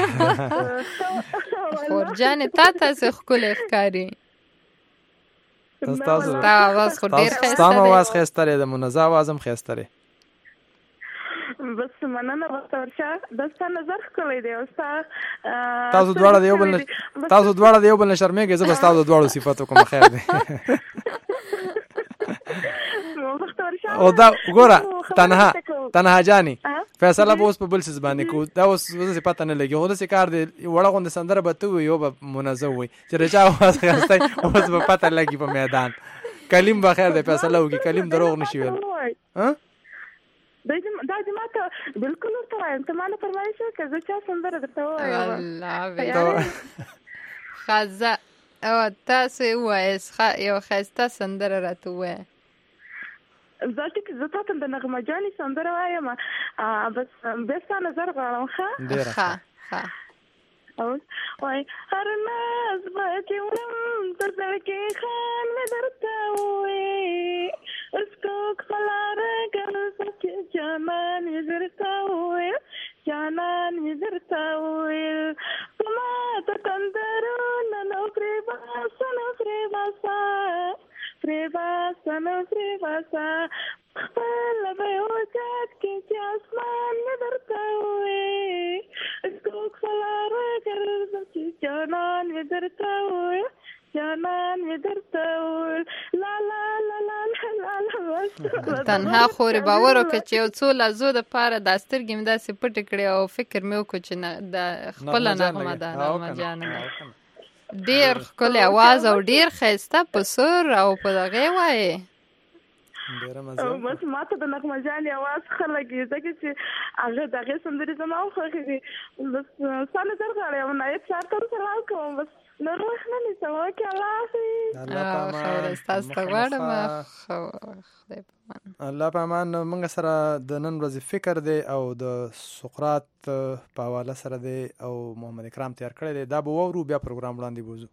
Speaker 2: خورجانې تا تاسې ښکلی ښکاري
Speaker 1: ستاسو आवाज خو ډیر ښایسته دی ستاسو आवाज ښایسته دی د منزه आवाज هم ښایسته دی
Speaker 15: بس مننه ورته دستا نظر ښکلی دی او
Speaker 1: تاسو دواړه د یو بل نه شرمېږئ زه به ستاسو د دواړو صفت وکړم خیر دی او دا ګوره تنها جاني فیصله به اوس په بل څه باندې کوو دا اوس څه پته نه لګي خو داسې کار دی وړه غونډه سندره به ته وي یو به منظم وي چې د چا اواز ښایسته اوس به پته لګي په میدان کلیم به خیر دی فیصله وکړي کلیم دروغ نشي ویل
Speaker 15: دا دې ماته بالکل ورته وایم ته ما نه فرمایش وکړه زه چا سندره درته ووایم
Speaker 2: ښځه او تاسې ووایاست یو ښایسته سندره راته ووایه
Speaker 15: زه تاته د نغمه جانې سندره وایم بس بیا ستا نظر غواړم ښه وای هر ناز به چې وړم تر زړه کې خان مې درته ووایي اسکوک خلاره ګرځه چې جانان مې درته وویل جانان مې درته وویل په ما ته تندرونه نو پرېباسه خپله به یې وجات کې چې اسمان مې درته وویل اسکوک خلاره ګرځه چې جانان مې درته وویل جانان مې درته وویل لا لا لا لا لا
Speaker 2: تنها خورې باور وکړه چې یو څو لحظو دپاره دا سترګې مې داسې پټې کړې او فکر مې وکړو چې د خپله نغمه ده نغمه جانه ډېر ښکلی اواز او ډېر ښایسته په سر او په دغې وایې
Speaker 15: بس ما ته د نغمه جانې اواز ښه لګي ځکه چې هغه د هغې سندرې زما خوښې دي بس ستا نظر غواړم نایب صاحب ته سلام کوم بس نور وخت نه نیسم اوکې الله حافظ
Speaker 2: خیره ستاسو ته غواړم خدای په امان
Speaker 1: الله په امان موږ سره د نن ورځې فکر دی او د سقراط په حواله سره دی او محمد اکرام تیار کړی دی دا به واورو بیا پروګرام وړاندې بوځو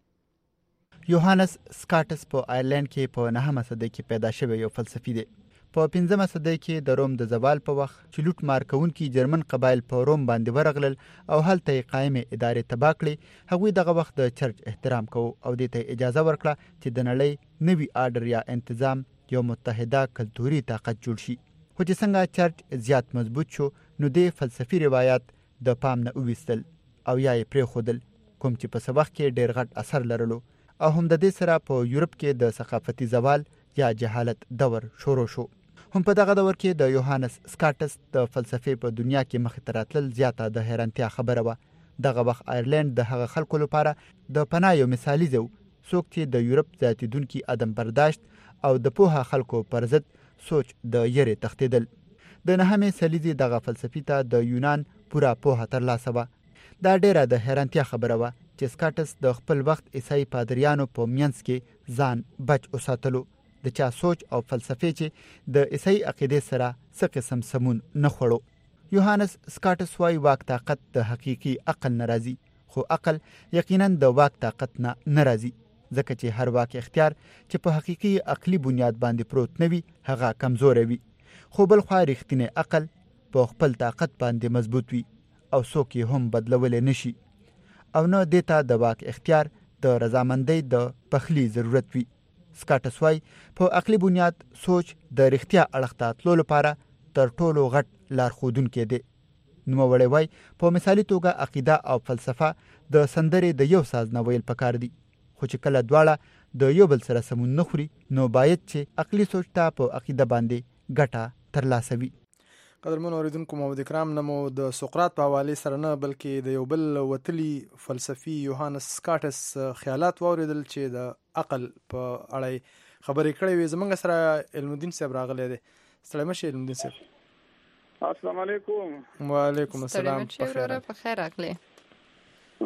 Speaker 16: یوهانس سکاټس په آیرلند کې په 9مه صدۍ کې پیدا شوی یو فلسفي دی په 15مه صدۍ کې د روم د زوال په وخت چې لوټ مار کوونکي جرمن قبایل په روم باندې ورغلل او هلته یې قایمې ادارې تباه کړې هغوی دغه وخت د چرچ احترام کوو او دې ته اجازه ورکړه چې د نړۍ نوي آرډر یا انتظام یو متحده کلتوري طاقت جوړ شي خو چې څنګه چرچ زیات مضبوط شو نو دې فلسفي روایات د پام نه وویستل او یا یې پرېښودل کوم چې په څه وخت کې ډېر غټ اثر لرلو او هم د دې سره په یورپ کې د ثقافتي زوال یا جهالت دور شروع شو هم په دغه دور کې د یوهانس سکاټس د فلسفې په دنیا کې مخې ته راتلل زیاته د حیرانتیا خبره وه دغه وخت آیرلند د هغه خلکو لپاره د پناه یو مثالي ځای و څوک چې د یورپ زیاتېدونکي عدم برداشت او د پوهه خلکو پر ضد سوچ د یرې تښتېدل د 9مې سلیزې دغه فلسفي ته د یونان پوره پوهه ترلاسه وه دا ډیره د حیرانتیا خبره وه چې سکاټس د خپل وخت عیسائی پادریانو په منځ کې ځان بچ وساتلو د چا سوچ او فلسفې چې د عیسائی عقیدې سره څه قسم سمون نه خوړو یوهانس سکاټس وایي واک طاقت د حقیقي عقل نه راځي خو عقل یقینا د واک طاقت نه راځي ځکه چې هر واک اختیار چې په حقیقي عقلي بنیاد باندې پروت نه وي هغه کمزوری وي خو بل خوا رښتینی عقل په خپل طاقت باندې مضبوط وي او څوک یې هم بدلولی نشي او نه دې ته د واک اختیار د رضامندۍ د پخلي ضرورت وي سکاټس وایي په عقلي بنیاد سوچ د رښتیا اړخ ته تلو لپاره تر ټولو غټ لارښودونکی دی نوموړی وایي په مثالي توګه عقیده او فلسفه د سندرې د یو ساز نه ویل پکار دي خو چې کله دواړه د یو بل سره سمون نه خوري نو باید چې عقلي سوچ ته په عقیده باندې ګټه ترلاسه وي
Speaker 1: قدرمن اوریدونکو محمد اکرام نه مو د سقراط په حوالې سره نه بلکې د یو بل وتلي فلسفي یوهانس سکاټس خیالات واوریدل چې د عقل په اړه خبرې کړې وې زمونږ سره علم الدین صاحب راغلی دی ستړی مه شئ علم الدین صاحب
Speaker 17: السلام علیکم
Speaker 1: وعلیکم السلام
Speaker 2: په خیر راغلی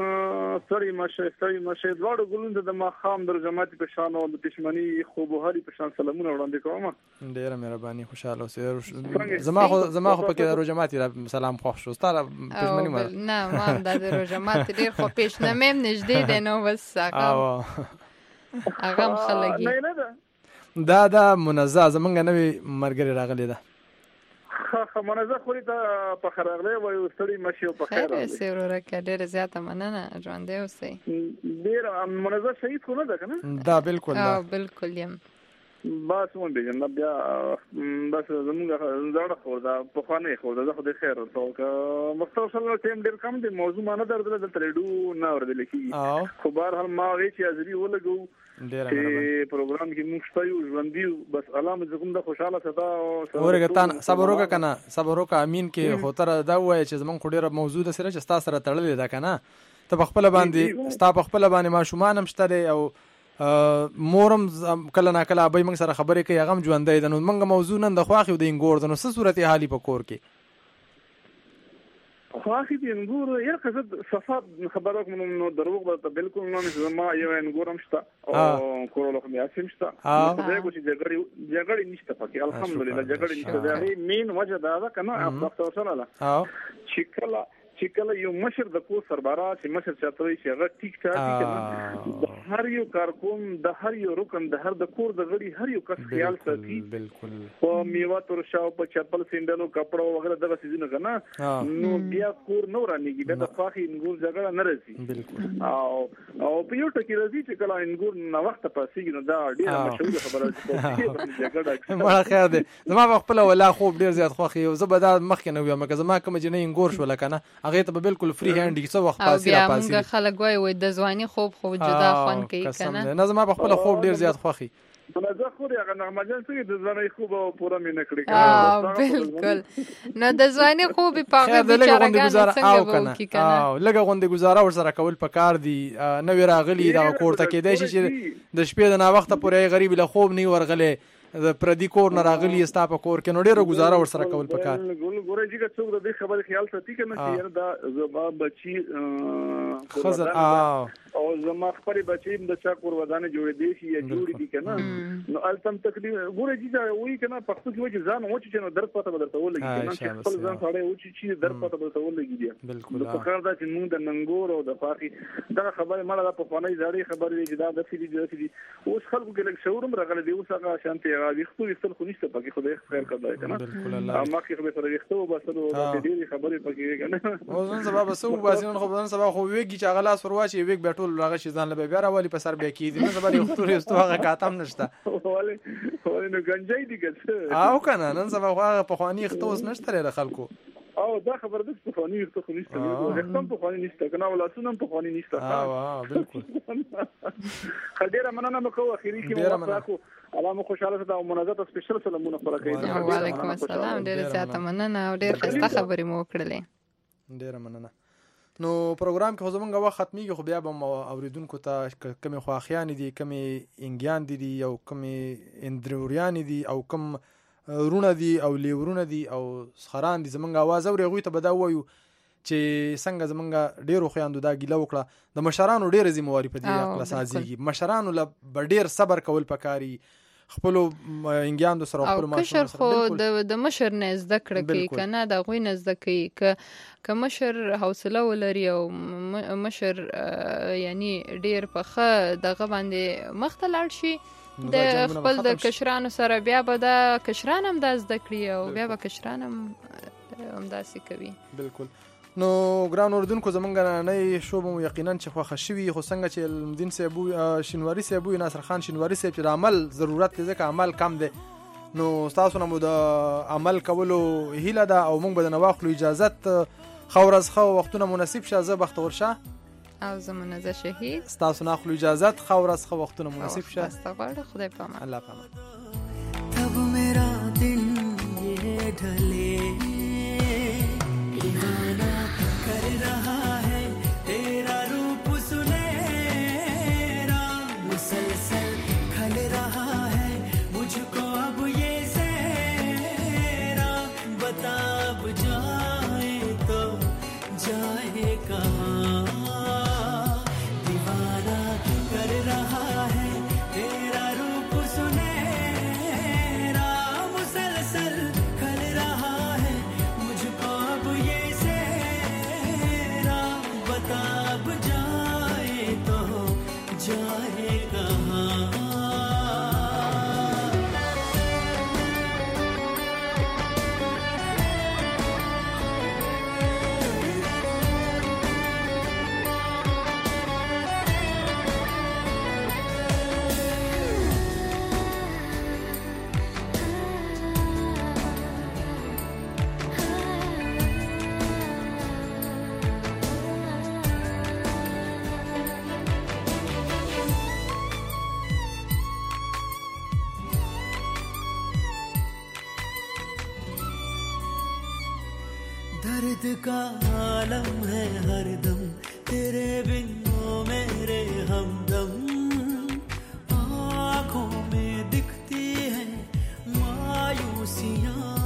Speaker 5: ستړي مشه دواړو ګلونو د ماخام در جماعت په شان او د پښمنی خوبهاري په شان سلامونه وړاندې کوم.
Speaker 1: ډیره مهرباني خوشاله اوسئ. زما خو پکې د جماعت سلام خوښ شو ستاره پښمنی ما
Speaker 2: نه ما د جماعت ډیر خو پښنه مم نږدې دی نو بس هغه خلګي
Speaker 1: دا منزه زمونږ نوې مرګري راغلی ده.
Speaker 5: خا منزه خوري ته په خراغله وای ستړي مشه په خیر
Speaker 2: راځي. سیرو راکړه ډیره زیاته مننه ژوند دی اوسئ.
Speaker 5: ډیر منزه شهید خو نه ده کنه؟
Speaker 1: دا بالکل
Speaker 2: دا بالکل یم.
Speaker 5: بس مون به جناب بیا بس زموږه زړه خور دا په خوانه خور دا خو د خیر تو که مستوصل ټیم ډیر کم دی موضوع ما نه درځل د تلډو نه اوردل کی خو بهر حال ما وی چې ازری ولګو چې پروګرام کې موږ شتو ژوندۍ بس علامه زغم د خوشاله صدا
Speaker 1: ورګه تان صبر وکړه کنه صبر وکړه امین کې خو تر دا وای چې زمون خو ډیره موضوع د سره چې تاسو سره تړلې ده کنه ته په خپل باندې ستا په خپل باندې ما شومان هم شته او مورم کله نا کله ابي موږ سره خبرې کوي هغه ژوندۍ ده. نو موږ موضوع نن د خواخي د انګور د نو څه صورت حالي په کور کې
Speaker 5: خواخي د انګور یا قصد صفات خبرك من دروغ به بالکل نه زما یو انګور هم شته او کورلو خو بیا سم شته دا کو چې جګړې نشته پکې الحمدلله جګړې نشته دا مين وجه دا ده کنه تاسو سره لا چې کله یو مشر د کو سربارا چې مشر چاته شي هغه ټیک ټاک د هر یو کارکون د هر یو رکن د هر د کور د غړي هر یو کس خیال ساتي بالکل او میوه تر شاو په چپل سیندلو کپڑا وغیرہ دغه سيزونه کنه نو بیا کور نو رانیږي د فاخي انګور جګړه نه راځي بالکل او په یو ټکی راځي چې کله انګور نو وخت پاسيږي نو دا ډیره مشهور خبره ده جګړه
Speaker 1: ما خیر ده زما خپل ولا خوب ډیر زیات خوخي او زبدا مخکې نو یم که زما کوم جنې انګور شو لکنه هغه ته بالکل فری هاند څه وخت پاسي را پاسي.
Speaker 2: او بیا موږ خلک وای د ځواني خوب خو جدا خوان کوي کنه.
Speaker 1: نه زما په خپل خوب ډیر زیات خوخي.
Speaker 5: منزه خوري هغه نغمجن څه د ځواني خوب او پوره مینه کړی.
Speaker 2: بالکل نو د ځواني خوب په هغه بیچارهګان څنګه وکړي کنه.
Speaker 1: لګه غونډه گزاره ور سره کول پکار دی نو راغلی دا کوړه کې دی چې د شپې د نا وخت پورې غریب له خوب نه ورغله د پردي کور نه راغلی استا په کور کې نو ډیره گزاره ور سره کول پکار.
Speaker 5: ګورې چې څوک د دې خبرې خیال ساتي کنه چې دا زما بچي
Speaker 1: خزر
Speaker 5: او زما خپل بچي د چا کور ودانه جوړې دي شي یا جوړې دي کنه نو التم تقدیر ګورې چې وی کنه پښتو کې وځي ځان و چې نو در پته بدرته ولګي کنه خپل ځان سره و چې در پته بدرته ولګي دي بالکل په کار دا چې موږ د ننګور او د فاخي دا خبره مړه په فونای ځاړي خبرې چې دا د فيدي اوس خلکو کې لږ شعورم راغلی دی اوس هغه شانتي ویختو خو نشته پکې خدای خیر کړی کنه بالکل الله ما کې خبره سره ویختو بس نو د دې خبرې پکې کنه
Speaker 1: او ځن سبب سو باسن خو ځن سبب خو ویږي چې غلا سرواچی ویګ بیٹول راغی شي ځان له بیا راولي په سر بیا کیدی نو سبب یو خطر یو هغه کاتم نشته
Speaker 5: ولې نو گنجای دي ګڅ
Speaker 1: او کنه نن سبب هغه په خواني اختوس نشته لري خلکو
Speaker 5: او دا خبر د پخوانی وخت خو نشته هیڅ پخوانی نشته کنه ولا سنم پخوانی نشته
Speaker 1: بالکل
Speaker 5: خډيره مننه مکو اخیری کې مو علامه خوشاله ده او منازات سپیشل سلامونه پر کوي.
Speaker 2: وعلیکم السلام ډیر زیاته مننه او ډیر ښه خبرې مو وکړلې.
Speaker 1: ډیر مننه. نو پروګرام کې زمونږ وخت ختميږي خو بیا به اوریدونکو ته کمی خواخیان دي کمی انګیان دي او کمی اندروریان دي او کم رونه دي او لیورونه دي او سخران دي زمونږ आवाज اوري غوي ته بدا وایو چې څنګه زمونږ ډیرو خويندو دا ګیله وکړه د مشرانو ډیره ذمہواری په دې خپل سازيږي مشرانو له ډیر صبر کول پکاري خپل انګیان د سره خپل
Speaker 2: مشر خو د مشر نه زده کړه کوي کنه د غوي نه زده کوي ک مشر حوصله ولري او مشر یعنی ډیر پخه دغه باندې مختلل شي د خپل د کشرانو سره بیا به د کشران هم د زده کړي او بیا به کشران هم داسې کوي.
Speaker 1: بالکل. نو ګران اوردونکو زمونږ نه شو مو یقینا چې خو خشوي خو څنګه چې المدین سیبو شینواری سیبو ناصر خان شینواری سیب چې عمل ضرورت دی ځکه عمل کم دی نو تاسو نه مو د عمل کولو هیله ده او موږ به د نواخلو اجازت خورز خو وختونه مناسب شه زه بختور شه
Speaker 2: او زمونه ز شهید
Speaker 1: تاسو نه خلو اجازت خورز خو وختونه مناسب شه
Speaker 2: استغفر خدای پامان
Speaker 1: الله پامان.
Speaker 3: تب میرا دل یہ ڈھلے دیوانہ کر رہا ہے تیرا روپ سنہرا مسلسل کھل رہا ہے مجھ کو اب یہ زہرا بتا اب جائے تو جائے کہاں दर्द का आलम है हरदम तेरे बिन ओ मेरे हमदम आँखों में दिखती है मायूसियाँ